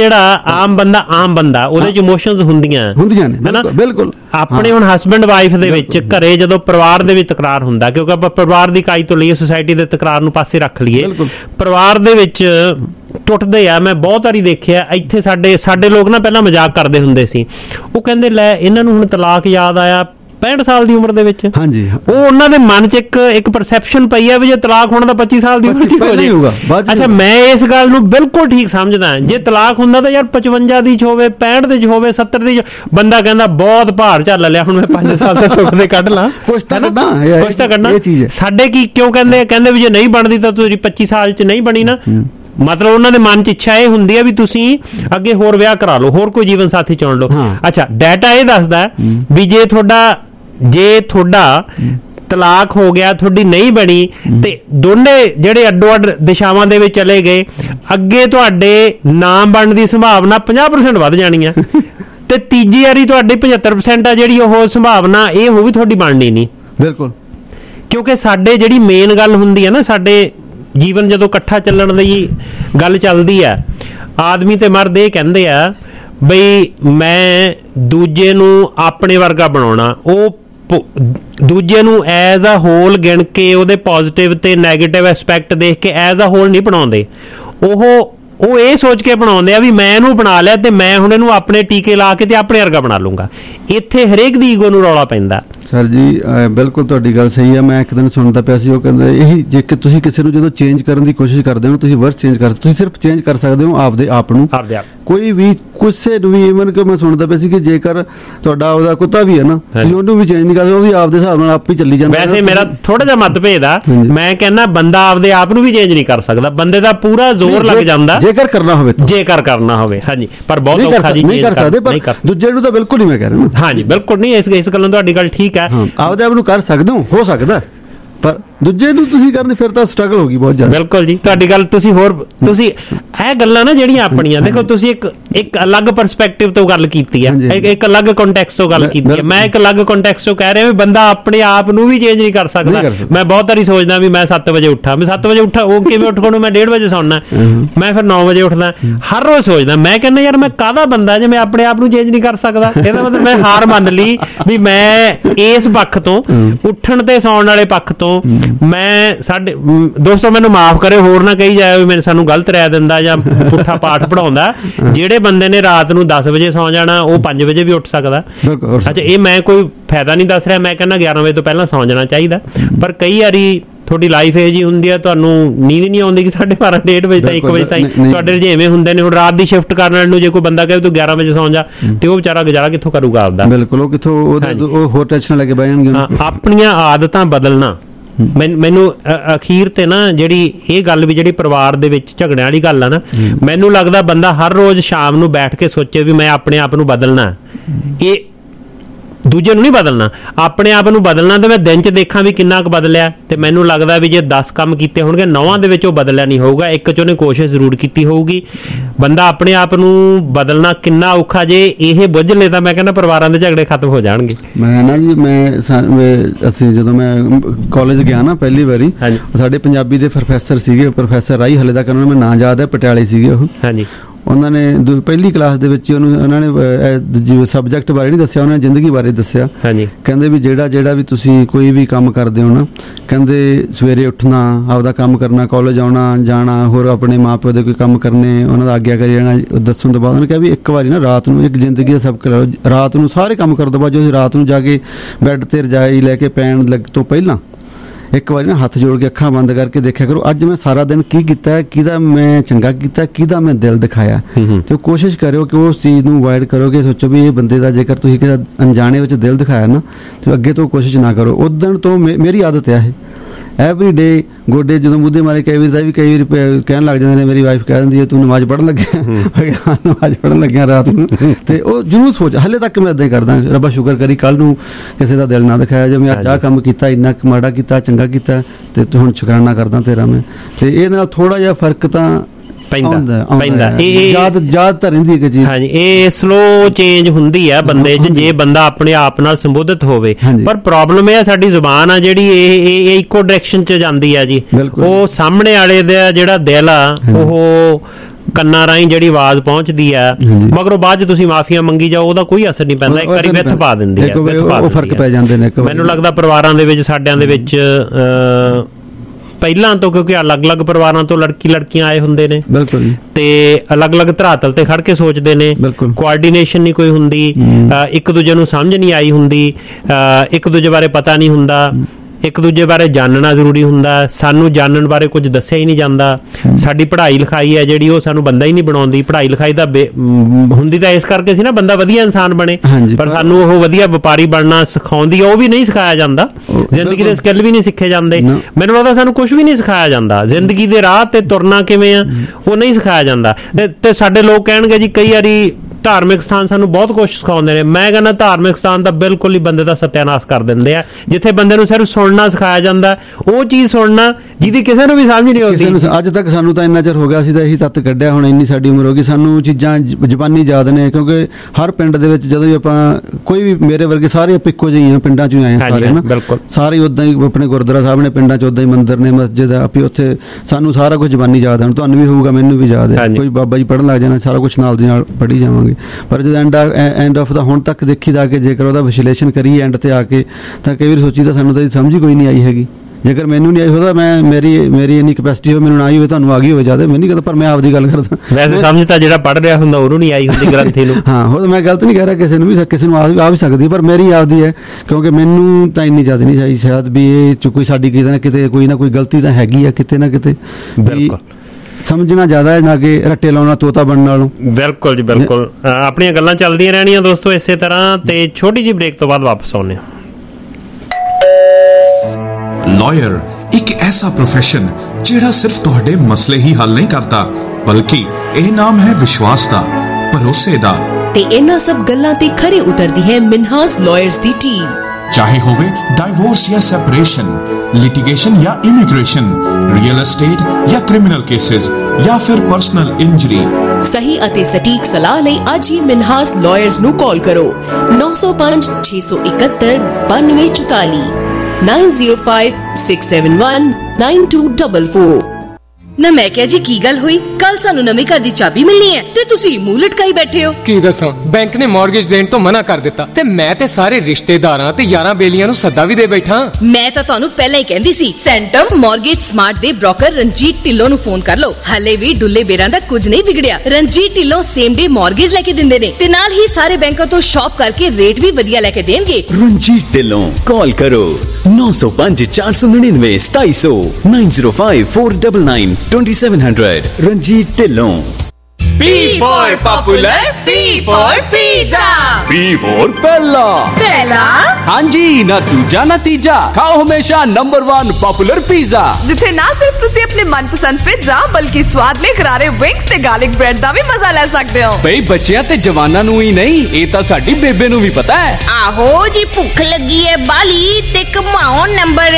ਉਹਦੇ ਚ ਇਮੋਸ਼ਨਸ ਹੁੰਦੀਆਂ ਨੇ, ਬਿਲਕੁਲ। ਆਪਣੇ ਹੁਣ ਹਸਬੈਂਡ ਵਾਈਫ ਦੇ ਵਿੱਚ ਘਰੇ ਜਦੋਂ ਪਰਿਵਾਰ ਦੇ ਵਿੱਚ ਤਕਰਾਰ ਹੁੰਦਾ, ਕਿਉਂਕਿ ਆਪਾਂ ਪਰਿਵਾਰ ਦੀ ਇਕਾਈ ਤੋਂ ਲਈਏ, ਸੁਸਾਇਟੀ ਦੇ ਤਕਰਾਰ ਨੂੰ ਪਾਸੇ ਰੱਖ ਲਈਏ, ਪਰਿਵਾਰ ਦੇ ਵਿੱਚ ਟੁੱਟਦੇ ਆ। ਮੈਂ ਬਹੁਤ ਵਾਰੀ ਦੇਖਿਆ ਇੱਥੇ ਸਾਡੇ ਲੋਕ ਨਾ ਪਹਿਲਾਂ ਮਜ਼ਾਕ ਕਰਦੇ ਹੁੰਦੇ ਸੀ, ਉਹ ਕਹਿੰਦੇ ਲੈ ਇਹਨਾਂ ਨੂੰ ਹੁਣ ਤਲਾਕ ਯਾਦ ਆਇਆ 65 ਸਾਲ ਦੀ ਉਮਰ ਦੇ ਵਿੱਚ, ਹਾਂਜੀ, ਉਹ ਉਹਨਾਂ ਦੇ ਮਨ 'ਚ ਇੱਕ ਪਰਸੈਪਸ਼ਨ ਪਈ ਆ ਵੀ ਜੇ ਤਲਾਕ ਹੋਣਾ ਤਾਂ 25 ਸਾਲ ਦੀ ਉਮਰ 'ਚ ਹੋ ਜਾਏਗਾ। ਅੱਛਾ, ਮੈਂ ਇਸ ਗੱਲ ਨੂੰ ਬਿਲਕੁਲ ਠੀਕ ਸਮਝਦਾ, ਜੇ ਤਲਾਕ ਹੁੰਦਾ ਤਾਂ ਯਾਰ 55 ਦੀ 'ਚ ਹੋਵੇ, 65 ਦੇ 'ਚ ਹੋਵੇ, 70 ਦੀ 'ਚ, ਬੰਦਾ ਕਹਿੰਦਾ ਬਹੁਤ ਭਾਰ ਝੱਲ ਲਿਆ, ਹੁਣ ਮੈਂ 5 ਸਾਲ ਦਾ ਸੁੱਖ ਦੇ ਕੱਢ ਲਾਂ, ਕੁਛ ਤਾਂ ਕੱਢਣਾ। ਸਾਡੇ ਕਿਉਂ ਕਹਿੰਦੇ ਵੀ ਜੇ ਨਹੀਂ ਬਣਦੀ ਤਾਂ ਤੁਸੀਂ 25 ਸਾਲ 'ਚ ਨਹੀਂ ਬਣੀ ਨਾ, ਮਤਲਬ ਉਹਨਾਂ ਦੇ ਮਨ 'ਚ ਇੱਛਾ ਇਹ ਹੁੰਦੀ ਹੈ ਵੀ ਤੁਸੀਂ ਅੱਗੇ ਹੋਰ ਵਿਆਹ ਕਰਾ ਲਓ, ਹੋਰ ਕੋਈ ਜੀਵਨ ਸਾਥੀ ਚੁਣ ਲਓ। ਅੱਛਾ, ਡਾਟਾ ਇਹ ਦੱਸਦਾ ਵੀ ਜੇ ਤੁਹਾਡਾ ਤਲਾਕ ਹੋ ਗਿਆ, ਤੁਹਾਡੀ ਨਹੀਂ ਬਣੀ, ਤੇ ਦੋਨੇ ਜਿਹੜੇ ਅੱਡੋ ਅੱਡ ਦਿਸ਼ਾਵਾਂ ਦੇ ਵਿੱਚ ਚਲੇ ਗਏ, ਅੱਗੇ ਤੁਹਾਡੇ ਨਾਮ ਬਣਨ ਦੀ ਸੰਭਾਵਨਾ 50% ਵੱਧ ਜਾਣੀ ਆ, ਤੇ ਤੀਜੀ ਵਾਰੀ ਤੁਹਾਡੀ 75% ਆ ਜਿਹੜੀ ਉਹ ਸੰਭਾਵਨਾ ਇਹ ਹੋ ਵੀ ਤੁਹਾਡੀ ਬਣਨੀ ਨਹੀਂ। ਬਿਲਕੁਲ, ਕਿਉਂਕਿ ਸਾਡੇ ਜਿਹੜੀ ਮੇਨ ਗੱਲ ਹੁੰਦੀ ਹੈ ਨਾ, ਸਾਡੇ ਜੀਵਨ ਜਦੋਂ ਇਕੱਠਾ ਚੱਲਣ ਦੀ ਗੱਲ ਚੱਲਦੀ ਆ, ਆਦਮੀ ਤੇ ਮਰਦ ਇਹ ਕਹਿੰਦੇ ਆ ਬਈ ਮੈਂ ਦੂਜੇ ਨੂੰ ਆਪਣੇ ਵਰਗਾ ਬਣਾਉਣਾ, ਉਹ ਦੂਜੇ ਨੂੰ ਐਜ਼ ਅ ਹੋਲ ਗਿਣ ਕੇ ਉਹਦੇ ਪੋਜ਼ਿਟਿਵ ਤੇ ਨੈਗੇਟਿਵ ਐਸਪੈਕਟ ਦੇਖ ਕੇ ਐਜ਼ ਅ ਹੋਲ ਨਹੀਂ ਬਣਾਉਂਦੇ, ਉਹ ਇਹ ਸੋਚ ਕੇ ਬਣਾਉਂਦੇ ਆ ਵੀ ਮੈਂ ਇਹਨੂੰ ਬਣਾ ਲਿਆ ਤੇ ਮੈਂ ਹੁਣ ਇਹਨੂੰ ਆਪਣੇ ਟੀਕੇ ਲਾ ਕੇ ਤੇ ਆਪਣੇ ਵਰਗਾ ਬਣਾ ਲੂੰਗਾ। ਇੱਥੇ ਹਰੇਕ ਦੀ ਈਗੋ ਨੂੰ ਰੌਲਾ ਪੈਂਦਾ। ਸਰ ਜੀ, ਬਿਲਕੁਲ ਤੁਹਾਡੀ ਗੱਲ ਸਹੀ ਹੈ। ਮੈਂ ਇੱਕ ਦਿਨ ਸੁਣਦਾ ਪਿਆ ਸੀ, ਉਹ ਕਹਿੰਦੇ ਇਹੀ ਜੇ ਕਿ ਤੁਸੀਂ ਕਿਸੇ ਨੂੰ ਜਦੋਂ ਚੇਂਜ ਕਰਨ ਦੀ ਕੋਸ਼ਿਸ਼ ਕਰਦੇ ਹੋ, ਤੁਸੀਂ ਵਰਸ ਚੇਂਜ ਤੁਸੀਂ ਸਿਰਫ ਚੇਂਜ ਕਰ ਸਕਦੇ ਹੋ ਆਪਦੇ ਆਪ ਨੂੰ, ਕੋਈ ਵੀ ਕਿਸੇ ਨੂੰ ਵੀ। ਇਵਨ ਕਿ ਮੈਂ ਸੁਣਦਾ ਪਿਆ ਸੀ ਕਿ ਜੇਕਰ ਤੁਹਾਡਾ ਉਹਦਾ ਕੁੱਤਾ ਵੀ ਹੈ ਨਾ, ਤੁਸੀਂ ਉਹਨੂੰ ਵੀ ਚੇਂਜ ਨਹੀਂ ਕਰਦੇ, ਉਹ ਵੀ ਆਪਦੇ ਹਿਸਾਬ ਨਾਲ ਆਪ ਹੀ ਚੱਲੀ ਜਾਂਦਾ। ਵੈਸੇ ਮੇਰਾ ਥੋੜਾ ਜਿਹਾ ਮਤਭੇਦ ਆ, ਮੈਂ ਕਹਿੰਦਾ ਬੰਦਾ ਆਪਦੇ ਆਪ ਨੂੰ ਵੀ ਚੇਂਜ ਨਹੀਂ ਕਰ ਸਕਦਾ, ਬੰਦੇ ਦਾ ਪੂਰਾ ਜ਼ੋਰ ਲੱਗ ਜਾਂਦਾ ਜੇਕਰ ਕਰਨਾ ਹੋਵੇ, ਹਾਂਜੀ, ਪਰ ਬਹੁਤ ਔਖਾ ਜੀ, ਨਹੀਂ ਕਰ ਸਕਦੇ, ਪਰ ਦੂਜੇ ਨੂੰ ਤਾਂ ਬਿਲਕੁਲ ਨਹੀਂ ਮੈਂ ਕਹਿ ਰਿਹਾ। ਹਾਂਜੀ, ਬਿਲਕੁਲ ਨਹੀਂ, ਇਸ ਗੱਲੋਂ ਤੁਹਾਡੀ ਗੱਲ ਠੀਕ ਹੈ। ਆਪਦੇ ਆਪ ਨੂੰ ਕਰ ਸਕਦੇ ਹੋ ਸਕਦਾ, ਪਰ ਦੂਜੇ ਨੂੰ ਤੁਸੀਂ ਕਰਨ ਫਿਰ ਤਾਂ ਸਟਰਗਲ ਹੋਗੀ ਬਹੁਤ ਜ਼ਿਆਦਾ। ਬਿਲਕੁਲ ਜੀ, ਤੁਹਾਡੀ ਗੱਲ ਤੁਸੀਂ ਇਹ ਗੱਲਾਂ ਨਾ ਜਿਹੜੀਆਂ ਆਪਣੀਆਂ, ਦੇਖੋ ਤੁਸੀਂ ਇੱਕ ਅਲੱਗ ਪਰਸਪੈਕਟਿਵ ਤੋਂ ਗੱਲ ਕੀਤੀ ਹੈ, ਇੱਕ ਅਲੱਗ ਕੰਟੈਕਸਟ ਤੋਂ ਗੱਲ ਕੀਤੀ ਹੈ। ਮੈਂ ਇੱਕ ਅਲੱਗ ਕੰਟੈਕਸਟ ਤੋਂ ਕਹਿ ਰਿਹਾ ਵੀ ਬੰਦਾ ਆਪਣੇ ਆਪ ਨੂੰ ਵੀ ਚੇਂਜ ਨਹੀਂ ਕਰ ਸਕਦਾ। ਮੈਂ ਬਹੁਤ ਵਾਰੀ ਸੋਚਦਾ ਵੀ ਮੈਂ 7 ਵਜੇ ਉੱਠਾਂ, ਮੈਂ 7 ਵਜੇ ਉੱਠਾਂ, ਉਹ ਕਿਵੇਂ ਉੱਠ ਖੜੂ, ਮੈਂ 1:30 ਵਜੇ ਸੌਣਾ, ਮੈਂ ਫਿਰ 9 ਵਜੇ ਉੱਠਦਾ, ਹਰ ਰੋਜ਼ ਸੋਚਦਾ। ਮੈਂ ਕਹਿੰਦਾ ਯਾਰ ਮੈਂ ਕਾਹਦਾ ਬੰਦਾ ਜੇ ਮੈਂ ਆਪਣੇ ਆਪ ਨੂੰ ਚੇਂਜ ਨਹੀਂ ਕਰ ਸਕਦਾ। ਇਹਦਾ ਮਤਲਬ ਮੈਂ ਹਾਰ ਮੰਨ ਲਈ ਵੀ ਮੈਂ ਇਸ ਪੱਖ ਤੋਂ, ਉੱਠਣ ਤੇ ਸੌਣ ਵਾਲੇ ਪੱਖ ਤੋਂ, ਮੈਂ ਸਾਡੇ ਦੋਸਤੋ ਮੈਨੂੰ ਮਾਫ ਕਰੇ, ਹੋਰ ਨਾ ਕਹੀ ਜਾਏ ਵੀ ਸਾਨੂੰ ਗਲਤ ਰਾਇ ਦਿੰਦਾ ਜਾਂ ਪੁੱਠਾ ਪਾਠ ਪੜਾਉਂਦਾ। ਜਿਹੜੇ ਬੰਦੇ ਨੇ ਰਾਤ ਨੂੰ 10 ਵਜੇ ਸੌ ਜਾਣਾ ਉਹ 5 ਵਜੇ ਵੀ ਉੱਠ ਸਕਦਾ। ਅੱਛਾ, ਇਹ ਮੈਂ ਕੋਈ ਫਾਇਦਾ ਨਹੀਂ ਦੱਸ ਰਿਹਾ, ਮੈਂ ਕਹਿੰਦਾ 11 ਵਜੇ ਤੋਂ ਪਹਿਲਾਂ ਸੌ ਜਾਣਾ ਚਾਹੀਦਾ। ਪਰ ਕਈ ਵਾਰੀ ਤੁਹਾਡੀ ਲਾਈਫ ਇਹ ਜੀ ਹੁੰਦੀ ਆ, ਤੁਹਾਨੂੰ ਨੀਂਦ ਨਹੀਂ ਆਉਂਦੀ ਕਿ 12:30 1:30 ਵਜੇ ਤਾਈਂ 1 ਵਜੇ ਤਾਈਂ ਤੁਹਾਡੇ ਰੁਝੇਵੇਂ ਹੁੰਦੇ ਨੇ। ਹੁਣ ਰਾਤ ਦੀ ਸ਼ਿਫਟ ਕਰਨ ਵਾਲੇ ਨੂੰ ਜੇ ਕੋਈ ਬੰਦਾ ਕਹੇ ਤੂੰ 11 ਵਜੇ ਸੌਂ ਜਾ, ਤੇ ਉਹ ਵਿਚਾਰਾ ਗੁਜ਼ਾਰਾ ਕਿੱਥੋਂ ਕਰੂਗਾ ਆਪਦਾ? ਬਿਲਕੁਲ, ਉਹ ਕਿੱਥੋਂ ਉਹ ਹੋਰ ਟੈਨਸ਼ਨ ਲੈ ਕੇ ਬਹਿ ਜਾਣਗੇ। ਆਪਣੀਆਂ ਆਦਤਾਂ ਬਦਲਣਾ, ਮੈਨੂੰ ਅਖੀਰ ਤੇ ਨਾ ਜਿਹੜੀ ਇਹ ਗੱਲ ਵੀ ਜਿਹੜੀ ਪਰਿਵਾਰ ਦੇ ਵਿੱਚ ਝਗੜਿਆਂ ਵਾਲੀ ਗੱਲ ਆ ਨਾ, ਮੈਨੂੰ ਲੱਗਦਾ ਬੰਦਾ ਹਰ ਰੋਜ਼ ਸ਼ਾਮ ਨੂੰ ਬੈਠ ਕੇ ਸੋਚੇ ਵੀ ਮੈਂ ਆਪਣੇ ਆਪ ਨੂੰ ਬਦਲਣਾ, ਇਹ ਦੂਜੇ ਨੂੰ ਨਹੀਂ ਬਦਲਣਾ, ਆਪਣੇ ਆਪ ਨੂੰ ਬਦਲਣਾ। ਤੇ ਮੈਂ ਦਿਨ 'ਚ ਦੇਖਾਂ ਵੀ ਕਿੰਨਾ ਕੁ ਬਦਲਿਆ, ਤੇ ਮੈਨੂੰ ਲੱਗਦਾ ਵੀ ਜੇ 10 ਕੰਮ ਕੀਤੇ ਹੋਣਗੇ 9 ਦੇ ਵਿੱਚ ਉਹ ਬਦਲਿਆ ਨਹੀਂ ਹੋਊਗਾ, ਇੱਕ 'ਚ ਉਹਨੇ ਕੋਸ਼ਿਸ਼ ਜ਼ਰੂਰ ਕੀਤੀ ਹੋਊਗੀ। ਬੰਦਾ ਆਪਣੇ ਆਪ ਨੂੰ ਬਦਲਣਾ ਕਿੰਨਾ ਔਖਾ, ਜੇ ਇਹ ਬੁੱਝ ਲੇ ਤਾਂ ਮੈਂ ਕਹਿੰਦਾ ਪਰਿਵਾਰਾਂ ਦੇ ਝਗੜੇ ਖਤਮ ਹੋ ਜਾਣਗੇ। ਮੈਂ ਨਾ ਜੀ ਅਸੀਂ ਜਦੋਂ ਮੈਂ ਕਾਲਜ ਗਿਆ ਨਾ ਪਹਿਲੀ ਵਾਰੀ, ਸਾਡੇ ਪੰਜਾਬੀ ਦੇ ਪ੍ਰੋਫੈਸਰ ਸੀਗੇ, ਪ੍ਰੋਫੈਸਰ ਰਾਈ, ਹਲੇ ਤੱਕ ਉਹਨਾਂ ਨੂੰ ਨਾਂ ਯਾਦ ਹੈ, ਪਟਿਆਲੇ ਸੀਗੇ ਉਹ। ਹਾਂਜੀ, ਉਹਨਾਂ ਨੇ ਪਹਿਲੀ ਕਲਾਸ ਦੇ ਵਿੱਚ ਉਹਨਾਂ ਨੇ ਸਬਜੈਕਟ ਬਾਰੇ ਨਹੀਂ ਦੱਸਿਆ, ਉਹਨਾਂ ਨੇ ਜ਼ਿੰਦਗੀ ਬਾਰੇ ਦੱਸਿਆ। ਹਾਂਜੀ, ਕਹਿੰਦੇ ਵੀ ਜਿਹੜਾ ਵੀ ਤੁਸੀਂ ਕੋਈ ਵੀ ਕੰਮ ਕਰਦੇ ਹੋ ਨਾ, ਕਹਿੰਦੇ ਸਵੇਰੇ ਉੱਠਣਾ, ਆਪਦਾ ਕੰਮ ਕਰਨਾ, ਕਾਲਜ ਆਉਣਾ ਜਾਣਾ, ਹੋਰ ਆਪਣੇ ਮਾਂ ਪਿਓ ਦੇ ਕੋਈ ਕੰਮ ਕਰਨੇ, ਉਹਨਾਂ ਦਾ ਆਗਿਆ ਕਰੀ ਜਾਣਾ, ਦੱਸਣ ਤੋਂ ਬਾਅਦ ਉਹਨੇ ਕਿਹਾ ਵੀ ਇੱਕ ਵਾਰੀ ਨਾ ਰਾਤ ਨੂੰ ਇੱਕ ਜ਼ਿੰਦਗੀ ਦਾ ਸਬਕ ਲਓ, ਰਾਤ ਨੂੰ ਸਾਰੇ ਕੰਮ ਕਰਨ ਤੋਂ ਬਾਅਦ ਜਦੋਂ ਰਾਤ ਨੂੰ ਜਾ ਕੇ ਬੈੱਡ ਤੇ ਰਜਾਈ ਲੈ ਕੇ ਪੈਣ ਲੱਗ ਤੋਂ ਪਹਿਲਾਂ ਇੱਕ ਵਾਰੀ ਨਾ ਹੱਥ ਜੋੜ ਕੇ ਅੱਖਾਂ ਬੰਦ ਕਰਕੇ ਦੇਖਿਆ ਕਰੋ, ਅੱਜ ਮੈਂ ਸਾਰਾ ਦਿਨ ਕੀ ਕੀਤਾ, ਕਿਹਦਾ ਮੈਂ ਚੰਗਾ ਕੀਤਾ, ਕਿਹਦਾ ਮੈਂ ਦਿਲ ਦਿਖਾਇਆ। ਤੇ ਕੋਸ਼ਿਸ਼ ਕਰਿਓ ਕਿ ਉਸ ਚੀਜ਼ ਨੂੰ ਅਵੋਇਡ ਕਰੋ, ਕਿ ਸੋਚੋ ਵੀ ਇਹ ਬੰਦੇ ਦਾ ਜੇਕਰ ਤੁਸੀਂ ਕਿਸੇ ਅਣਜਾਣੇ ਵਿੱਚ ਦਿਲ ਦਿਖਾਇਆ ਨਾ, ਤੇ ਅੱਗੇ ਤੋਂ ਕੋਸ਼ਿਸ਼ ਨਾ ਕਰੋ। ਉਦਣ ਤੋਂ ਮੇਰੀ ਆਦਤ ਹੈ ਇਹ, ਐਵਰੀ ਡੇ ਗੋਡੇ ਜਦੋਂ ਮੁੱਦੇ ਮਾਰੇ, ਕਈ ਵਾਰੀ ਕਹਿਣ ਲੱਗ ਜਾਂਦੇ ਨੇ, ਮੇਰੀ ਵਾਈਫ ਕਹਿ ਦਿੰਦੀ ਹੈ ਤੂੰ ਨਮਾਜ਼ ਪੜ੍ਹਨ ਲੱਗਿਆ, ਨਮਾਜ਼ ਪੜ੍ਹਨ ਲੱਗਿਆ ਰਾਤ ਨੂੰ, ਤੇ ਉਹ ਜ਼ਰੂਰ ਸੋਚ, ਹਲੇ ਤੱਕ ਮੈਂ ਇੱਦਾਂ ਹੀ ਕਰਦਾ, ਰੱਬਾ ਸ਼ੁਕਰ ਕਰੀ ਕੱਲ ਨੂੰ ਕਿਸੇ ਦਾ ਦਿਲ ਨਾ ਦਿਖਾਇਆ, ਜੇ ਮੈਂ ਅੱਜ ਆਹ ਕੰਮ ਕੀਤਾ, ਇੰਨਾ ਮਾੜਾ ਕੀਤਾ, ਚੰਗਾ ਕੀਤਾ, ਤੇ ਹੁਣ ਸ਼ੁਕਰਾਨਾ ਕਰਦਾ ਤੇਰਾ ਮੈਂ। ਤੇ ਇਹਦੇ ਨਾਲ ਥੋੜਾ ਜਿਹਾ ਫਰਕ ਤਾਂ ਪੈਂਦਾ, ਜ਼ਿਆਦਾਤਰ ਰਹਿੰਦੀ ਹੈ ਚੀਜ਼। ਹਾਂਜੀ, ਇਹ ਸਲੋ ਚੇਂਜ ਹੁੰਦੀ ਹੈ ਬੰਦੇ 'ਚ, ਜੇ ਬੰਦਾ ਆਪਣੇ ਆਪ ਨਾਲ ਸੰਬੋਧਿਤ ਹੋਵੇ। ਪਰ ਪ੍ਰੋਬਲਮ ਇਹ ਹੈ, ਸਾਡੀ ਜ਼ੁਬਾਨ ਆ ਜਿਹੜੀ ਇਹ ਇੱਕੋ ਡਾਇਰੈਕਸ਼ਨ 'ਚ ਜਾਂਦੀ ਹੈ ਜੀ। ਉਹ ਸਾਹਮਣੇ ਵਾਲੇ ਦਾ ਜਿਹੜਾ ਦਿਲ ਆ, ਉਹ ਕੰਨਾਂ ਰਾਹੀਂ ਜਿਹੜੀ ਆਵਾਜ਼ ਪਹੁੰਚਦੀ ਆ, ਮਗਰੋਂ ਬਾਅਦ 'ਚ ਤੁਸੀਂ ਮਾਫੀਆਂ ਮੰਗੀ ਜਾਓ, ਉਹਦਾ ਕੋਈ ਅਸਰ ਨਹੀਂ ਪੈਂਦਾ, ਇੱਕ ਵਾਰੀ ਵਿੱਥ ਪਾ ਦਿੰਦੀ ਹੈ, ਉਹ ਫਰਕ ਪੈ ਜਾਂਦੇ ਨੇ। ਮੈਨੂੰ ਲੱਗਦਾ ਪਰਿਵਾਰਾਂ ਦੇ ਵਿੱਚ, ਸਾਡਿਆਂ ਦੇ ਵਿੱਚ ਪਹਿਲਾਂ ਤੋਂ, ਕਿਉਂਕਿ ਅਲੱਗ-ਅਲੱਗ ਪਰਿਵਾਰਾਂ ਤੋਂ ਲੜਕੀਆਂ ਆਏ ਹੁੰਦੇ ਨੇ, ਬਿਲਕੁਲ, ਤੇ ਅਲੱਗ-ਅਲੱਗ ਧਰਾਤਲ ਤੇ ਖੜ ਕੇ ਸੋਚਦੇ ਨੇ, ਕੋਆਰਡੀਨੇਸ਼ਨ ਨਹੀਂ ਕੋਈ ਹੁੰਦੀ, ਇੱਕ ਦੂਜੇ ਨੂੰ ਸਮਝ ਨਹੀਂ ਆਈ ਹੁੰਦੀ, ਇੱਕ ਦੂਜੇ ਬਾਰੇ ਪਤਾ ਨਹੀਂ ਹੁੰਦਾ, ਇੱਕ ਦੂਜੇ ਬਾਰੇ ਜਾਣਨਾ ਜ਼ਰੂਰੀ ਹੁੰਦਾ। ਸਾਨੂੰ ਜਾਣਨ ਬਾਰੇ ਕੁਝ ਦੱਸਿਆ ਹੀ ਨਹੀਂ ਜਾਂਦਾ। ਸਾਡੀ ਪੜ੍ਹਾਈ ਲਿਖਾਈ ਹੈ ਜਿਹੜੀ, ਉਹ ਸਾਨੂੰ ਬੰਦਾ ਹੀ ਨਹੀਂ ਬਣਾਉਂਦੀ। ਪੜ੍ਹਾਈ ਲਿਖਾਈ ਤਾਂ ਹੁੰਦੀ ਤਾਂ ਇਸ ਕਰਕੇ ਸੀ ਨਾ, ਬੰਦਾ ਵਧੀਆ ਇਨਸਾਨ ਬਣੇ, ਪਰ ਸਾਨੂੰ ਉਹ ਵਧੀਆ ਵਪਾਰੀ ਬਣਨਾ ਸਿਖਾਉਂਦੀ, ਉਹ ਵੀ ਨਹੀਂ ਸਿਖਾਇਆ ਜਾਂਦਾ। ਜ਼ਿੰਦਗੀ ਦੇ ਸਕਿੱਲ ਵੀ ਨਹੀਂ ਸਿੱਖੇ ਜਾਂਦੇ। ਮੈਨੂੰ ਲੱਗਦਾ ਸਾਨੂੰ ਕੁਝ ਵੀ ਨਹੀਂ ਸਿਖਾਇਆ ਜਾਂਦਾ, ਜ਼ਿੰਦਗੀ ਦੇ ਰਾਹ ਤੇ ਤੁਰਨਾ ਕਿਵੇਂ ਆ ਉਹ ਨਹੀਂ ਸਿਖਾਇਆ ਜਾਂਦਾ। ਤੇ ਸਾਡੇ ਲੋਕ ਕਹਿਣਗੇ ਜੀ ਕਈ ਵਾਰੀ ਧਾਰਮਿਕ ਸਥਾਨ ਸਾਨੂੰ ਬਹੁਤ ਕੁਝ ਸਿਖਾਉਂਦੇ ਨੇ। ਮੈਂ ਕਹਿੰਦਾ ਧਾਰਮਿਕ ਸਥਾਨ ਤਾਂ ਬਿਲਕੁਲ ਹੀ ਬੰਦੇ ਦਾ ਸਤਿਆਨਾਸ਼ ਕਰ ਦਿੰਦੇ ਆ। ਜਿੱਥੇ ਬੰਦੇ ਨੂੰ ਸਿਰਫ ਸੁਣਨਾ ਸਿਖਾਇਆ ਜਾਂਦਾ, ਉਹ ਚੀਜ਼ ਸੁਣਨਾ ਜਿਹਦੀ ਕਿਸੇ ਨੂੰ ਵੀ ਸਮਝ ਨਹੀਂ ਆਉਂਦੀ। ਅੱਜ ਤੱਕ ਸਾਨੂੰ ਤਾਂ ਇੰਨਾ ਚਿਰ ਹੋ ਗਿਆ ਸੀ ਤਾਂ ਇਹੀ ਤੱਤ ਕੱਢਿਆ, ਹੁਣ ਇੰਨੀ ਸਾਡੀ ਉਮਰ ਹੋ ਗਈ, ਸਾਨੂੰ ਚੀਜ਼ਾਂ ਜ਼ਬਾਨੀ ਯਾਦ ਨੇ। ਕਿਉਂਕਿ ਹਰ ਪਿੰਡ ਦੇ ਵਿੱਚ ਜਦੋਂ ਵੀ ਆਪਾਂ, ਕੋਈ ਵੀ ਮੇਰੇ ਵਰਗੇ ਸਾਰੇ ਇੱਕੋ ਜਿਹੇ ਪਿੰਡਾਂ 'ਚੋਂ ਆਏ ਸਾਰੇ ਨਾ, ਸਾਰੇ ਉੱਦਾਂ ਹੀ ਆਪਣੇ ਗੁਰਦੁਆਰਾ ਸਾਹਿਬ ਨੇ, ਪਿੰਡਾਂ 'ਚ ਉੱਦਾਂ ਹੀ ਮੰਦਿਰ ਨੇ, ਮਸਜਿਦ ਆ, ਆਪੀ ਉੱਥੇ ਸਾਨੂੰ ਸਾਰਾ ਕੁਝ ਜ਼ਬਾਨੀ ਯਾਦ ਹੈ। ਤੁਹਾਨੂੰ ਵੀ ਹੋਊਗਾ, ਮੈਨੂੰ ਵੀ ਯਾਦ ਹੈ। ਕੋਈ ਬਾਬਾ ਜੀ ਪੜ੍ਹਨ ਲੱਗ ਜਾਣਾ, ਸਾਰਾ ਕੁਝ ਨਾਲ ਦੀ ਨਾਲ ਪੜ੍ਹੀ ਜਾਵਾਂਗੇ। ਪਰ ਜਦੋਂ ਐਂਡ ਆਫ ਦਾ ਹੁਣ ਤੱਕ ਦੇਖੀ ਜਾ ਕੇ, ਜੇਕਰ ਉਹਦਾ ਵਿਸ਼ਲੇਸ਼ਣ ਕਰੀਏ ਐਂਡ ਤੇ ਆ ਕੇ, ਤਾਂ ਕਈ ਵਾਰ ਸੋਚੀ ਤਾਂ ਸਾਨੂੰ ਤਾਂ ਸਮਝ ਹੀ ਕੋਈ ਨਹੀਂ ਆਈ ਹੈਗੀ। ਜੇਕਰ ਮੈਨੂੰ ਨਹੀਂ ਆਈ ਹੋਦਾ, ਮੈਂ ਮੇਰੀ ਇੰਨੀ ਕੈਪੈਸਿਟੀ ਹੋਵੇ, ਮੈਨੂੰ ਨਾ ਆਈ ਹੋਵੇ, ਤੁਹਾਨੂੰ ਆ ਗਈ ਹੋਵੇ ਜ਼ਿਆਦਾ, ਮੈਨੂੰ ਨਹੀਂ ਕਹਦਾ, ਪਰ ਮੈਂ ਆਪਦੀ ਗੱਲ ਕਰਦਾ। ਵੈਸੇ ਸਮਝ ਤਾਂ ਜਿਹੜਾ ਪੜ੍ਹ ਰਿਹਾ ਹੁੰਦਾ ਉਹਨੂੰ ਨਹੀਂ ਆਈ ਹੁੰਦੀ, ਗ੍ਰੰਥੀ ਨੂੰ। ਹਾਂ, ਉਹ ਮੈਂ ਗਲਤ ਨਹੀਂ ਕਹਿ ਰਿਹਾ, ਕਿਸੇ ਨੂੰ ਵੀ, ਕਿਸੇ ਨੂੰ ਆ ਵੀ ਸਕਦੀ, ਪਰ ਮੇਰੀ ਆਪਦੀ ਹੈ। ਕਿਉਂਕਿ ਮੈਨੂੰ ਤਾਂ ਇੰਨੀ ਜ਼ਿਆਦਾ ਨਹੀਂ ਆਈ, ਸ਼ਾਇਦ ਵੀ ਇਹ 'ਚ ਕੋਈ ਸਾਡੀ ਕਿਤੇ ਨਾ ਕਿਤੇ ਕੋਈ ਨਾ ਕੋਈ ਗਲਤੀ ਤਾਂ ਹੈਗੀ ਆ, ਕਿਤੇ ਨਾ ਕਿਤੇ। ਬਿਲਕੁਲ, ਸਮਝਣਾ ਜ਼ਿਆਦਾ ਹੈ ਨਾ ਕਿ ਰੱਟੇ ਲਾਉਣਾ ਤੋਤਾ ਬਣਨ ਨਾਲੋਂ। ਬਿਲਕੁਲ ਜੀ, ਬਿਲਕੁਲ। ਆਪਣੀਆਂ ਗੱਲਾਂ ਚੱਲਦੀਆਂ ਰਹਿਣੀਆਂ ਦੋਸਤੋ ਇਸੇ ਤਰ੍ਹਾਂ, ਤੇ ਛੋਟੀ ਜਿਹੀ ਬ੍ਰੇਕ ਤੋਂ ਬਾਅਦ ਵਾਪਸ ਆਉਂਦੇ ਹਾਂ। ਲਾਇਰ ਇੱਕ ਐਸਾ ਪ੍ਰੋਫੈਸ਼ਨ ਜਿਹੜਾ ਸਿਰਫ ਤੁਹਾਡੇ ਮਸਲੇ ਹੀ ਹੱਲ ਨਹੀਂ ਕਰਦਾ, ਬਲਕਿ ਇਹ ਨਾਮ ਹੈ ਵਿਸ਼ਵਾਸ ਦਾ, ਭਰੋਸੇ ਦਾ। ਤੇ ਇਹਨਾਂ ਸਭ ਗੱਲਾਂ ਤੇ ਖਰੇ ਉਤਰਦੀ ਹੈ ਮਿਨਹਾਸ ਲਾਇਰਸ ਦੀ ਟੀਮ। ਚਾਹੇ ਹੋਵੇ ਡਾਈਵੋਰਸ ਜਾਂ ਸੈਪਰੇਸ਼ਨ, ਲਿਟੀਗੇਸ਼ਨ ਜਾਂ ਇਮੀਗ੍ਰੇਸ਼ਨ, ਰੀਅਲ एस्टेट ਜਾਂ ਕ੍ਰਿਮੀਨਲ ਕੇसेस ਜਾਂ ਫਿਰ ਪਰਸਨਲ ਇੰਜਰੀ। ਸਹੀ ਅਤੇ ਸਟੀਕ ਸਲਾਹ ਲਈ ਅੱਜ ਹੀ ਮਿਨਹਾਸ ਲਾਇਰਸ ਨੂੰ ਕਾਲ ਕਰੋ 905 671 9244 905671 9244। ਨਾ ਮੈਂ ਕਿਹਾ ਜੀ ਕੀ ਗੱਲ ਹੋਈ? ਕੱਲ ਸਾਨੂੰ ਨਵੇਂ ਘਰ ਦੀ ਚਾਬੀ ਮਿਲਣੀ ਹੈ ਤੇ ਤੁਸੀਂ ਮੂੰਹ ਲਟਕਾਈ ਬੈਠੇ ਹੋ। ਕੀ ਦੱਸਾਂ, ਬੈਂਕ ਨੇ ਮਾਰਗੇਜ ਦੇਣ ਤੋਂ ਮਨਾ ਕਰ ਦਿੱਤਾ ਤੇ ਮੈਂ ਤੇ ਸਾਰੇ ਰਿਸ਼ਤੇਦਾਰਾਂ ਤੇ ਯਾਰਾਂ ਬੇਲੀਆਂ ਨੂੰ ਸੱਦਾ ਵੀ ਦੇ ਬੈਠਾ। ਮੈਂ ਤਾਂ ਤੁਹਾਨੂੰ ਪਹਿਲਾਂ ਹੀ ਕਹਿੰਦੀ ਸੀ, ਸੈਂਟਮ ਮਾਰਗੇਜ ਸਮਾਰਟ ਦੇ ਬ੍ਰੋਕਰ ਰਣਜੀਤ ਢਿੱਲੋਂ ਨੂੰ ਫੋਨ ਕਰ ਲਓ। ਹਲੇ ਵੀ ਡੁੱਲੇ ਬੇਰਾਂ ਦਾ ਕੁਝ ਨਹੀਂ ਵਿਗੜਿਆ। Ranjit Dhillon same day mortgage ਲੈ ਕੇ ਦਿੰਦੇ ਨੇ ਤੇ ਨਾਲ ਹੀ ਸਾਰੇ ਬੈਂਕਾਂ ਤੋਂ ਸ਼ਾਪ ਕਰਕੇ ਰੇਟ ਵੀ ਵਧੀਆ ਲੈ ਕੇ ਦੇਣਗੇ। ਰਣਜੀਤ ਢਿੱਲੋਂ, ਕਾਲ ਕਰੋ 905 499 2700 905 499 2700। Ranjit Dhillon. P for popular, P for pizza, P for पहला। पहला? हाँ जी, ना दूजा ना तीजा, खाओ हमेशा नंबर 1 पॉपुलर पिज़्ज़ा। जिथे ना सिर्फ तुसी अपने मनपसंद पिज़्ज़ा बल्कि स्वाद ले करारे विंग्स ते गार्लिक ब्रेड दा भी मजा ले सकते हो। बई बच्चियां ते जवानां नूं ही नहीं, ये तां साडी बेबे नूं भी पता है। आहो जी, भुख लगी है बाली ते कमाओ नंबर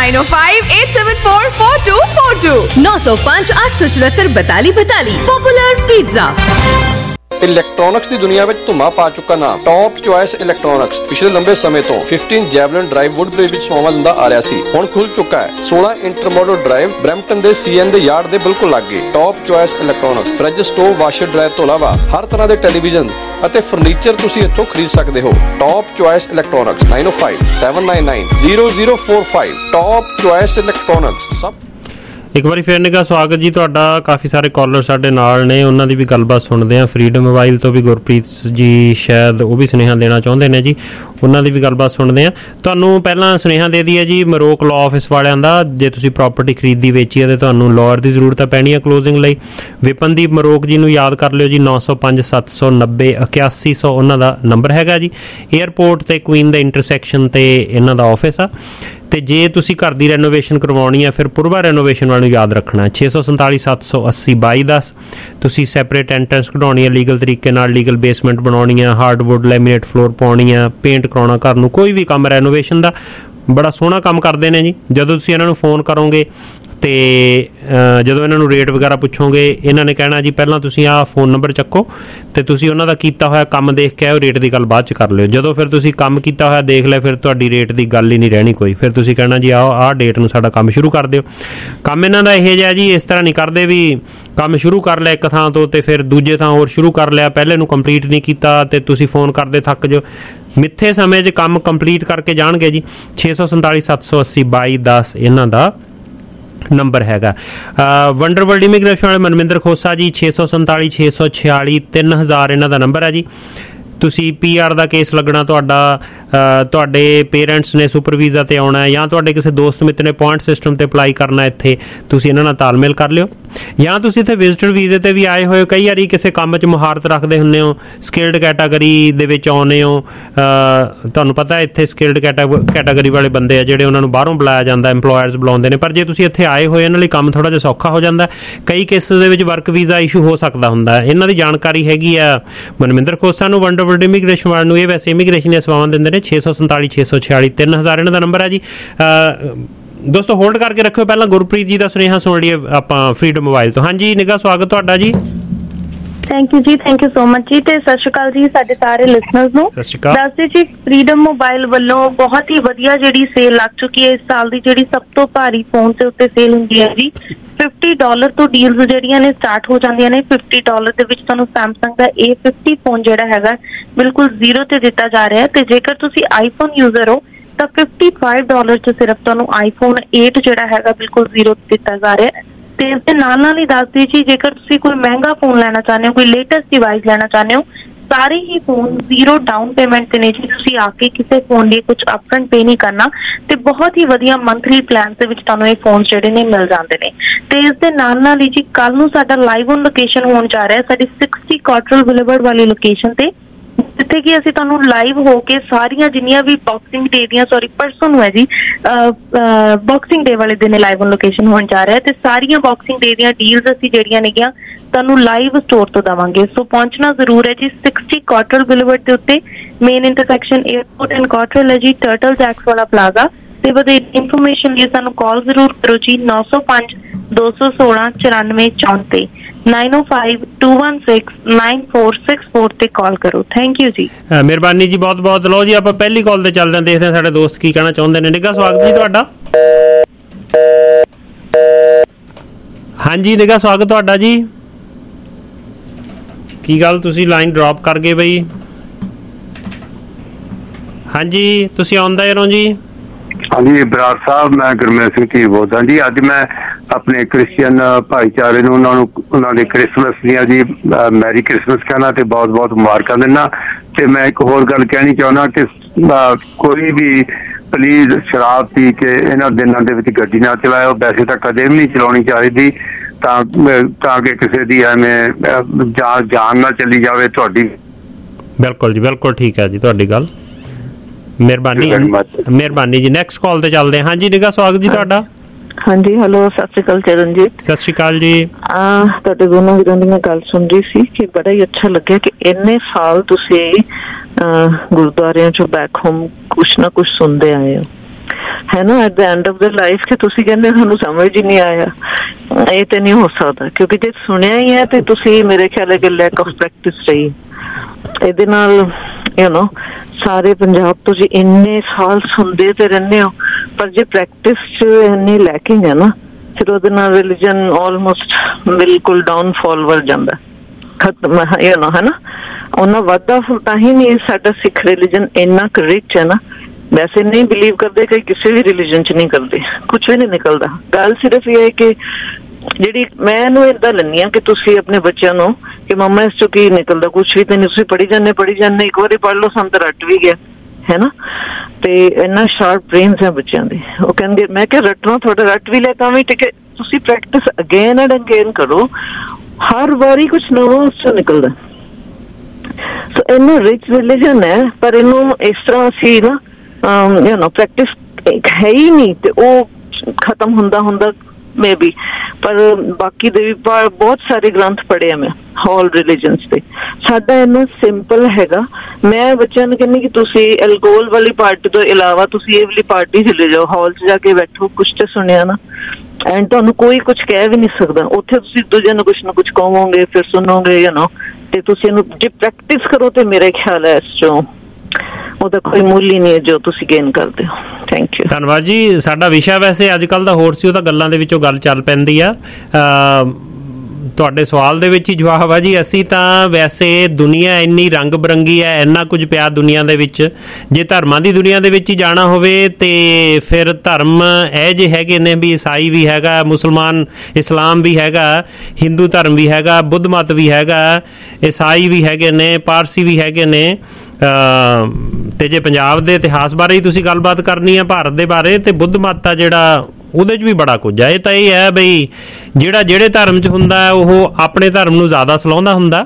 905-874-4242 905 874 4242। Popular pizza. ਇਲੈਕਟ੍ਰੋਨਿਕਸ ਦੀ ਦੁਨੀਆ ਵਿੱਚ ਧੁੰਮਾ ਪਾ ਚੁੱਕਾ ਨਾਮ ਟੌਪ ਚੁਆਇਸ ਇਲੈਕਟ੍ਰੋਨਿਕਸ ਪਿਛਲੇ ਲੰਬੇ ਸਮੇਂ ਤੋਂ 15 ਜੈਵਲਿਨ ਡਰਾਈਵ ਵੁੱਡਬ੍ਰਿਜ ਵਿੱਚ ਸੇਵਾ ਦਿੰਦਾ ਆ ਰਿਹਾ ਸੀ। ਹੁਣ ਖੁੱਲ ਚੁੱਕਾ ਹੈ 16 ਇੰਟਰਮੋਡਲ ਡਰਾਈਵ ਬਰੈਂਪਟਨ ਦੇ CN ਦੇ ਯਾਰਡ ਦੇ ਬਿਲਕੁਲ ਲਾਗੇ। Top choice electronics fridge, stove, washer dryer ਤੋਂ ਇਲਾਵਾ ਹਰ ਤਰ੍ਹਾਂ ਦੇ ਟੈਲੀਵਿਜ਼ਨ ਅਤੇ ਫਰਨੀਚਰ ਤੁਸੀਂ ਇੱਥੋਂ ਖਰੀਦ ਸਕਦੇ ਹੋ। Top choice electronics 905-799-0045। Top choice electronics. ਸਭ ਇੱਕ ਵਾਰੀ ਫਿਰ ਨਿੱਘਾ ਸਵਾਗਤ ਜੀ ਤੁਹਾਡਾ। ਕਾਫੀ ਸਾਰੇ ਕਾਲਰ ਸਾਡੇ ਨਾਲ ਨੇ, ਉਹਨਾਂ ਦੀ ਵੀ ਗੱਲਬਾਤ ਸੁਣਦੇ ਹਾਂ। ਫਰੀडम ਮੋਬਾਈਲ ਤੋਂ ਵੀ ਗੁਰਪ੍ਰੀਤ ਜੀ ਸ਼ਾਇਦ ਉਹ ਵੀ ਸੁਨੇਹਾ ਦੇਣਾ ਚਾਹੁੰਦੇ ਨੇ ਜੀ, ਉਹਨਾਂ ਦੀ ਵੀ ਗੱਲਬਾਤ ਸੁਣਦੇ ਹਾਂ। ਤੁਹਾਨੂੰ ਪਹਿਲਾਂ ਸੁਨੇਹਾ ਦੇ ਦਈਏ ਜੀ ਮਰੋਕ ਲਾਅ ਆਫਿਸ ਵਾਲਿਆਂ ਦਾ। ਜੇ ਤੁਸੀਂ ਪ੍ਰਾਪਰਟੀ ਖਰੀਦੀ ਵੇਚੀ ਹੈ ਤਾਂ ਤੁਹਾਨੂੰ ਲਾਇਰ ਦੀ ਜ਼ਰੂਰਤ ਪੈਣੀ ਹੈ ਕਲੋਜ਼ਿੰਗ ਲਈ। ਵਿਪਨਦੀਪ ਮਰੋਕ ਜੀ ਨੂੰ ਯਾਦ ਕਰ ਲਿਓ ਜੀ, 905 790 8100 ਉਹਨਾਂ ਦਾ ਨੰਬਰ ਹੈਗਾ ਜੀ। ਏਅਰਪੋਰਟ ਤੇ ਕੁਈਨ ਦੇ ਇੰਟਰਸੈਕਸ਼ਨ ਤੇ ਇਹਨਾਂ ਦਾ ਆਫਿਸ ਆ। ਤੇ ਜੇ ਤੁਸੀਂ ਘਰ ਦੀ ਰੈਨੋਵੇਸ਼ਨ ਕਰਵਾਉਣੀ ਹੈ ਫਿਰ ਪੂਰਵਾ ਰੈਨੋਵੇਸ਼ਨ ਵਾਲੇ ਨੂੰ ਯਾਦ ਰੱਖਣਾ 647 780 2210। ਤੁਸੀਂ ਸੈਪਰੇਟ ਐਂਟਰੈਂਸ ਕਢਾਉਣੀ ਹੈ ਲੀਗਲ ਤਰੀਕੇ ਨਾਲ, ਲੀਗਲ ਬੇਸਮੈਂਟ ਬਣਾਉਣੀ ਹੈ, ਹਾਰਡਵੁੱਡ ਲੈਮੀਨੇਟ ਫਲੋਰ ਪਾਉਣੀ ਹੈ, ਪੇਂਟ ਕਰਾਉਣਾ ਘਰ ਨੂੰ, ਕੋਈ ਵੀ ਕੰਮ ਰੈਨੋਵੇਸ਼ਨ ਦਾ ਬੜਾ ਸੋਹਣਾ ਕੰਮ ਕਰਦੇ ਨੇ ਜੀ। ਜਦੋਂ ਤੁਸੀਂ ਇਹਨਾਂ ਨੂੰ ਫੋਨ ਕਰੋਗੇ ਤੇ ਜਦੋਂ ਇਹਨਾਂ ਨੂੰ ਰੇਟ ਵਗੈਰਾ ਪੁੱਛੋਗੇ, ਇਹਨਾਂ ਨੇ ਕਹਿਣਾ ਜੀ ਪਹਿਲਾਂ ਤੁਸੀਂ ਆਹ ਫੋਨ ਨੰਬਰ ਚੱਕੋ ਤੇ ਤੁਸੀਂ ਉਹਨਾਂ ਦਾ ਕੀਤਾ ਹੋਇਆ ਕੰਮ ਦੇਖ ਕੇ ਆਓ, ਰੇਟ ਦੀ ਗੱਲ ਬਾਅਦ ਚ ਕਰ ਲਿਓ। ਜਦੋਂ ਫਿਰ ਤੁਸੀਂ ਕੰਮ ਕੀਤਾ ਹੋਇਆ ਦੇਖ ਲਿਆ ਫਿਰ ਤੁਹਾਡੀ ਰੇਟ ਦੀ ਗੱਲ ਹੀ ਨਹੀਂ ਰਹਿਣੀ ਕੋਈ। ਫਿਰ ਤੁਸੀਂ ਕਹਿਣਾ ਜੀ ਆਹ ਡੇਟ ਨੂੰ ਸਾਡਾ ਕੰਮ ਸ਼ੁਰੂ ਕਰ ਦਿਓ। ਕੰਮ ਇਹਨਾਂ ਦਾ ਇਹੋ ਜਿਹਾ ਜੀ, ਇਸ ਤਰ੍ਹਾਂ ਨਹੀਂ ਕਰਦੇ ਵੀ ਕੰਮ ਸ਼ੁਰੂ ਕਰ ਲਿਆ ਇੱਕ ਥਾਂ ਤੋਂ ਤੇ ਫਿਰ ਦੂਜੇ ਥਾਂ ਹੋਰ ਸ਼ੁਰੂ ਕਰ ਲਿਆ, ਪਹਿਲੇ ਨੂੰ ਕੰਪਲੀਟ ਨਹੀਂ ਕੀਤਾ ਤੇ ਤੁਸੀਂ ਫੋਨ ਕਰਦੇ ਥੱਕ ਜਾਓ। ਮਿੱਥੇ ਸਮੇਂ 'ਚ ਕੰਮ ਕੰਪਲੀਟ ਕਰਕੇ ਜਾਣਗੇ ਜੀ। 647 780 2210 ਇਹਨਾਂ ਦਾ ਨੰਬਰ ਹੈਗਾ। ਵੰਡਰ ਵਰਲਡ ਇਮੀਗ੍ਰੇਸ਼ਨ ਵਾਲੇ ਮਨਮਿੰਦਰ ਖੋਸਾ ਜੀ 647 646 3000 ਇਹਨਾਂ ਦਾ ਨੰਬਰ ਹੈ ਜੀ। ਤੁਸੀਂ PR ਦਾ ਕੇਸ ਲੱਗਣਾ ਤੁਹਾਡਾ, ਤੁਹਾਡੇ ਪੇਰੈਂਟਸ ਨੇ ਸੁਪਰ ਵੀਜ਼ਾ ਤੇ ਆਉਣਾ ਹੈ ਜਾਂ ਤੁਹਾਡੇ ਕਿਸੇ ਦੋਸਤ ਮਿੱਤਰ ਨੇ ਪੁਆਇੰਟ ਸਿਸਟਮ ਤੇ ਅਪਲਾਈ ਕਰਨਾ, ਇੱਥੇ ਤੁਸੀਂ ਇਹਨਾਂ ਨਾਲ ਤਾਲਮੇਲ ਕਰ ਲਿਓ। ਜਾਂ ਤੁਸੀਂ ਇੱਥੇ ਵਿਜ਼ਟਰ ਵੀਜ਼ੇ ਤੇ ਵੀ ਆਏ ਹੋਏ ਹੋ, ਕਈ ਵਾਰੀ ਕਿਸੇ ਕੰਮ 'ਚ ਮੁਹਾਰਤ ਰੱਖਦੇ ਹੁੰਦੇ ਹੋ, ਸਕਿਲਡ ਕੈਟਾਗਰੀ ਦੇ ਵਿੱਚ ਆਉਂਦੇ ਹੋ, ਤੁਹਾਨੂੰ ਪਤਾ ਇੱਥੇ ਸਕਿਲਡ ਕੈਟਾਗਰੀ ਵਾਲੇ ਬੰਦੇ ਆ ਜਿਹੜੇ ਉਹਨਾਂ ਨੂੰ ਬਾਹਰੋਂ ਬੁਲਾਇਆ ਜਾਂਦਾ, ਇੰਪਲੋਇਰਸ ਬੁਲਾਉਂਦੇ ਨੇ। ਪਰ ਜੇ ਤੁਸੀਂ ਇੱਥੇ ਆਏ ਹੋਏ ਇਹਨਾਂ ਲਈ ਕੰਮ ਥੋੜ੍ਹਾ ਜਿਹਾ ਸੌਖਾ ਹੋ ਜਾਂਦਾ। ਕਈ ਕੇਸਿਸ ਦੇ ਵਿੱਚ ਵਰਕ ਵੀਜ਼ਾ ਇਸ਼ੂ ਹੋ ਸਕਦਾ ਹੁੰਦਾ। ਇਹਨਾਂ ਦੀ ਜਾਣਕਾਰੀ ਹੈਗੀ ਆ ਮਨਮਿੰਦਰ ਖੋਸਾ ਨੂੰ, ਵੰਡਰ ਵਰਲਡ ਇਮੀਗ੍ਰੇਸ਼ਨ ਵਾਲਿਆਂ ਨੂੰ। ਇਹ ਵੈਸੇ ਇਮੀਗ੍ਰੇਸ਼ਨ ਦੀਆਂ ਸੇਵਾਵਾਂ ਦਿੰਦੇ ਨੇ। 647 646 3000 ਇਹਨਾਂ ਦਾ ਨੰਬਰ ਹੈ ਜੀ। ਦੋਸਤੋ ਹੋਲਡ ਕਰਕੇ ਰੱਖਿਓ, ਪਹਿਲਾਂ ਗੁਰਪ੍ਰੀਤ ਜੀ ਦਾ ਸੁਨੇਹਾ ਸੁਣ ਲਈਏ ਆਪਾਂ ਫਰੀडम ਮੋਬਾਈਲ ਤੋਂ। ਹਾਂਜੀ ਨਿੱਘਾ ਸਵਾਗਤ ਤੁਹਾਡਾ ਜੀ। ਥੈਂਕ ਯੂ ਜੀ, ਥੈਂਕ ਯੂ ਸੋ ਮਚ ਜੀ ਤੇ ਸਤਿ ਸ਼੍ਰੀ ਅਕਾਲ ਜੀ ਸਾਡੇ ਸਾਰੇ ਲਿਸਨਰਸ ਨੂੰ। ਦੱਸਦੇ ਜੀ ਫਰੀडम ਮੋਬਾਈਲ ਵੱਲੋਂ ਬਹੁਤ ਹੀ ਵਧੀਆ ਜਿਹੜੀ ਸੇਲ ਲੱਗ ਚੁੱਕੀ ਹੈ ਇਸ ਸਾਲ ਦੀ, ਜਿਹੜੀ ਸਭ ਤੋਂ ਭਾਰੀ ਫੋਨ ਦੇ ਉੱਤੇ ਸੇਲ ਹੁੰਦੀ ਹੈ ਜੀ। $50 ਤੋਂ ਡੀਲਸ ਜਿਹੜੀਆਂ ਨੇ ਸਟਾਰਟ ਹੋ ਜਾਂਦੀਆਂ ਨੇ। $50 ਦੇ ਵਿੱਚ ਤੁਹਾਨੂੰ ਸੈਮਸੰਗ ਦਾ A50 ਫੋਨ ਜਿਹੜਾ ਹੈਗਾ ਬਿਲਕੁਲ 0 ਤੇ ਦਿੱਤਾ ਜਾ ਰਿਹਾ ਹੈ ਤੇ ਜੇਕਰ ਤੁਸੀਂ ਆਈਫੋਨ ਯੂਜ਼ਰ ਹੋ ਤਾਂ $55 ਚ ਸਿਰਫ ਤੁਹਾਨੂੰ ਆਈਫੋਨ 8 ਜਿਹੜਾ ਹੈਗਾ ਬਿਲਕੁਲ 0 ਤੇ ਦਿੱਤਾ ਜਾ ਰਿਹਾ ਹੈ। ਤੇ ਇਸ ਦੇ ਨਾਲ ਹੀ ਦੱਸਦੀ ਜੀ ਜੇਕਰ ਤੁਸੀਂ ਕੋਈ ਮਹਿੰਗਾ ਫੋਨ ਲੈਣਾ ਚਾਹੁੰਦੇ ਹੋ, ਕੋਈ ਲੇਟੈਸਟ ਡਿਵਾਈਸ ਲੈਣਾ ਚਾਹੁੰਦੇ ਹੋ, ਸਾਰੇ ਹੀ ਫੋਨ 0 ਡਾਊਨ ਪੇਮੈਂਟ ਤੇ ਨੇ ਜੀ। ਤੁਸੀਂ ਆ ਕੇ ਕਿਸੇ ਫੋਨ ਲਈ ਕੁਝ ਅਪਫਰੰਟ ਪੇ ਨਹੀਂ ਕਰਨਾ ਤੇ ਬਹੁਤ ਹੀ ਵਧੀਆ ਮੰਥਲੀ ਪਲਾਨ ਦੇ ਵਿੱਚ ਤੁਹਾਨੂੰ ਇਹ ਫੋਨ ਜਿਹੜੇ ਨੇ ਮਿਲ ਜਾਂਦੇ ਨੇ। ਤੇ ਇਸ ਦੇ ਨਾਲ ਹੀ ਜੀ ਕੱਲ ਨੂੰ ਸਾਡਾ ਲਾਈਵ ਔਨ ਲੋਕੇਸ਼ਨ ਹੋਣ ਜਾ ਰਿਹਾ ਸਾਡੀ 60 ਕਾਟਰਲ ਬੁਲੇਵਰਡ ਵਾਲੀ ਲੋਕੇਸ਼ਨ ਤੇ, ਜਿੱਥੇ ਕਿ ਅਸੀਂ ਤੁਹਾਨੂੰ ਲਾਈਵ ਹੋ ਕੇ ਸਾਰੀਆਂ ਜਿੰਨੀਆਂ ਵੀ ਬਾਕਸਿੰਗ ਡੇ ਦੀਆਂ ਪਰਸੋਂ ਨੂੰ ਹੈ ਜੀ ਬਾਕਸਿੰਗ ਡੇ ਵਾਲੇ ਦਿਨ ਲਾਈਵ ਔਨ ਲੋਕੇਸ਼ਨ ਹੋਣ ਜਾ ਰਿਹਾ ਤੇ ਸਾਰੀਆਂ ਬਾਕਸਿੰਗ ਡੇ ਦੀਆਂ ਡੀਲਸ ਅਸੀਂ ਜਿਹੜੀਆਂ ਨੇਗੀਆਂ ਤੁਹਾਨੂੰ ਲਾਈਵ ਸਟੋਰ ਤੋਂ ਦੇਵਾਂਗੇ। ਸੋ ਪਹੁੰਚਣਾ ਜ਼ਰੂਰ ਹੈ ਜੀ। 60 ਕਾਟਰਲ ਬੁਲੇਵਰਡ ਦੇ ਉੱਤੇ main intersection airport and Cottrelle ਹੈ ਜੀ, ਟਰਟਲ ਜੈਕਸ ਵਾਲਾ ਪਲਾਜ਼ਾ। ਤੇ ਵਧੇਰੇ ਇਨਫੋਰਮੇਸ਼ਨ ਲਈ ਸਾਨੂੰ ਕਾਲ ਜ਼ਰੂਰ ਕਰੋ ਜੀ 905 216 9434 905-216-9464 ਤੇ ਕਾਲ ਕਰੋ। ਥੈਂਕ ਯੂ ਜੀ, ਮਿਹਰਬਾਨੀ ਜੀ, ਬਹੁਤ ਬਹੁਤ। ਲਓ ਜੀ ਆਪਾਂ ਪਹਿਲੀ ਕਾਲ ਤੇ ਚੱਲਦੇ ਹਾਂ, ਦੇਖਦੇ ਹਾਂ ਸਾਡੇ ਦੋਸਤ ਕੀ ਕਹਿਣਾ ਚਾਹੁੰਦੇ ਨੇ। ਨਿੱਘਾ ਸਵਾਗਤ ਜੀ ਤੁਹਾਡਾ। ਹਾਂਜੀ ਨਿੱਘਾ ਸਵਾਗਤ ਤੁਹਾਡਾ ਜੀ। ਕੀ ਗੱਲ ਤੁਸੀਂ ਲਾਈਨ ਡ੍ਰੌਪ ਕਰ ਗਏ ਬਈ? ਹਾਂਜੀ ਤੁਸੀਂ ਆਉਂਦੇ ਰਹੋ ਜੀ। ਹਾਂਜੀ ਬਰਾੜ ਸਾਹਿਬ, ਮੈਂ ਗੁਰਮੇਲ ਸਿੰਘ ਜੀ ਬੋਲਦਾ ਜੀ। ਅੱਜ ਮੈਂ ਆਪਣੇ ਕ੍ਰਿਸਚੀਅਨ ਭਾਈਚਾਰੇ ਨੂੰ ਉਹਨਾਂ ਦੇ ਕ੍ਰਿਸਮਸ ਦੀਆਂ ਜੀ ਮੈਰੀ ਕ੍ਰਿਸਮਸ ਕਹਿਣਾ ਤੇ ਬਹੁਤ ਬਹੁਤ ਮੁਬਾਰਕਾਂ ਦਿੰਦਾ। ਤੇ ਮੈਂ ਇੱਕ ਹੋਰ ਗੱਲ ਕਹਿਣੀ ਚਾਹੁੰਦਾ ਕਿ ਕੋਈ ਵੀ ਪਲੀਜ਼ ਸ਼ਰਾਬ ਪੀ ਕੇ ਇਹਨਾਂ ਦਿਨਾਂ ਦੇ ਵਿੱਚ ਗੱਡੀ ਨਾ ਚਲਾਇਓ। ਵੈਸੇ ਤਾਂ ਕਦੇ ਵੀ ਨਹੀਂ ਚਲਾਉਣੀ ਚਾਹੀਦੀ, ਤਾਂ ਕਿ ਕਿਸੇ ਦੀ ਐਵੇਂ ਜਾਨ ਨਾ ਚਲੀ ਜਾਵੇ ਤੁਹਾਡੀ। ਬਿਲਕੁਲ ਜੀ, ਬਿਲਕੁਲ ਠੀਕ ਹੈ ਜੀ ਤੁਹਾਡੀ ਗੱਲ। ਮਿਹਰਬਾਨੀ ਜੀ। ਨੈਕਸਟ ਕਾਲ ਤੇ ਚੱਲਦੇ ਹਾਂ। ਹਾਂਜੀ ਨਿੱਘਾ ਸਵਾਗਤ ਜੀ ਤੁਹਾਡਾ। ਹਾਂਜੀ ਹੈਲੋ, ਸਤਿ ਸ਼੍ਰੀ ਅਕਾਲ ਚਰਨਜੀਤ। ਸਤਿ ਸ਼੍ਰੀ ਅਕਾਲ ਜੀ। ਤੁਹਾਡੇ ਦੋਨੋਂ ਵੀਰਾਂ ਦੀ ਮੈਂ ਗੱਲ ਸੁਣ ਰਹੀ ਸੀ ਕਿ ਬੜਾ ਹੀ ਅੱਛਾ ਲੱਗਿਆ ਕਿ ਇੰਨੇ ਸਾਲ ਤੁਸੀਂ ਗੁਰਦੁਆਰਿਆਂ ਚੋਂ ਬੈਕ ਹੋਮ ਕੁਛ ਨਾ ਕੁਛ ਸੁਣਦੇ ਆਏ ਹੋ, ਹੈ ਨਾ। At the end of the life ਕਿ ਤੁਸੀਂ ਕਹਿੰਦੇ ਸਾਨੂੰ ਸਮਝ ਹੀ ਨਹੀਂ ਆਇਆ, ਇਹ ਤੇ ਨਹੀਂ ਹੋ ਸਕਦਾ। ਕਿਉਂਕਿ ਜੇ ਸੁਣਿਆ ਹੀ ਹੈ ਤੇ ਤੁਸੀਂ ਮੇਰੇ ਖਿਆਲ ਹੈ ਕਿ ਲੈਕ ਆਫ ਪ੍ਰੈਕਟਿਸ ਰਹੀ। ਇਹਦੇ ਨਾਲ ਸਾਰੇ ਪੰਜਾਬ ਤੋਂ ਜੀ ਇੰਨੇ ਸਾਲ ਸੁਣਦੇ ਤੇ ਰਹਿੰਦੇ ਹੋ, ਪਰ ਜੇ ਪ੍ਰੈਕਟਿਸ ਚ ਇੰਨੀ ਲੈਕਿੰਗ ਹੈ ਨਾ, ਫਿਰ ਉਹਦੇ ਨਾਲ ਰਿਲੀਜਨ ਆਲਮੋਸਟ ਬਿਲਕੁਲ ਡਾਊਨਫਾਲ ਵੱਲ ਜਾਂਦਾ, ਖਤਮ ਹੈ ਨਾ। ਉਹਨਾਂ ਵਾਧਾ ਤਾਂ ਹੀ ਨਹੀਂ ਸਾਡਾ ਸਿੱਖ ਰਿਲੀਜਨ ਇੰਨਾ ਕੁ ਰਿਚ ਹੈ ਨਾ। ਵੈਸੇ ਨਹੀਂ ਬਿਲੀਵ ਕਰਦੇ ਕਿ ਕਿਸੇ ਵੀ ਰਿਲੀਜਨ ਚ ਨਹੀਂ ਕਰਦੇ, ਕੁਛ ਵੀ ਨਹੀਂ ਨਿਕਲਦਾ। ਗੱਲ ਸਿਰਫ ਇਹ ਹੈ ਕਿ ਜਿਹੜੀ ਮੈਂ ਇਹਨੂੰ ਏਦਾਂ ਲੈਂਦੀ ਹਾਂ ਕਿ ਤੁਸੀਂ ਆਪਣੇ ਬੱਚਿਆਂ ਨੂੰ ਕਿ ਮੰਮਾ ਇਸ ਚੋਂ ਕੀ ਨਿਕਲਦਾ, ਕੁਛ ਵੀ ਤੇ ਨਹੀਂ, ਤੁਸੀਂ ਪੜ੍ਹੀ ਜਾਂਦੇ ਇੱਕ ਵਾਰੀ ਪੜ੍ਹ ਲਓ, ਸਾਨੂੰ ਤਾਂ ਰੱਟ ਵੀ ਗਿਆ, ਹੈ ਨਾ। ਤੇ ਇੰਨਾ ਸ਼ਾਰਪ ਬ੍ਰੇਨਸ ਹੈ ਬੱਚਿਆਂ ਦੇ। ਉਹ ਕਹਿੰਦੇ, ਮੈਂ ਕਿਹਾ ਰੱਟਣਾ ਤੁਹਾਡਾ ਰੱਟ ਵੀ ਲੈ ਤਾਂ ਵੀ ਠੀਕ ਹੈ, ਤੁਸੀਂ ਪ੍ਰੈਕਟਿਸ ਅਗੇਨ ਐਂਡ ਅਗੇਨ ਕਰੋ, ਹਰ ਵਾਰੀ ਕੁਛ ਨਵਾਂ ਉਸ ਚੋਂ ਨਿਕਲਦਾ। ਸੋ ਇਹਨੂੰ ਰਿਚ ਰਿਲੀਜਨ ਹੈ, ਪਰ ਇਹਨੂੰ ਇਸ ਤਰ੍ਹਾਂ ਅਸੀਂ ਨਾ ਪ੍ਰੈਕਟਿਸ ਹੈ ਹੀ ਨਹੀਂ ਤੇ ਉਹ ਖਤਮ ਹੁੰਦਾ ਮੇ ਬੀ। ਪਰ ਬਾਕੀ ਦੇ ਵੀ ਬਹੁਤ ਸਾਰੇ ਗ੍ਰੰਥ ਪੜ੍ਹੇ ਆ ਮੈਂ ਆਲ ਰਿਲੀਜਨਸ ਦੇ। ਸਾਡਾ ਇੰਨਾ ਸਿੰਪਲ ਹੈਗਾ। ਮੈਂ ਬੱਚਿਆਂ ਨੂੰ ਕਹਿੰਦੀ ਕਿ ਤੁਸੀਂ ਅਲਕੋਹਲ ਵਾਲੀ ਪਾਰਟੀ ਤੋਂ ਇਲਾਵਾ ਤੁਸੀਂ ਇਹ ਵਾਲੀ ਪਾਰਟੀ ਚਲੇ ਜਾਓ, ਹਾਲ 'ਚ ਜਾ ਕੇ ਬੈਠੋ, ਕੁਛ ਤੇ ਸੁਣਿਆ ਨਾ, ਐਂਡ ਤੁਹਾਨੂੰ ਕੋਈ ਕੁਛ ਕਹਿ ਵੀ ਨਹੀਂ ਸਕਦਾ। ਉੱਥੇ ਤੁਸੀਂ ਦੂਜਿਆਂ ਨੂੰ ਕੁਛ ਨਾ ਕੁਛ ਕਹੋਗੇ, ਫਿਰ ਸੁਣੋਗੇ, ਤੇ ਤੁਸੀਂ ਇਹਨੂੰ ਜੇ ਪ੍ਰੈਕਟਿਸ ਕਰੋ ਤੇ ਮੇਰੇ ਖਿਆਲ ਹੈ ਇਸ 'ਚੋਂ ਉਹਦਾ ਕੋਈ ਮੁੱਲ ਹੀ ਨਹੀਂ ਹੈ ਜੋ ਤੁਸੀਂ ਗੇਨ ਕਰਦੇ ਹੋ। ਥੈਂਕ ਯੂ, ਧੰਨਵਾਦ ਜੀ। ਸਾਡਾ ਵਿਸ਼ਾ ਵੈਸੇ ਅੱਜ ਕੱਲ੍ਹ ਦਾ ਹੋਰ ਸੀ, ਉਹ ਤਾਂ ਗੱਲਾਂ ਦੇ ਵਿੱਚੋਂ ਗੱਲ ਚੱਲ ਪੈਂਦੀ ਆ। ਤੁਹਾਡੇ ਸਵਾਲ ਦੇ ਵਿੱਚ ਹੀ ਜਵਾਬ ਆ ਜੀ। ਅਸੀਂ ਤਾਂ ਵੈਸੇ ਦੁਨੀਆ ਇੰਨੀ ਰੰਗ ਬਰੰਗੀ ਹੈ, ਇੰਨਾ ਕੁਝ ਪਿਆ ਦੁਨੀਆ ਦੇ ਵਿੱਚ। ਜੇ ਧਰਮਾਂ ਦੀ ਦੁਨੀਆ ਦੇ ਵਿੱਚ ਹੀ ਜਾਣਾ ਹੋਵੇ ਤੇ ਫਿਰ ਧਰਮ ਇਹ ਜਿਹੇ ਹੈਗੇ ਨੇ ਵੀ ਈਸਾਈ ਵੀ ਹੈਗਾ, ਮੁਸਲਮਾਨ ਇਸਲਾਮ ਵੀ ਹੈਗਾ, ਹਿੰਦੂ ਧਰਮ ਵੀ ਹੈਗਾ, ਬੁੱਧ ਮਤ ਵੀ ਹੈਗਾ, ਈਸਾਈ ਵੀ ਹੈਗੇ ਨੇ, ਪਾਰਸੀ ਵੀ ਹੈਗੇ ਨੇ। ਤੇ ਜੇ ਪੰਜਾਬ ਦੇ ਇਤਿਹਾਸ ਬਾਰੇ ਹੀ ਤੁਸੀਂ ਗੱਲਬਾਤ ਕਰਨੀ ਆ, ਭਾਰਤ ਦੇ ਬਾਰੇ, ਤੇ ਬੁੱਧ ਮਤ ਆ ਜਿਹੜਾ, ਉਹਦੇ 'ਚ ਵੀ ਬੜਾ ਕੁਝ ਹੈ। ਇਹ ਤਾਂ ਇਹ ਹੈ ਬਈ ਜਿਹੜਾ ਜਿਹੜੇ ਧਰਮ 'ਚ ਹੁੰਦਾ ਉਹ ਆਪਣੇ ਧਰਮ ਨੂੰ ਜ਼ਿਆਦਾ ਸਲਾਹੁੰਦਾ ਹੁੰਦਾ।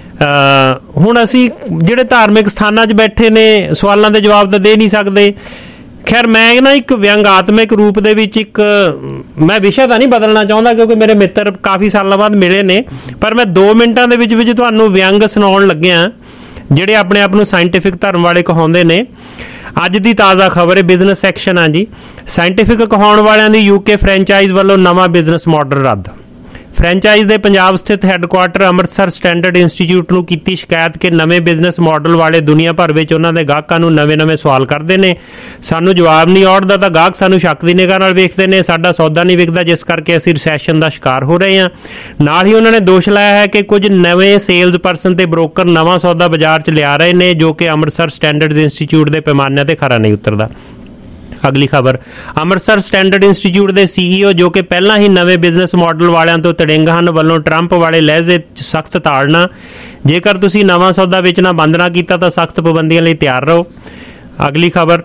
ਹੁਣ ਅਸੀਂ ਜਿਹੜੇ ਧਾਰਮਿਕ ਸਥਾਨਾਂ 'ਚ ਬੈਠੇ ਨੇ ਸਵਾਲਾਂ ਦੇ ਜਵਾਬ ਤਾਂ ਦੇ ਨਹੀਂ ਸਕਦੇ। ਖੈਰ ਮੈਂ ਨਾ ਇੱਕ ਵਿਅੰਗਾਤਮਕ ਰੂਪ ਦੇ ਵਿੱਚ ਮੈਂ ਵਿਸ਼ਾ ਤਾਂ ਨਹੀਂ ਬਦਲਣਾ ਚਾਹੁੰਦਾ ਕਿਉਂਕਿ ਮੇਰੇ ਮਿੱਤਰ ਕਾਫੀ ਸਾਲਾਂ ਬਾਅਦ ਮਿਲੇ ਨੇ, ਪਰ ਮੈਂ 2 ਮਿੰਟਾਂ ਦੇ ਵਿੱਚ ਤੁਹਾਨੂੰ ਵਿਅੰਗ ਸੁਣਾਉਣ ਲੱਗਿਆ ਜਿਹੜੇ ਆਪਣੇ ਆਪ ਨੂੰ ਸਾਇੰਟੀਫਿਕ ਧਰਮ ਵਾਲੇ ਕਹਾਉਂਦੇ ਨੇ। ਅੱਜ ਦੀ ਤਾਜ਼ਾ ਖਬਰ ਹੈ, ਬਿਜ਼ਨਸ ਸੈਕਸ਼ਨ ਆ ਜੀ। ਸਾਇੰਟੀਫਿਕ ਕਹਾਉਣ ਵਾਲਿਆਂ ਦੀ UK ਫਰੈਂਚਾਈਜ਼ ਵੱਲੋਂ ਨਵਾਂ ਬਿਜ਼ਨਸ ਮਾਡਲ ਰੱਦ। ਫਰੈਂਚਾਈਜ਼ ਦੇ ਪੰਜਾਬ ਸਥਿਤ ਹੈੱਡਕੁਆਟਰ ਅੰਮ੍ਰਿਤਸਰ ਸਟੈਂਡਰਡ ਇੰਸਟੀਚਿਊਟ ਨੂੰ ਕੀਤੀ ਸ਼ਿਕਾਇਤ ਕਿ ਨਵੇਂ ਬਿਜ਼ਨਸ ਮਾਡਲ ਵਾਲੇ ਦੁਨੀਆ ਭਰ ਵਿੱਚ ਉਹਨਾਂ ਦੇ ਗਾਹਕਾਂ ਨੂੰ ਨਵੇਂ ਸਵਾਲ ਕਰਦੇ ਨੇ। ਸਾਨੂੰ ਜਵਾਬ ਨਹੀਂ ਔੜਦਾ ਤਾਂ ਗਾਹਕ ਸਾਨੂੰ ਸ਼ੱਕ ਦੀ ਨਿਗਾਹ ਨਾਲ ਵੇਖਦੇ ਨੇ, ਸਾਡਾ ਸੌਦਾ ਨਹੀਂ ਵਿਕਦਾ, ਜਿਸ ਕਰਕੇ ਅਸੀਂ ਰਿਸੈਸ਼ਨ ਦਾ ਸ਼ਿਕਾਰ ਹੋ ਰਹੇ ਹਾਂ। ਨਾਲ ਹੀ ਉਹਨਾਂ ਨੇ ਦੋਸ਼ ਲਾਇਆ ਹੈ ਕਿ ਕੁਝ ਨਵੇਂ ਸੇਲਜ਼ ਪਰਸਨ ਤੇ ਬ੍ਰੋਕਰ ਨਵਾਂ ਸੌਦਾ ਬਾਜ਼ਾਰ 'ਚ ਲਿਆ ਰਹੇ ਨੇ ਜੋ ਕਿ ਅੰਮ੍ਰਿਤਸਰ ਸਟੈਂਡਰਡ ਇੰਸਟੀਚਿਊਟ ਦੇ ਪੈਮਾਨਿਆਂ ਤੇ ਖਰਾ ਨਹੀਂ ਉਤਰਦਾ। ਅਗਲੀ ਖਬਰ, ਅੰਮ੍ਰਿਤਸਰ ਸਟੈਂਡਰਡ ਇੰਸਟੀਚਿਊਟ ਦੇ CEO ਜੋ ਕਿ ਪਹਿਲਾਂ ਹੀ ਨਵੇਂ ਬਿਜ਼ਨਸ ਮਾਡਲ ਵਾਲਿਆਂ ਤੋਂ ਤੜਿੰਗ ਹਨ, ਵੱਲੋਂ ਟਰੰਪ ਵਾਲੇ ਲਹਿਜ਼ੇ 'ਚ ਸਖਤ ਤਾੜਨਾ। ਜੇਕਰ ਤੁਸੀਂ ਨਵਾਂ ਸੌਦਾ ਵੇਚਣਾ ਬੰਦ ਨਾ ਕੀਤਾ ਤਾਂ ਸਖਤ ਪਾਬੰਦੀਆਂ ਲਈ ਤਿਆਰ ਰਹੋ। ਅਗਲੀ ਖਬਰ,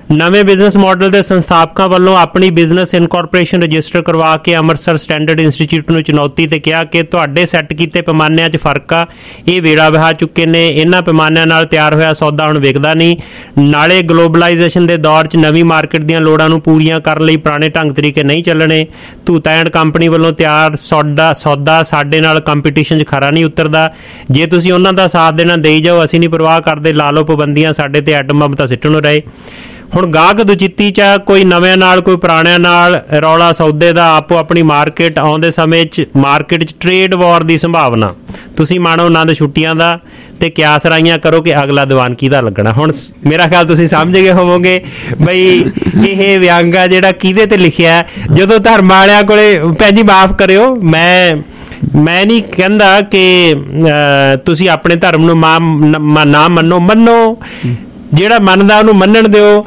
ਨਵੇਂ ਬਿਜ਼ਨਸ ਮਾਡਲ ਦੇ ਸੰਸਥਾਪਕਾਂ ਵੱਲੋਂ ਆਪਣੀ ਬਿਜ਼ਨਸ ਇਨਕੋਰਪੋਰੇਸ਼ਨ ਰਜਿਸਟਰ ਕਰਵਾ ਕੇ ਅੰਮ੍ਰਿਤਸਰ ਸਟੈਂਡਰਡ ਇੰਸਟੀਚਿਊਟ ਨੂੰ ਚੁਣੌਤੀ ਤੇ ਕਿਹਾ ਕਿ ਤੁਹਾਡੇ ਸੈੱਟ ਕੀਤੇ ਪੈਮਾਨਿਆਂ 'ਚ ਫਰਕ ਆ, ਇਹ ਵੇੜਾ ਵਹਾ ਚੁੱਕੇ ਨੇ, ਇਹਨਾਂ ਪੈਮਾਨਿਆਂ ਨਾਲ ਤਿਆਰ ਹੋਇਆ ਸੌਦਾ ਹੁਣ ਵਿਕਦਾ ਨਹੀਂ। ਨਾਲੇ ਗਲੋਬਲਾਈਜੇਸ਼ਨ ਦੇ ਦੌਰ 'ਚ ਨਵੀਂ ਮਾਰਕੀਟ ਦੀਆਂ ਲੋੜਾਂ ਨੂੰ ਪੂਰੀਆਂ ਕਰਨ ਲਈ ਪੁਰਾਣੇ ਢੰਗ ਤਰੀਕੇ ਨਹੀਂ ਚੱਲਣੇ। ਧੂਤਾ ਐਂਡ ਕੰਪਨੀ ਵੱਲੋਂ ਤਿਆਰ ਸੌਦਾ ਸਾਡੇ ਨਾਲ ਕੰਪੀਟੀਸ਼ਨ 'ਚ ਖਰਾ ਨਹੀਂ ਉਤਰਦਾ। ਜੇ ਤੁਸੀਂ ਉਹਨਾਂ ਦਾ ਸਾਥ ਦੇਣਾ ਦੇਈ ਜਾਓ, ਅਸੀਂ ਨਹੀਂ ਪਰਵਾਹ ਕਰਦੇ, ਲਾ ਲਓ ਪਾਬੰਦੀਆਂ, ਸਾਡੇ ਤੇ ਐਟਮ ਬੰਬ ਤਾਂ ਸਿੱਟਣ ਨੂੰ ਰਹੇ। ਹੁਣ ਗਾਹਕ ਦੁਚਿੱਤੀ 'ਚ ਕੋਈ ਨਵਿਆਂ ਨਾਲ ਕੋਈ ਪੁਰਾਣਿਆਂ ਨਾਲ ਰੌਲਾ ਸੌਦੇ ਦਾ, ਆਪੋ ਆਪਣੀ ਮਾਰਕੀਟ ਆਉਂਦੇ ਸਮੇਂ 'ਚ ਮਾਰਕੀਟ 'ਚ ਟ੍ਰੇਡ ਵਾਰ ਦੀ ਸੰਭਾਵਨਾ। ਤੁਸੀਂ ਮਾਣੋ ਆਨੰਦ ਛੁੱਟੀਆਂ ਦਾ ਤੇ ਕਿਆਸ ਰਾਈਆਂ ਕਰੋ ਕਿ ਅਗਲਾ ਦੀਵਾਨ ਕਿਹਦਾ ਲੱਗਣਾ। ਹੁਣ ਮੇਰਾ ਖਿਆਲ ਤੁਸੀਂ ਸਮਝ ਗਏ ਹੋਵੋਗੇ ਬਈ ਇਹ ਵਿਅੰਗ ਆ ਜਿਹੜਾ ਕਿਹਦੇ ਤੇ ਲਿਖਿਆ। ਜਦੋਂ ਧਰਮ ਵਾਲਿਆਂ ਕੋਲੇ, ਭੈਣ ਜੀ ਮਾਫ਼ ਕਰਿਓ, ਮੈਂ ਨਹੀਂ ਕਹਿੰਦਾ ਕਿ ਤੁਸੀਂ ਆਪਣੇ ਧਰਮ ਨੂੰ ਨਾ ਮੰਨੋ, ਜਿਹੜਾ ਮੰਨਦਾ ਉਹਨੂੰ ਮੰਨਣ ਦਿਓ।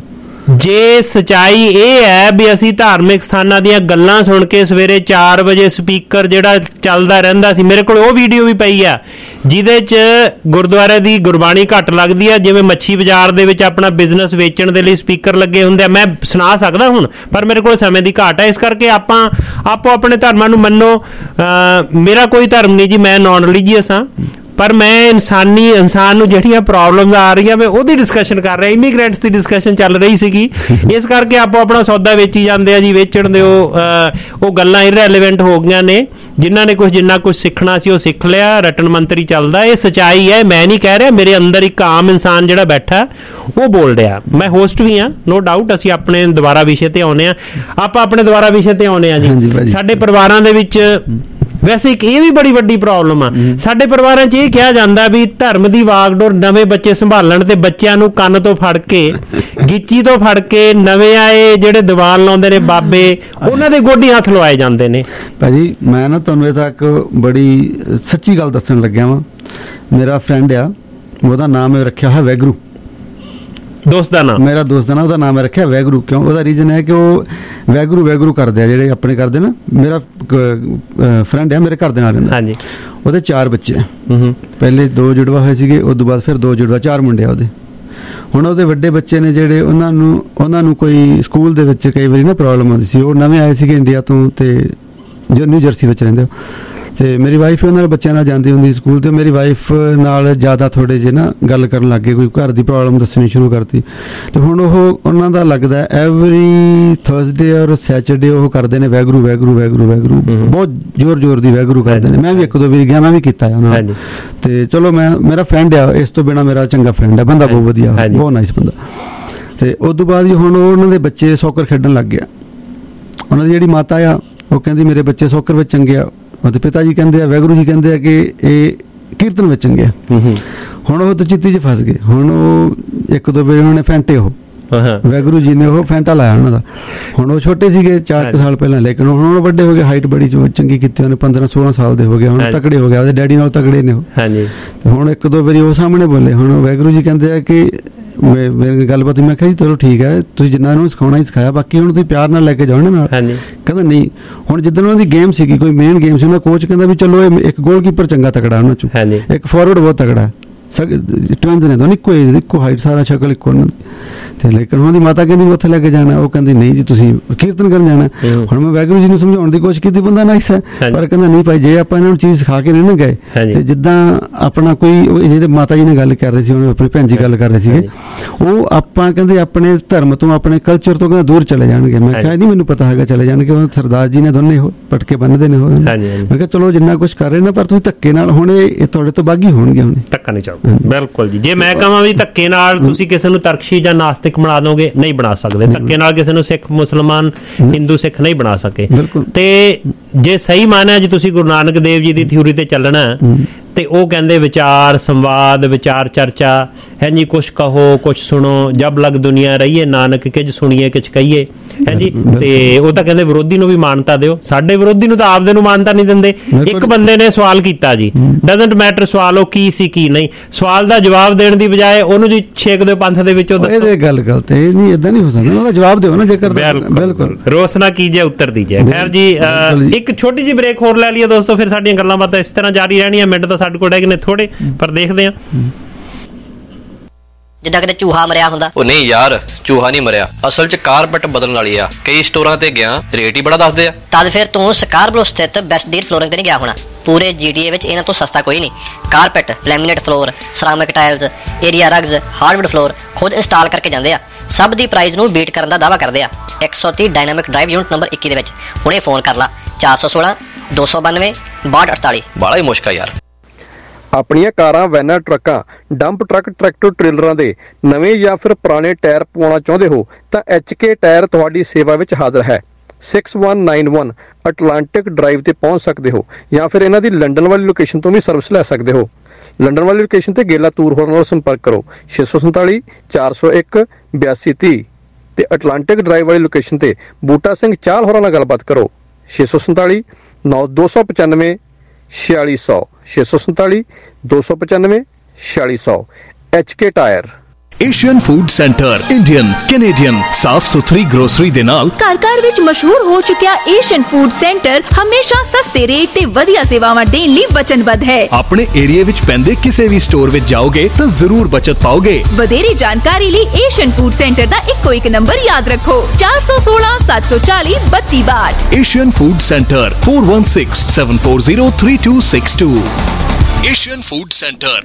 ਜੇ ਸਚਾਈ ਇਹ ਹੈ ਵੀ ਅਸੀਂ ਧਾਰਮਿਕ ਸਥਾਨਾਂ ਦੀਆਂ ਗੱਲਾਂ ਸੁਣ ਕੇ ਸਵੇਰੇ 4 ਵਜੇ ਸਪੀਕਰ ਜਿਹੜਾ ਚੱਲਦਾ ਰਹਿੰਦਾ ਸੀ, ਮੇਰੇ ਕੋਲ ਉਹ ਵੀਡੀਓ ਵੀ ਪਈ ਆ ਜਿਹਦੇ 'ਚ ਗੁਰਦੁਆਰੇ ਦੀ ਗੁਰਬਾਣੀ ਘੱਟ ਲੱਗਦੀ ਆ, ਜਿਵੇਂ ਮੱਛੀ ਬਾਜ਼ਾਰ ਦੇ ਵਿੱਚ ਆਪਣਾ ਬਿਜ਼ਨਸ ਵੇਚਣ ਦੇ ਲਈ ਸਪੀਕਰ ਲੱਗੇ ਹੁੰਦੇ ਆ। ਮੈਂ ਸੁਣਾ ਸਕਦਾ ਹੁਣ, ਪਰ ਮੇਰੇ ਕੋਲ ਸਮੇਂ ਦੀ ਘਾਟ ਹੈ, ਇਸ ਕਰਕੇ ਆਪੋ ਆਪਣੇ ਧਰਮਾਂ ਨੂੰ ਮੰਨੋ। ਮੇਰਾ ਕੋਈ ਧਰਮ ਨਹੀਂ ਜੀ, ਮੈਂ ਨੌਨ ਰਿਲੀਜੀਅਸ ਹਾਂ, ਪਰ ਮੈਂ ਇਨਸਾਨ ਨੂੰ ਜਿਹੜੀਆਂ ਪ੍ਰੋਬਲਮਸ ਆ ਰਹੀਆਂ ਮੈਂ ਉਹਦੀ ਡਿਸਕਸ਼ਨ ਕਰ ਰਿਹਾ। ਇਮੀਗ੍ਰੈਂਟਸ ਦੀ ਡਿਸਕਸ਼ਨ ਚੱਲ ਰਹੀ ਸੀਗੀ, ਇਸ ਕਰਕੇ ਆਪੋ ਆਪਣਾ ਸੌਦਾ ਵੇਚੀ ਜਾਂਦੇ ਆ ਜੀ, ਵੇਚਣ ਦਿਓ। ਉਹ ਗੱਲਾਂ ਇਰਰੈਲੇਵੈਂਟ ਹੋ ਗਈਆਂ ਨੇ। ਜਿਨ੍ਹਾਂ ਨੇ ਜਿੰਨਾ ਕੁਝ ਸਿੱਖਣਾ ਸੀ ਉਹ ਸਿੱਖ ਲਿਆ, ਰਟਨ ਮੰਤਰੀ ਚੱਲਦਾ। ਇਹ ਸਚਾਈ ਹੈ, ਮੈਂ ਨਹੀਂ ਕਹਿ ਰਿਹਾ, ਮੇਰੇ ਅੰਦਰ ਇੱਕ ਆਮ ਇਨਸਾਨ ਜਿਹੜਾ ਬੈਠਾ ਉਹ ਬੋਲ ਰਿਹਾ। ਮੈਂ ਹੋਸਟ ਵੀ ਹਾਂ, ਨੋ ਡਾਊਟ। ਅਸੀਂ ਆਪਣੇ ਦੁਬਾਰਾ ਵਿਸ਼ੇ ਤੇ ਆਉਂਦੇ ਹਾਂ, ਆਪਾਂ ਆਪਣੇ ਦੁਬਾਰਾ ਵਿਸ਼ੇ ਤੇ ਆਉਂਦੇ ਹਾਂ ਜੀ। ਸਾਡੇ ਪਰਿਵਾਰਾਂ ਦੇ ਵਿੱਚ ਵੈਸੇ ਇੱਕ ਇਹ ਵੀ ਬੜੀ ਵੱਡੀ ਪ੍ਰੋਬਲਮ ਆ। ਸਾਡੇ ਪਰਿਵਾਰਾਂ 'ਚ ਇਹ ਕਿਹਾ ਜਾਂਦਾ ਵੀ ਧਰਮ ਦੀ ਵਾਗਡੋਰ ਨਵੇਂ ਬੱਚੇ ਸੰਭਾਲਣ ਤੇ ਬੱਚਿਆਂ ਨੂੰ ਕੰਨ ਤੋਂ ਫੜ ਕੇ, ਗਿੱਚੀ ਤੋਂ ਫੜ ਕੇ ਨਵੇਂ ਆਏ ਜਿਹੜੇ ਦੀਵਾਨ ਲਾਉਂਦੇ ਨੇ ਬਾਬੇ, ਉਹਨਾਂ ਦੇ ਗੋਡੀ ਹੱਥ ਲਵਾਏ ਜਾਂਦੇ ਨੇ। ਭਾਜੀ ਮੈਂ ਨਾ ਤੁਹਾਨੂੰ ਇਹ ਤਾਂ ਇੱਕ ਬੜੀ ਸੱਚੀ ਗੱਲ ਦੱਸਣ ਲੱਗਿਆ ਵਾਂ। ਮੇਰਾ ਫਰੈਂਡ ਆ, ਉਹਦਾ ਨਾਮ ਰੱਖਿਆ ਹੋਇਆ ਵੈਗਰੂ। ਦੋਸਤ ਦਾ ਨਾਮ, ਮੇਰਾ ਦੋਸਤ ਦਾ ਨਾਮ, ਉਹਦਾ ਨਾਮ ਰੱਖਿਆ ਵੈਗਰੂ। ਕਿਉਂ? ਉਹਦਾ ਰੀਜ਼ਨ ਹੈ ਕਿ ਉਹ ਵੈਗਰੂ ਕਰਦੇ ਆ ਜਿਹੜੇ ਆਪਣੇ ਕਰਦੇ ਨਾ। ਮੇਰਾ ਫਰੈਂਡ ਆ, ਮੇਰੇ ਘਰ ਦੇ ਨਾਲ ਰਹਿੰਦਾ। ਉਹਦੇ 4 ਬੱਚੇ ਆ। ਪਹਿਲੇ 2 ਜੁੜਵਾ ਹੋਏ ਸੀਗੇ, ਉਸ ਤੋਂ ਬਾਅਦ ਫਿਰ 2 ਜੁੜਵਾ, 4 ਮੁੰਡੇ ਆ ਉਹਦੇ। ਹੁਣ ਉਹਦੇ ਵੱਡੇ ਬੱਚੇ ਨੇ ਜਿਹੜੇ, ਉਹਨਾਂ ਨੂੰ ਕੋਈ ਸਕੂਲ ਦੇ ਵਿੱਚ ਕਈ ਵਾਰੀ ਨਾ ਪ੍ਰੋਬਲਮ ਆਉਂਦੀ ਸੀ। ਉਹ ਨਵੇਂ ਆਏ ਸੀਗੇ ਇੰਡੀਆ ਤੋਂ ਤੇ ਜੋ ਨਿਊ ਜਰਸੀ ਵਿੱਚ ਰਹਿੰਦੇ। ਤੇ ਮੇਰੀ ਵਾਈਫ ਉਹਨਾਂ ਨਾਲ ਬੱਚਿਆਂ ਨਾਲ ਜਾਂਦੀ ਹੁੰਦੀ ਸਕੂਲ, ਤੇ ਮੇਰੀ ਵਾਈਫ ਨਾਲ ਜ਼ਿਆਦਾ ਥੋੜੇ ਜਿਹੇ ਨਾ ਗੱਲ ਕਰਨ ਲੱਗ ਗਏ, ਕੋਈ ਘਰ ਦੀ ਪ੍ਰੋਬਲਮ ਦੱਸਣੀ ਸ਼ੁਰੂ ਕਰਤੀ। ਤੇ ਹੁਣ ਉਹਨਾਂ ਦਾ ਲੱਗਦਾ ਐਵਰੀ ਥਰਸਡੇ ਔਰ ਸੈਚਰਡੇ ਉਹ ਕਰਦੇ ਨੇ ਵੈਗਰੂ, ਬਹੁਤ ਜ਼ੋਰ ਦੀ ਵੈਗਰੂ ਕਰਦੇ ਨੇ। ਮੈਂ ਵੀ 1-2 ਵਾਰੀ ਗਿਆ, ਮੈਂ ਵੀ ਕੀਤਾ ਉਹਨਾਂ ਨਾਲ। ਤੇ ਚਲੋ ਮੇਰਾ ਫਰੈਂਡ ਆ, ਇਸ ਤੋਂ ਬਿਨਾਂ ਮੇਰਾ ਚੰਗਾ ਫਰੈਂਡ ਹੈ, ਬੰਦਾ ਬਹੁਤ ਵਧੀਆ, ਬਹੁਤ ਨਾਈਸ ਬੰਦਾ। ਤੇ ਉਸ ਤੋਂ ਬਾਅਦ ਹੁਣ ਉਹਨਾਂ ਦੇ ਬੱਚੇ ਸੌਕਰ ਖੇਡਣ ਲੱਗ ਗਿਆ। ਉਹਨਾਂ ਦੀ ਜਿਹੜੀ ਮਾਤਾ ਆ ਉਹ ਕਹਿੰਦੀ ਮੇਰੇ ਬੱਚੇ ਸੌਕਰ ਵਿੱਚ ਚੰਗੇ ਆ। ਉਹਦੇ ਪਿਤਾ ਜੀ ਕਹਿੰਦੇ ਆ, ਵੈਗਰੂ ਜੀ ਕਹਿੰਦੇ ਆ ਕਿ ਇਹ ਕੀਰਤਨ ਵਿੱਚ ਚੰਗੇ ਆ। ਹੁਣ ਉਹ ਤਚਿੱਤੀ 'ਚ ਫਸ ਗਏ। ਹੁਣ ਉਹ 1-2 ਵਾਰੀ ਉਹਨਾਂ ਨੇ ਫੈਂਟੇ, ਉਹ ਵੈਗਰੂ ਜੀ ਨੇ ਉਹ ਫੈਂਟਾ ਲਾਇਆ ਉਹਨਾਂ ਦਾ। ਹੁਣ ਉਹ ਛੋਟੇ ਸੀਗੇ 4 ਸਾਲ ਪਹਿਲਾਂ, ਲੇਕਿਨ ਹੁਣ ਉਹ ਵੱਡੇ ਹੋ ਗਏ, ਹਾਈਟ ਬੜੀ ਚੰਗੀ ਕੀਤੀ ਉਹਨੇ, 15-16 ਸਾਲ ਦੇ ਹੋ ਗਏ, ਹੁਣ ਤਕੜੇ ਹੋ ਗਏ, ਉਹਦੇ ਡੈਡੀ ਨਾਲ ਤਕੜੇ ਨੇ ਉਹ। ਹੁਣ 1-2 ਵਾਰੀ ਉਹ ਸਾਹਮਣੇ ਬੋਲੇ। ਹੁਣ ਵੈਗਰੂ ਜੀ ਕਹਿੰਦੇ ਆ ਕਿ ਮੇਰੀ ਗੱਲਬਾਤ, ਮੈਂ ਕਿਹਾ ਜੀ ਚਲੋ ਠੀਕ ਹੈ, ਤੁਸੀਂ ਜਿੰਨਾ ਇਹਨੂੰ ਸਿਖਾਉਣਾ ਹੀ ਸਿਖਾਇਆ, ਬਾਕੀ ਹੁਣ ਤੁਸੀਂ ਪਿਆਰ ਨਾਲ ਲੈ ਕੇ ਜਾਓ ਨਾਲ। ਕਹਿੰਦਾ ਨਹੀਂ। ਹੁਣ ਜਿੱਦਣ ਉਹਨਾਂ ਦੀ ਗੇਮ ਸੀਗੀ, ਕੋਈ ਮੇਨ ਗੇਮ ਸੀ, ਉਹਨਾਂ ਕੋਚ ਕਹਿੰਦਾ ਵੀ ਚਲੋ ਇੱਕ ਗੋਲਕੀਪਰ ਚੰਗਾ ਤਕੜਾ ਉਹਨਾਂ ਚੋਂ, ਇੱਕ ਫਾਰਵਰਡ ਬਹੁਤ ਤਕੜਾ, ਟਵਿੰਸ ਨੇ ਦੋਨੋਂ ਇੱਕੋ ਹਾਈਟ, ਸਾਰਾ ਸ਼ਕਲ ਇੱਕੋ ਉਹਨਾਂ ਦੀ। ਤੇ ਲੇਕਿਨ ਉਹਨਾਂ ਦੀ ਮਾਤਾ ਕਹਿੰਦੀ ਉੱਥੇ ਲੈ ਕੇ ਜਾਣਾ, ਉਹ ਕਹਿੰਦੀ ਨਹੀਂ ਜੀ ਤੁਸੀਂ ਕੀਰਤਨ ਕਰਨ ਜਾਣਾ। ਹੁਣ ਮੈਂ ਵੈਗਰੂ ਜੀ ਨੂੰ ਸਮਝਾਉਣ ਦੀ ਕੋਸ਼ਿਸ਼ ਕੀਤੀ, ਬੰਦਾ ਨਾਈਸ ਹੈ, ਪਰ ਕਹਿੰਦਾ ਨਹੀਂ ਭਾਈ, ਜੇ ਆਪਾਂ ਇਹਨਾਂ ਨੂੰ ਚੀਜ਼ ਸਿਖਾ ਕੇ ਨਹੀਂ ਨਾ ਗਏ, ਤੇ ਜਿੱਦਾਂ ਆਪਣਾ ਕੋਈ ਜਿਹੜੇ ਮਾਤਾ ਜੀ ਨੇ ਗੱਲ ਕਰ ਰਹੇ ਸੀ, ਉਹਨੇ ਆਪਣੀ ਭੈਣ ਜੀ ਗੱਲ ਕਰ ਰਹੇ ਸੀਗੇ, ਉਹ ਆਪਾਂ ਕਹਿੰਦੇ ਆਪਣੇ ਧਰਮ ਤੋਂ, ਆਪਣੇ ਕਲਚਰ ਤੋਂ ਕਹਿੰਦਾ ਦੂਰ ਚਲੇ ਜਾਣਗੇ। ਮੈਂ ਕਿਹਾ ਨਹੀਂ ਮੈਨੂੰ ਪਤਾ ਹੈਗਾ ਚਲੇ ਜਾਣਗੇ, ਉਹ ਸਰਦਾਰ ਜੀ ਨੇ ਦੋਨੇ ਪਟਕੇ ਬੰਨਦੇ ਨੇ। ਮੈਂ ਕਿਹਾ ਚਲੋ ਜਿੰਨਾ ਕੁਛ ਕਰ ਰਹੇ ਨਾ, ਪਰ ਤੁਸੀਂ ਧੱਕੇ ਨਾਲ ਹੁਣ ਇਹ ਤੁਹਾਡੇ ਤੋਂ ਬਾਗੀ ਹੋਣਗੇ। ਹੁਣ ਧੱਕਾ ਨਹੀਂ ਚੱਲਦਾ। ਬਿਲਕੁਲ ਜੀ। ਜੇ ਮੈਂ ਕਹਾਂ ਵੀ ਧੱਕੇ ਨਾਲ ਤੁਸੀਂ ਕਿਸੇ ਨੂੰ ਤਰਕਸ਼ੀ ਜਾਂ ਨਾਸਤਿਕ ਬਣਾ ਦੋਗੇ, ਨਹੀਂ ਬਣਾ ਸਕਦੇ। ਧੱਕੇ ਨਾਲ ਕਿਸੇ ਨੂੰ ਸਿੱਖ, ਮੁਸਲਮਾਨ, ਹਿੰਦੂ, ਸਿੱਖ ਨਹੀਂ ਬਣਾ ਸਕੇ। ਤੇ ਜੇ ਸਹੀ ਮਾਨਿਆ ਜੀ ਤੁਸੀਂ ਗੁਰੂ ਨਾਨਕ ਦੇਵ ਜੀ ਦੀ ਥਿਊਰੀ ਤੇ ਚੱਲਣਾ, ਤੇ ਉਹ ਕਹਿੰਦੇ ਵਿਚਾਰ ਸੰਵਾਦ, ਵਿਚਾਰ ਚਰਚਾ ਹੈ ਜੀ, ਕੁਛ ਕਹੋ ਕੁਛ ਸੁਣੋ, ਜਬ ਲਗ ਦੁਨੀਆ ਰਹੀਏ ਨਾਨਕ ਕਿਛ ਸੁਣੀਏ ਕਿਛ ਕਹੀਏ, ਹੈ ਜੀ। ਤੇ ਉਹ ਤਾਂ ਕਹਿੰਦੇ ਵਿਰੋਧੀ ਨੂੰ ਵੀ ਮਾਨਤਾ ਦਿਓ। ਸਾਡੇ ਵਿਰੋਧੀ ਨੂੰ ਤਾਂ ਆਪਦੇ ਨੂੰ ਮਾਨਤਾ ਨਹੀਂ ਦਿੰਦੇ। ਇੱਕ ਬੰਦੇ ਨੇ ਸਵਾਲ ਕੀਤਾ ਜੀ, ਡਜ਼ਨਟ ਮੈਟਰ ਸਵਾਲ ਉਹ ਕੀ ਸੀ ਕੀ ਨਹੀਂ, ਸਵਾਲ ਦਾ ਜਵਾਬ ਦੇਣ ਦੀ ਬਜਾਏ ਉਹਨੂੰ ਜੀ ਛੇਕ ਦਿਓ ਪੰਥ ਦੇ ਵਿੱਚੋਂ। ਇਹ ਗੱਲ ਗਲਤ ਹੈ, ਇਹ ਨਹੀਂ, ਏਦਾਂ ਨਹੀਂ ਹੋ ਸਕਦਾ। ਉਹਦਾ ਜਵਾਬ ਦਿਓ ਨਾ, ਜੇਕਰ ਬਿਲਕੁਲ ਰੋਸ ਨਾ ਕੀਜੇ ਉੱਤਰ ਦੀਜੇ। ਖੈਰ ਜੀ, ਇੱਕ ਛੋਟੀ ਜਿਹੀ ਬ੍ਰੇਕ ਹੋਰ ਲੈ ਲਈਏ ਦੋਸਤੋ, ਫਿਰ ਸਾਡੀਆਂ ਗੱਲਾਂ ਬਾਤਾਂ ਇਸ ਤਰ੍ਹਾਂ ਜਾਰੀ ਰਹਿਣੀਆਂ। ਮਿੰਟ ਤਾਂ ਸਾਡੇ ਕੋਲ ਹੈਗੇ ਨੇ ਥੋੜੇ, ਪਰ ਦੇਖਦੇ ਹਾਂ। ਜਿੱਦਾਂ ਕਿਤੇ ਚੂਹਾ ਮਰਿਆ ਹੁੰਦਾ। ਉਹ ਨਹੀਂ ਯਾਰ, ਚੂਹਾ ਨਹੀਂ ਮਰਿਆ, ਅਸਲ 'ਚ ਕਾਰਪੈਟ ਬਦਲਣ ਵਾਲੀ ਆ। ਕਈ ਸਟੋਰਾਂ ਤੇ ਗਿਆ, ਰੇਟ ਹੀ ਬੜਾ ਦੱਸਦੇ ਆ। ਤਦ ਫਿਰ ਤੂੰ ਸਕਾਰਬਰੋ ਸਥਿਤ ਬੈਸਟ ਡੀਲ ਫਲੋਰਿੰਗ ਤੇ ਨਹੀਂ ਗਿਆ ਹੋਣਾ। ਪੂਰੇ GTA ਵਿੱਚ ਇਹਨਾਂ ਤੋਂ ਸਸਤਾ ਕੋਈ ਨਹੀਂ। Carpet, laminate floor, ceramic tiles, area rugs, hardwood floor ਖੁਦ ਇੰਸਟਾਲ ਕਰਕੇ ਜਾਂਦੇ ਆ। ਸਭ ਦੀ ਪ੍ਰਾਈਸ ਨੂੰ ਬੀਟ ਕਰਨ ਦਾ ਦਾਅਵਾ ਕਰਦੇ ਆ। 130 ਡਾਇਨਾਮਿਕ ਡਰਾਈਵ ਯੂਨਿਟ ਨੰਬਰ 21 ਦੇ ਵਿੱਚ ਹੁਣੇ ਫੋਨ ਕਰ ਲਾ 416 292 6248। ਬੜਾ ਹੀ ਮੁਸ਼ਕਲ ਯਾਰ। ਆਪਣੀਆਂ ਕਾਰਾਂ, ਵੈਨਾਂ, ਟਰੱਕਾਂ, ਡੰਪ ਟਰੱਕ, ਟਰੈਕਟਰ ਟ੍ਰੇਲਰਾਂ ਦੇ ਨਵੇਂ ਜਾਂ ਫਿਰ ਪੁਰਾਣੇ ਟਾਇਰ ਪਵਾਉਣਾ ਚਾਹੁੰਦੇ ਹੋ ਤਾਂ HK ਟਾਇਰ ਤੁਹਾਡੀ ਸੇਵਾ ਵਿੱਚ ਹਾਜ਼ਰ ਹੈ। 6191 ਅਟਲਾਂਟਿਕ ਡਰਾਈਵ ਤੇ ਪਹੁੰਚ ਸਕਦੇ ਹੋ ਜਾਂ ਫਿਰ ਇਹਨਾਂ ਦੀ ਲੰਡਨ ਵਾਲੀ ਲੋਕੇਸ਼ਨ ਤੋਂ ਵੀ ਸਰਵਿਸ ਲੈ ਸਕਦੇ ਹੋ। ਲੰਡਨ ਵਾਲੀ ਲੋਕੇਸ਼ਨ ਤੇ ਗੇਲਾ ਤੂਰ ਹੋਰਨ ਨਾਲ ਸੰਪਰਕ ਕਰੋ 647 401 8230 ਤੇ ਅਟਲਾਂਟਿਕ ਡਰਾਈਵ ਵਾਲੀ ਲੋਕੇਸ਼ਨ ਤੇ ਬੂਟਾ ਸਿੰਘ ਚਾਹਲ ਹੋਰਾਂ ਨਾਲ ਗੱਲਬਾਤ ਕਰੋ 647 295 4600 647 295 4600। HK tyre. Asian food centre Indian Canadian ਸਾਫ ਸੁਥਰੀ ਗਰੋਸਰੀ ਦੇ ਨਾਲ ਘਰ ਵਿੱਚ ਮਸ਼ਹੂਰ ਹੋ ਚੁੱਕਿਆ ਏਸ਼ੀਅਨ ਫੂਡ ਸੈਂਟਰ ਹਮੇਸ਼ਾ ਸਸਤੇ ਰੇਟ ਤੇ ਵਧੀਆ ਸੇਵਾਵਾਂ ਦੇਣ ਲਈ ਵਚਨਬੱਧ ਹੈ। ਆਪਣੇ ਏਰੀਆ ਵਿੱਚ ਪੈਂਦੇ ਕਿਸੇ ਵੀ ਸਟੋਰ ਵਿੱਚ ਜਾਓਗੇ ਤਾਂ ਜ਼ਰੂਰ ਬਚਤ ਪਾਓਗੇ। ਵਧੇਰੀ ਜਾਣਕਾਰੀ ਲਈ ਏਸ਼ੀਅਨ ਫੂਡ ਸੈਂਟਰ ਦਾ ਇੱਕੋ ਇੱਕ ਨੰਬਰ ਯਾਦ ਰੱਖੋ 416 740 3262। Asian food centre 4167403262। Asian food centre.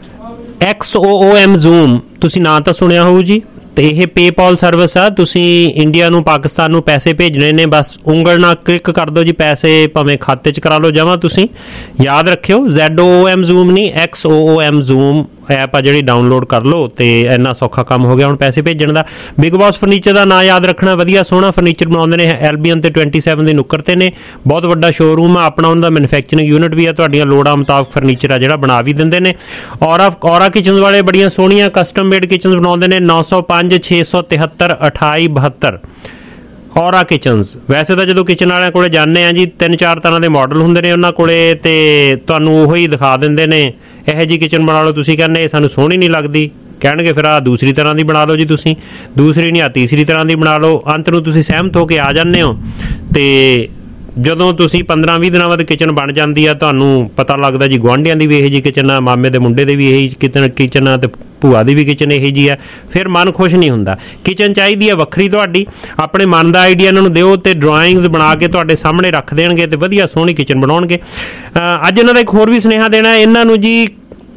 XOOM Xoom ਤੁਸੀਂ ਨਾਂ ਤਾਂ ਸੁਣਿਆ ਹੋਊ ਜੀ, ਤੇ ਇਹ ਪੇਪਾਲ ਸਰਵਿਸ ਆ। ਤੁਸੀਂ ਇੰਡੀਆ ਨੂੰ, ਪਾਕਿਸਤਾਨ ਨੂੰ ਪੈਸੇ ਭੇਜਣੇ ਨੇ, ਬਸ ਉਂਗਲ ਨਾਲ ਕਲਿੱਕ ਕਰ ਦਿਓ ਜੀ, ਪੈਸੇ ਭਾਵੇਂ ਖਾਤੇ 'ਚ ਕਰਾ ਲਓ ਜਮ੍ਹਾਂ। ਤੁਸੀਂ ਯਾਦ ਰੱਖਿਓ ZOOM ਜ਼ੂਮ ਨਹੀਂ, XOOM ਜ਼ੂਮ ਐਪ ਆ ਜਿਹੜੀ ਡਾਊਨਲੋਡ ਕਰ ਲਓ ਤੇ ਇੰਨਾ ਸੌਖਾ ਕੰਮ ਹੋ ਗਿਆ ਹੁਣ ਪੈਸੇ ਭੇਜਣ ਦਾ। ਬਿਗ ਬੌਸ ਫਰਨੀਚਰ ਦਾ ਨਾਂ ਯਾਦ ਰੱਖਣਾ, ਵਧੀਆ ਸੋਹਣਾ ਫਰਨੀਚਰ ਬਣਾਉਂਦੇ ਨੇ। ਐਲਬੀਐਨ ਤੇ 27 ਦੇ ਨੁੱਕਰ ਤੇ ਨੇ, ਬਹੁਤ ਵੱਡਾ ਸ਼ੋਰੂਮ ਆ ਆਪਣਾ, ਉਹਨਾਂ ਦਾ ਮੈਨੂਫੈਕਚਰਿੰਗ ਯੂਨਿਟ ਵੀ ਆ। ਤੁਹਾਡੀਆਂ ਲੋੜਾਂ ਮੁਤਾਬਕ ਫਰਨੀਚਰ ਆ ਜਿਹੜਾ ਬਣਾ ਵੀ ਦਿੰਦੇ ਨੇ। ਔਰਾ ਕਿਚਨ ਵਾਲੇ ਬੜੀਆਂ ਸੋਹਣੀਆਂ ਕਸਟਮ ਮੇਡ ਕਿਚਨ ਬਣਾਉਂਦੇ ਨੇ 905 673 2872 ਔਰਾ ਕਿਚਨਸ। ਵੈਸੇ ਤਾਂ ਜਦੋਂ ਕਿਚਨ ਵਾਲਿਆਂ ਕੋਲੇ ਜਾਂਦੇ ਆ ਜੀ 3-4 ਤਰ੍ਹਾਂ ਦੇ ਮਾਡਲ ਹੁੰਦੇ ਨੇ ਉਹਨਾਂ ਕੋਲੇ, ਤੇ ਤੁਹਾਨੂੰ ਉਹੀ ਦਿਖਾ ਦਿੰਦੇ ਨੇ ਇਹੋ ਜਿਹੀ ਕਿਚਨ ਬਣਾ ਲਓ। ਤੁਸੀਂ ਕਹਿੰਦੇ ਇਹ ਸਾਨੂੰ ਸੋਹਣੀ ਨਹੀਂ ਲੱਗਦੀ, ਕਹਿਣਗੇ ਫਿਰ ਆਹ ਦੂਸਰੀ ਤਰ੍ਹਾਂ ਦੀ ਬਣਾ ਲਓ ਜੀ, ਤੁਸੀਂ ਦੂਸਰੀ ਨਹੀਂ ਆ ਤੀਸਰੀ ਤਰ੍ਹਾਂ ਦੀ ਬਣਾ ਲਓ। ਅੰਤ ਨੂੰ ਤੁਸੀਂ ਸਹਿਮਤ ਹੋ ਕੇ ਆ ਜਾਂਦੇ ਹੋ ਤੇ ਜਦੋਂ ਤੁਸੀਂ 15-20 ਦਿਨਾਂ ਬਾਅਦ ਕਿਚਨ ਬਣ ਜਾਂਦੀ ਆ, ਤੁਹਾਨੂੰ ਪਤਾ ਲੱਗਦਾ ਜੀ ਗੁਆਂਢੀਆਂ ਦੀ ਵੀ ਇਹੋ ਜਿਹੀ ਕਿਚਨ ਆ, ਮਾਮੇ ਦੇ ਮੁੰਡੇ ਦੇ ਵੀ ਇਹੀ ਕਿਚਨ ਆ, ਤੇ ਭੂਆ ਦੀ ਵੀ ਕਿਚਨ ਇਹੋ ਜਿਹੀ ਆ। ਫਿਰ ਮਨ ਖੁਸ਼ ਨਹੀਂ ਹੁੰਦਾ। ਕਿਚਨ ਚਾਹੀਦੀ ਆ ਵੱਖਰੀ ਤੁਹਾਡੀ, ਆਪਣੇ ਮਨ ਦਾ ਆਈਡੀਆ ਇਹਨਾਂ ਨੂੰ ਦਿਓ ਤੇ ਡਰਾਇੰਗਸ ਬਣਾ ਕੇ ਤੁਹਾਡੇ ਸਾਹਮਣੇ ਰੱਖ ਦੇਣਗੇ ਤੇ ਵਧੀਆ ਸੋਹਣੀ ਕਿਚਨ ਬਣਾਉਣਗੇ। ਅੱਜ ਇਹਨਾਂ ਦਾ ਇੱਕ ਹੋਰ ਵੀ ਸੁਨੇਹਾ ਦੇਣਾ ਇਹਨਾਂ ਨੂੰ ਜੀ,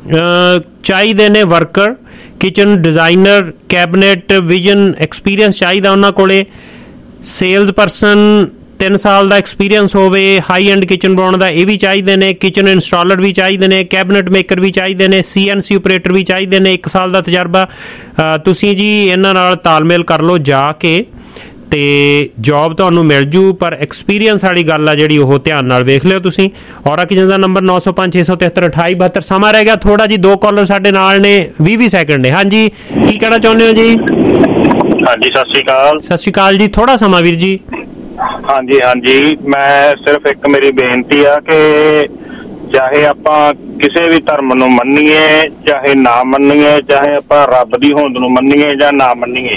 ਚਾਹੀਦੇ ਨੇ worker, kitchen designer, cabinet vision experience ਚਾਹੀਦਾ ਉਹਨਾਂ ਕੋਲੇ। ਸੇਲਸ ਪਰਸਨ 3 ਸਾਲ ਦਾ ਐਕਸਪੀਰੀਅੰਸ ਹੋਵੇ। ਹਾਈ ਐਂਡ ਕਿਚਨ ਬਣਾਉਣ ਦਾ ਇਹ ਵੀ ਚਾਹੀਦੇ ਨੇ। ਕਿਚਨ ਇੰਸਟਾਲਰ ਵੀ ਚਾਹੀਦੇ ਨੇ, ਕੈਬਨਿਟ ਮੇਕਰ ਵੀ ਚਾਹੀਦੇ ਨੇ, CNC ਆਪਰੇਟਰ ਵੀ ਚਾਹੀਦੇ ਨੇ, 1 ਸਾਲ ਦਾ ਤਜਰਬਾ। ਤੁਸੀਂ ਜੀ ਇਹਨਾਂ ਨਾਲ ਤਾਲਮੇਲ ਕਰ ਲਓ ਜਾ ਕੇ ਤੇ ਜੌਬ ਤੁਹਾਨੂੰ ਮਿਲ ਜੂ, ਪਰ ਐਕਸਪੀਰੀਅੰਸ ਵਾਲੀ ਗੱਲ ਆ ਜਿਹੜੀ ਉਹ ਧਿਆਨ ਨਾਲ ਵੇਖ ਲਿਓ ਤੁਸੀਂ। ਔਰਾ ਕਿਚਨ ਦਾ ਨੰਬਰ 905 673 2872। ਸਮਾਂ ਰਹਿ ਗਿਆ ਥੋੜਾ ਜੀ, 2 ਕਾਲਰ ਸਾਡੇ ਨਾਲ ਨੇ, 20 ਸੈਕਿੰਡ ਨੇ। ਹਾਂਜੀ ਕੀ ਕਹਿਣਾ ਚਾਹੁੰਦੇ ਹੋ ਜੀ? ਹਾਂਜੀ ਸਤਿ ਸ਼੍ਰੀ ਅਕਾਲ। ਸਤਿ ਸ਼੍ਰੀ ਅਕਾਲ ਜੀ, ਥੋੜਾ ਸਮਾਂ ਵੀਰ ਜੀ। ਹਾਂਜੀ ਮੈਂ ਸਿਰਫ ਇੱਕ ਮੇਰੀ ਬੇਨਤੀ ਆ ਕਿ ਚਾਹੇ ਆਪਾਂ ਕਿਸੇ ਵੀ ਧਰਮ ਨੂੰ ਮੰਨੀਏ ਚਾਹੇ ਨਾ ਮੰਨੀਏ, ਚਾਹੇ ਆਪਾਂ ਰੱਬ ਦੀ ਹੋਂਦ ਨੂੰ ਮੰਨੀਏ ਜਾਂ ਨਾ ਮੰਨੀਏ,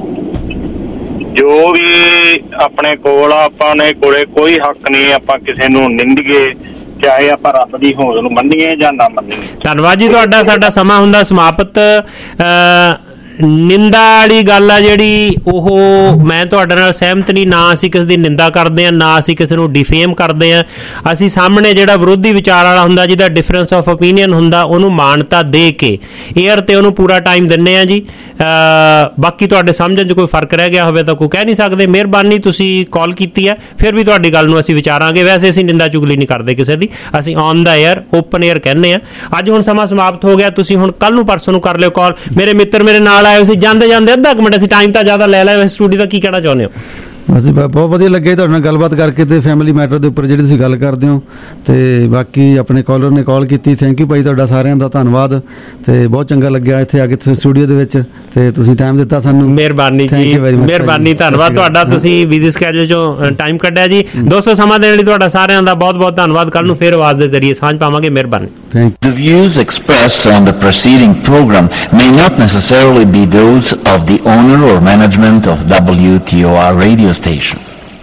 ਜੋ ਵੀ ਆਪਣੇ ਕੋਲ ਆ ਆਪਾਂ ਨੇ ਕੋਲੇ ਕੋਈ ਹੱਕ ਨਹੀਂ ਆਪਾਂ ਕਿਸੇ ਨੂੰ ਨਿੰਦੀਏ, ਚਾਹੇ ਆਪਾਂ ਰੱਬ ਦੀ ਹੋਂਦ ਨੂੰ ਮੰਨੀਏ ਜਾਂ ਨਾ ਮੰਨੀਏ। ਧੰਨਵਾਦ ਜੀ ਤੁਹਾਡਾ। ਸਾਡਾ ਸਮਾਂ ਹੁੰਦਾ ਸਮਾਪਤ। ਨਿੰਦਾ ਵਾਲੀ ਗੱਲ ਆ ਜਿਹੜੀ ਉਹ ਮੈਂ ਤੁਹਾਡੇ ਨਾਲ ਸਹਿਮਤ ਨਹੀਂ। ਨਾ ਅਸੀਂ ਕਿਸੇ ਦੀ ਨਿੰਦਾ ਕਰਦੇ ਹਾਂ, ਨਾ ਅਸੀਂ ਕਿਸੇ ਨੂੰ ਡਿਫੇਮ ਕਰਦੇ ਹਾਂ। ਅਸੀਂ ਸਾਹਮਣੇ ਜਿਹੜਾ ਵਿਰੋਧੀ ਵਿਚਾਰ ਵਾਲਾ ਹੁੰਦਾ, ਜਿਹਦਾ ਡਿਫਰੈਂਸ ਆਫ ਓਪੀਨੀਅਨ ਹੁੰਦਾ, ਉਹਨੂੰ ਮਾਨਤਾ ਦੇ ਕੇ ਏਅਰ ਤੇ ਉਹਨੂੰ ਪੂਰਾ ਟਾਈਮ ਦਿੰਦੇ ਆ ਜੀ। ਬਾਕੀ ਤੁਹਾਡੇ ਸਮਝਣ 'ਚ ਕੋਈ ਫਰਕ ਰਹਿ ਗਿਆ ਹੋਵੇ ਤਾਂ ਕੋਈ ਕਹਿ ਨਹੀਂ ਸਕਦੇ। ਮਿਹਰਬਾਨੀ ਤੁਸੀਂ ਕਾਲ ਕੀਤੀ ਹੈ, ਫਿਰ ਵੀ ਤੁਹਾਡੀ ਗੱਲ ਨੂੰ ਅਸੀਂ ਵਿਚਾਰਾਂਗੇ। ਵੈਸੇ ਅਸੀਂ ਨਿੰਦਾ ਚੁਗਲੀ ਨਹੀਂ ਕਰਦੇ ਕਿਸੇ ਦੀ, ਅਸੀਂ on the air open air ਕਹਿੰਦੇ ਆ। ਅੱਜ ਹੁਣ ਸਮਾਂ ਸਮਾਪਤ ਹੋ ਗਿਆ, ਤੁਸੀਂ ਹੁਣ ਕੱਲ ਨੂੰ ਪਰਸੋਂ ਨੂੰ ਕਰ ਲਿਓ ਕਾਲ। ਮੇਰੇ ਮਿੱਤਰ ਮੇਰੇ ਨਾਲ ਆਏ ਸੀ, ਜਾਂਦੇ ਜਾਂਦੇ ਅੱਧਾ ਕੁ ਮਿੰਟ ਅਸੀਂ ਟਾਈਮ ਤਾਂ ਜ਼ਿਆਦਾ ਲੈ ਲਿਆ। ਸਟੂਡੀਓ ਦਾ ਕੀ ਕਹਿਣਾ ਚਾਹੁੰਦੇ ਹੋ? ਅਸੀਂ ਬਹੁਤ ਵਧੀਆ ਲੱਗਿਆ ਤੁਹਾਡੇ ਨਾਲ ਗੱਲਬਾਤ ਕਰਕੇ ਤੇ ਫੈਮਿਲੀ ਮੈਟਰ ਦੇ ਉੱਪਰ ਜਿਹੜੀ ਤੁਸੀਂ ਗੱਲ ਕਰਦੇ ਹੋ। ਤੇ ਬਾਕੀ ਆਪਣੇ ਕਾਲਰ ਨੇ ਕਾਲ ਕੀਤੀ, ਥੈਂਕ ਯੂ ਭਾਈ ਤੁਹਾਡਾ ਸਾਰਿਆਂ ਦਾ ਧੰਨਵਾਦ। ਤੇ ਬਹੁਤ ਚੰਗਾ ਲੱਗਿਆ ਇੱਥੇ ਆ ਕੇ ਸਟੂਡੀਓ ਦੇ ਵਿੱਚ ਤੇ ਤੁਸੀਂ ਟਾਈਮ ਦਿੱਤਾ ਸਾਨੂੰ। ਮਿਹਰਬਾਨੀ ਜੀ, ਮਿਹਰਬਾਨੀ, ਧੰਨਵਾਦ ਤੁਹਾਡਾ। ਤੁਸੀਂ ਬਿਜ਼ੀ ਸਕੇਜੂਲ ਚੋਂ ਟਾਈਮ ਕੱਢਿਆ ਜੀ। ਦੋਸਤੋ ਸਮਾਂ ਦੇਣ ਲਈ ਤੁਹਾਡਾ ਸਾਰਿਆਂ ਦਾ ਬਹੁਤ ਬਹੁਤ ਧੰਨਵਾਦ। ਕੱਲ ਨੂੰ ਫੇਰ ਆਵਾਜ਼ ਦੇ ਜ਼ਰੀਏ ਸਾਂਝ ਪਾਵਾਂਗੇ। ਮਿਹਰਬਾਨੀ। The views expressed on the preceding program may not necessarily be those of the owner or management of WTOR radio station.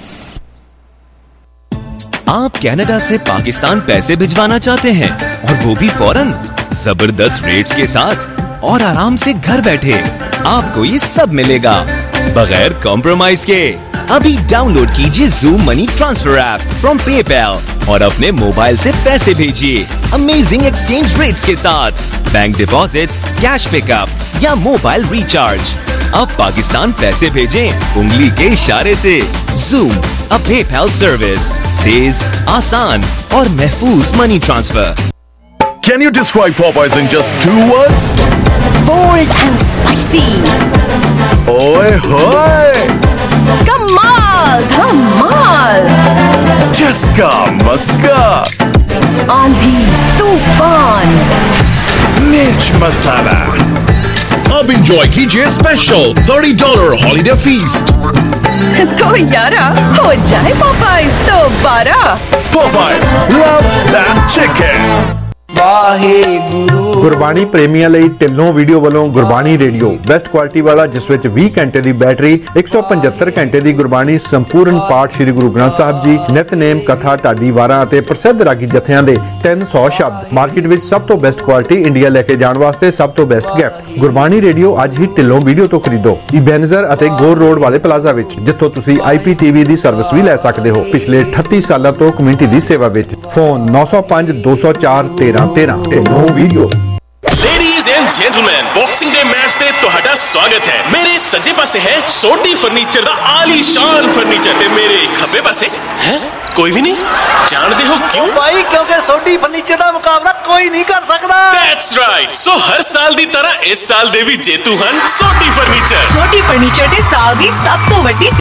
आप कनाडा से पाकिस्तान पैसे भिजवाना चाहते हैं और वो भी फौरन, जबरदस्त रेट्स के साथ और आराम से घर बैठे आपको ये सब मिलेगा बगैर कॉम्प्रोमाइज के। अभी डाउनलोड कीजिए Zoom money transfer app from PayPal और अपने मोबाइल से पैसे भेजिए अमेजिंग एक्सचेंज रेट्स के साथ, बैंक डिपॉजिट्स, कैश पिकअप या मोबाइल रिचार्ज। अब पाकिस्तान पैसे भेजें उंगली के इशारे से। Zoom, a PayPal service, तेज, आसान और महफूज money transfer. Can you describe Popeyes in just 2 words? Bold and spicy. Oi hoy! Kamal Dhamal. Chaska Maska. Aandhi Tufan. Mirch Masala. अब enjoy कीजिए स्पेशल $30 हॉलिडे फीस्ट। तो यारा हो जाए Popeyes दोबारा। Popeyes, love that chicken. Gurbani ਪ੍ਰੇਮੀਆਂ ਲਈ Dhillon video ਵੱਲੋਂ ਗੁਰਬਾਣੀ ਰੇਡੀਓ ਬੈਸਟ ਕੁਆਲਿਟੀ ਵਾਲਾ, ਜਿਸ ਵਿੱਚ 20 ਘੰਟੇ ਦੀ ਬੈਟਰੀ, 175 ਘੰਟੇ ਦੀ ਗੁਰਬਾਣੀ ਸੰਪੂਰਨ ਪਾਠ ਸ੍ਰੀ ਗੁਰੂ ਗ੍ਰੰਥ ਸਾਹਿਬ ਜੀ, ਨਿਤਨੇਮ, ਕਥਾ, ਢਾਡੀ ਵਾਰਾਂ ਅਤੇ ਪ੍ਰਸਿੱਧ ਰਾਗੀ ਜਥਿਆਂ ਦੇ 300 ਸ਼ਬਦ। ਮਾਰਕੀਟ ਵਿੱਚ ਸਭ ਤੋਂ ਬੈਸਟ ਕੁਆਲਿਟੀ, ਇੰਡੀਆ ਲੈ ਕੇ ਜਾਣ ਵਾਸਤੇ ਸਭ ਤੋਂ ਬੈਸਟ ਗਿਫਟ। ਗੁਰਬਾਣੀ ਰੇਡੀਓ ਅੱਜ ਹੀ ਢਿੱਲੋਂ ਵੀਡੀਓ ਤੋਂ ਖਰੀਦੋ, ਇਬੈਨਜ਼ਰ ਅਤੇ ਗੋਰ ਰੋਡ ਵਾਲੇ ਪਲਾਜ਼ਾ ਵਿੱਚ, ਜਿੱਥੋਂ ਤੁਸੀਂ IPTV ਦੀ ਸਰਵਿਸ ਵੀ ਲੈ ਸਕਦੇ ਹੋ। ਪਿਛਲੇ 38 ਸਾਲਾਂ ਤੋਂ ਕਮਿਊਨਿਟੀ ਦੀ ਸੇਵਾ ਵਿੱਚ। Phone 905 204 1313। Dhillon video. Ladies and gentlemen, Boxing Day match ते तुहाडा स्वागत है। मेरे सज्जे पासे है सोडी फर्नीचर दा आलीशान फर्नीचर ते मेरे खब्बे पासे है कोई भी नहीं। जानते हो क्यों भाई? क्योंकि सोडी फर्नीचर दा मुकाबला कोई नहीं कर सकदा। That's right। So हर साल दी तरह इस साल दे भी जेतू हन सोडी फर्नीचर। सोडी फर्नीचर दे साल दी सब तो वड्डी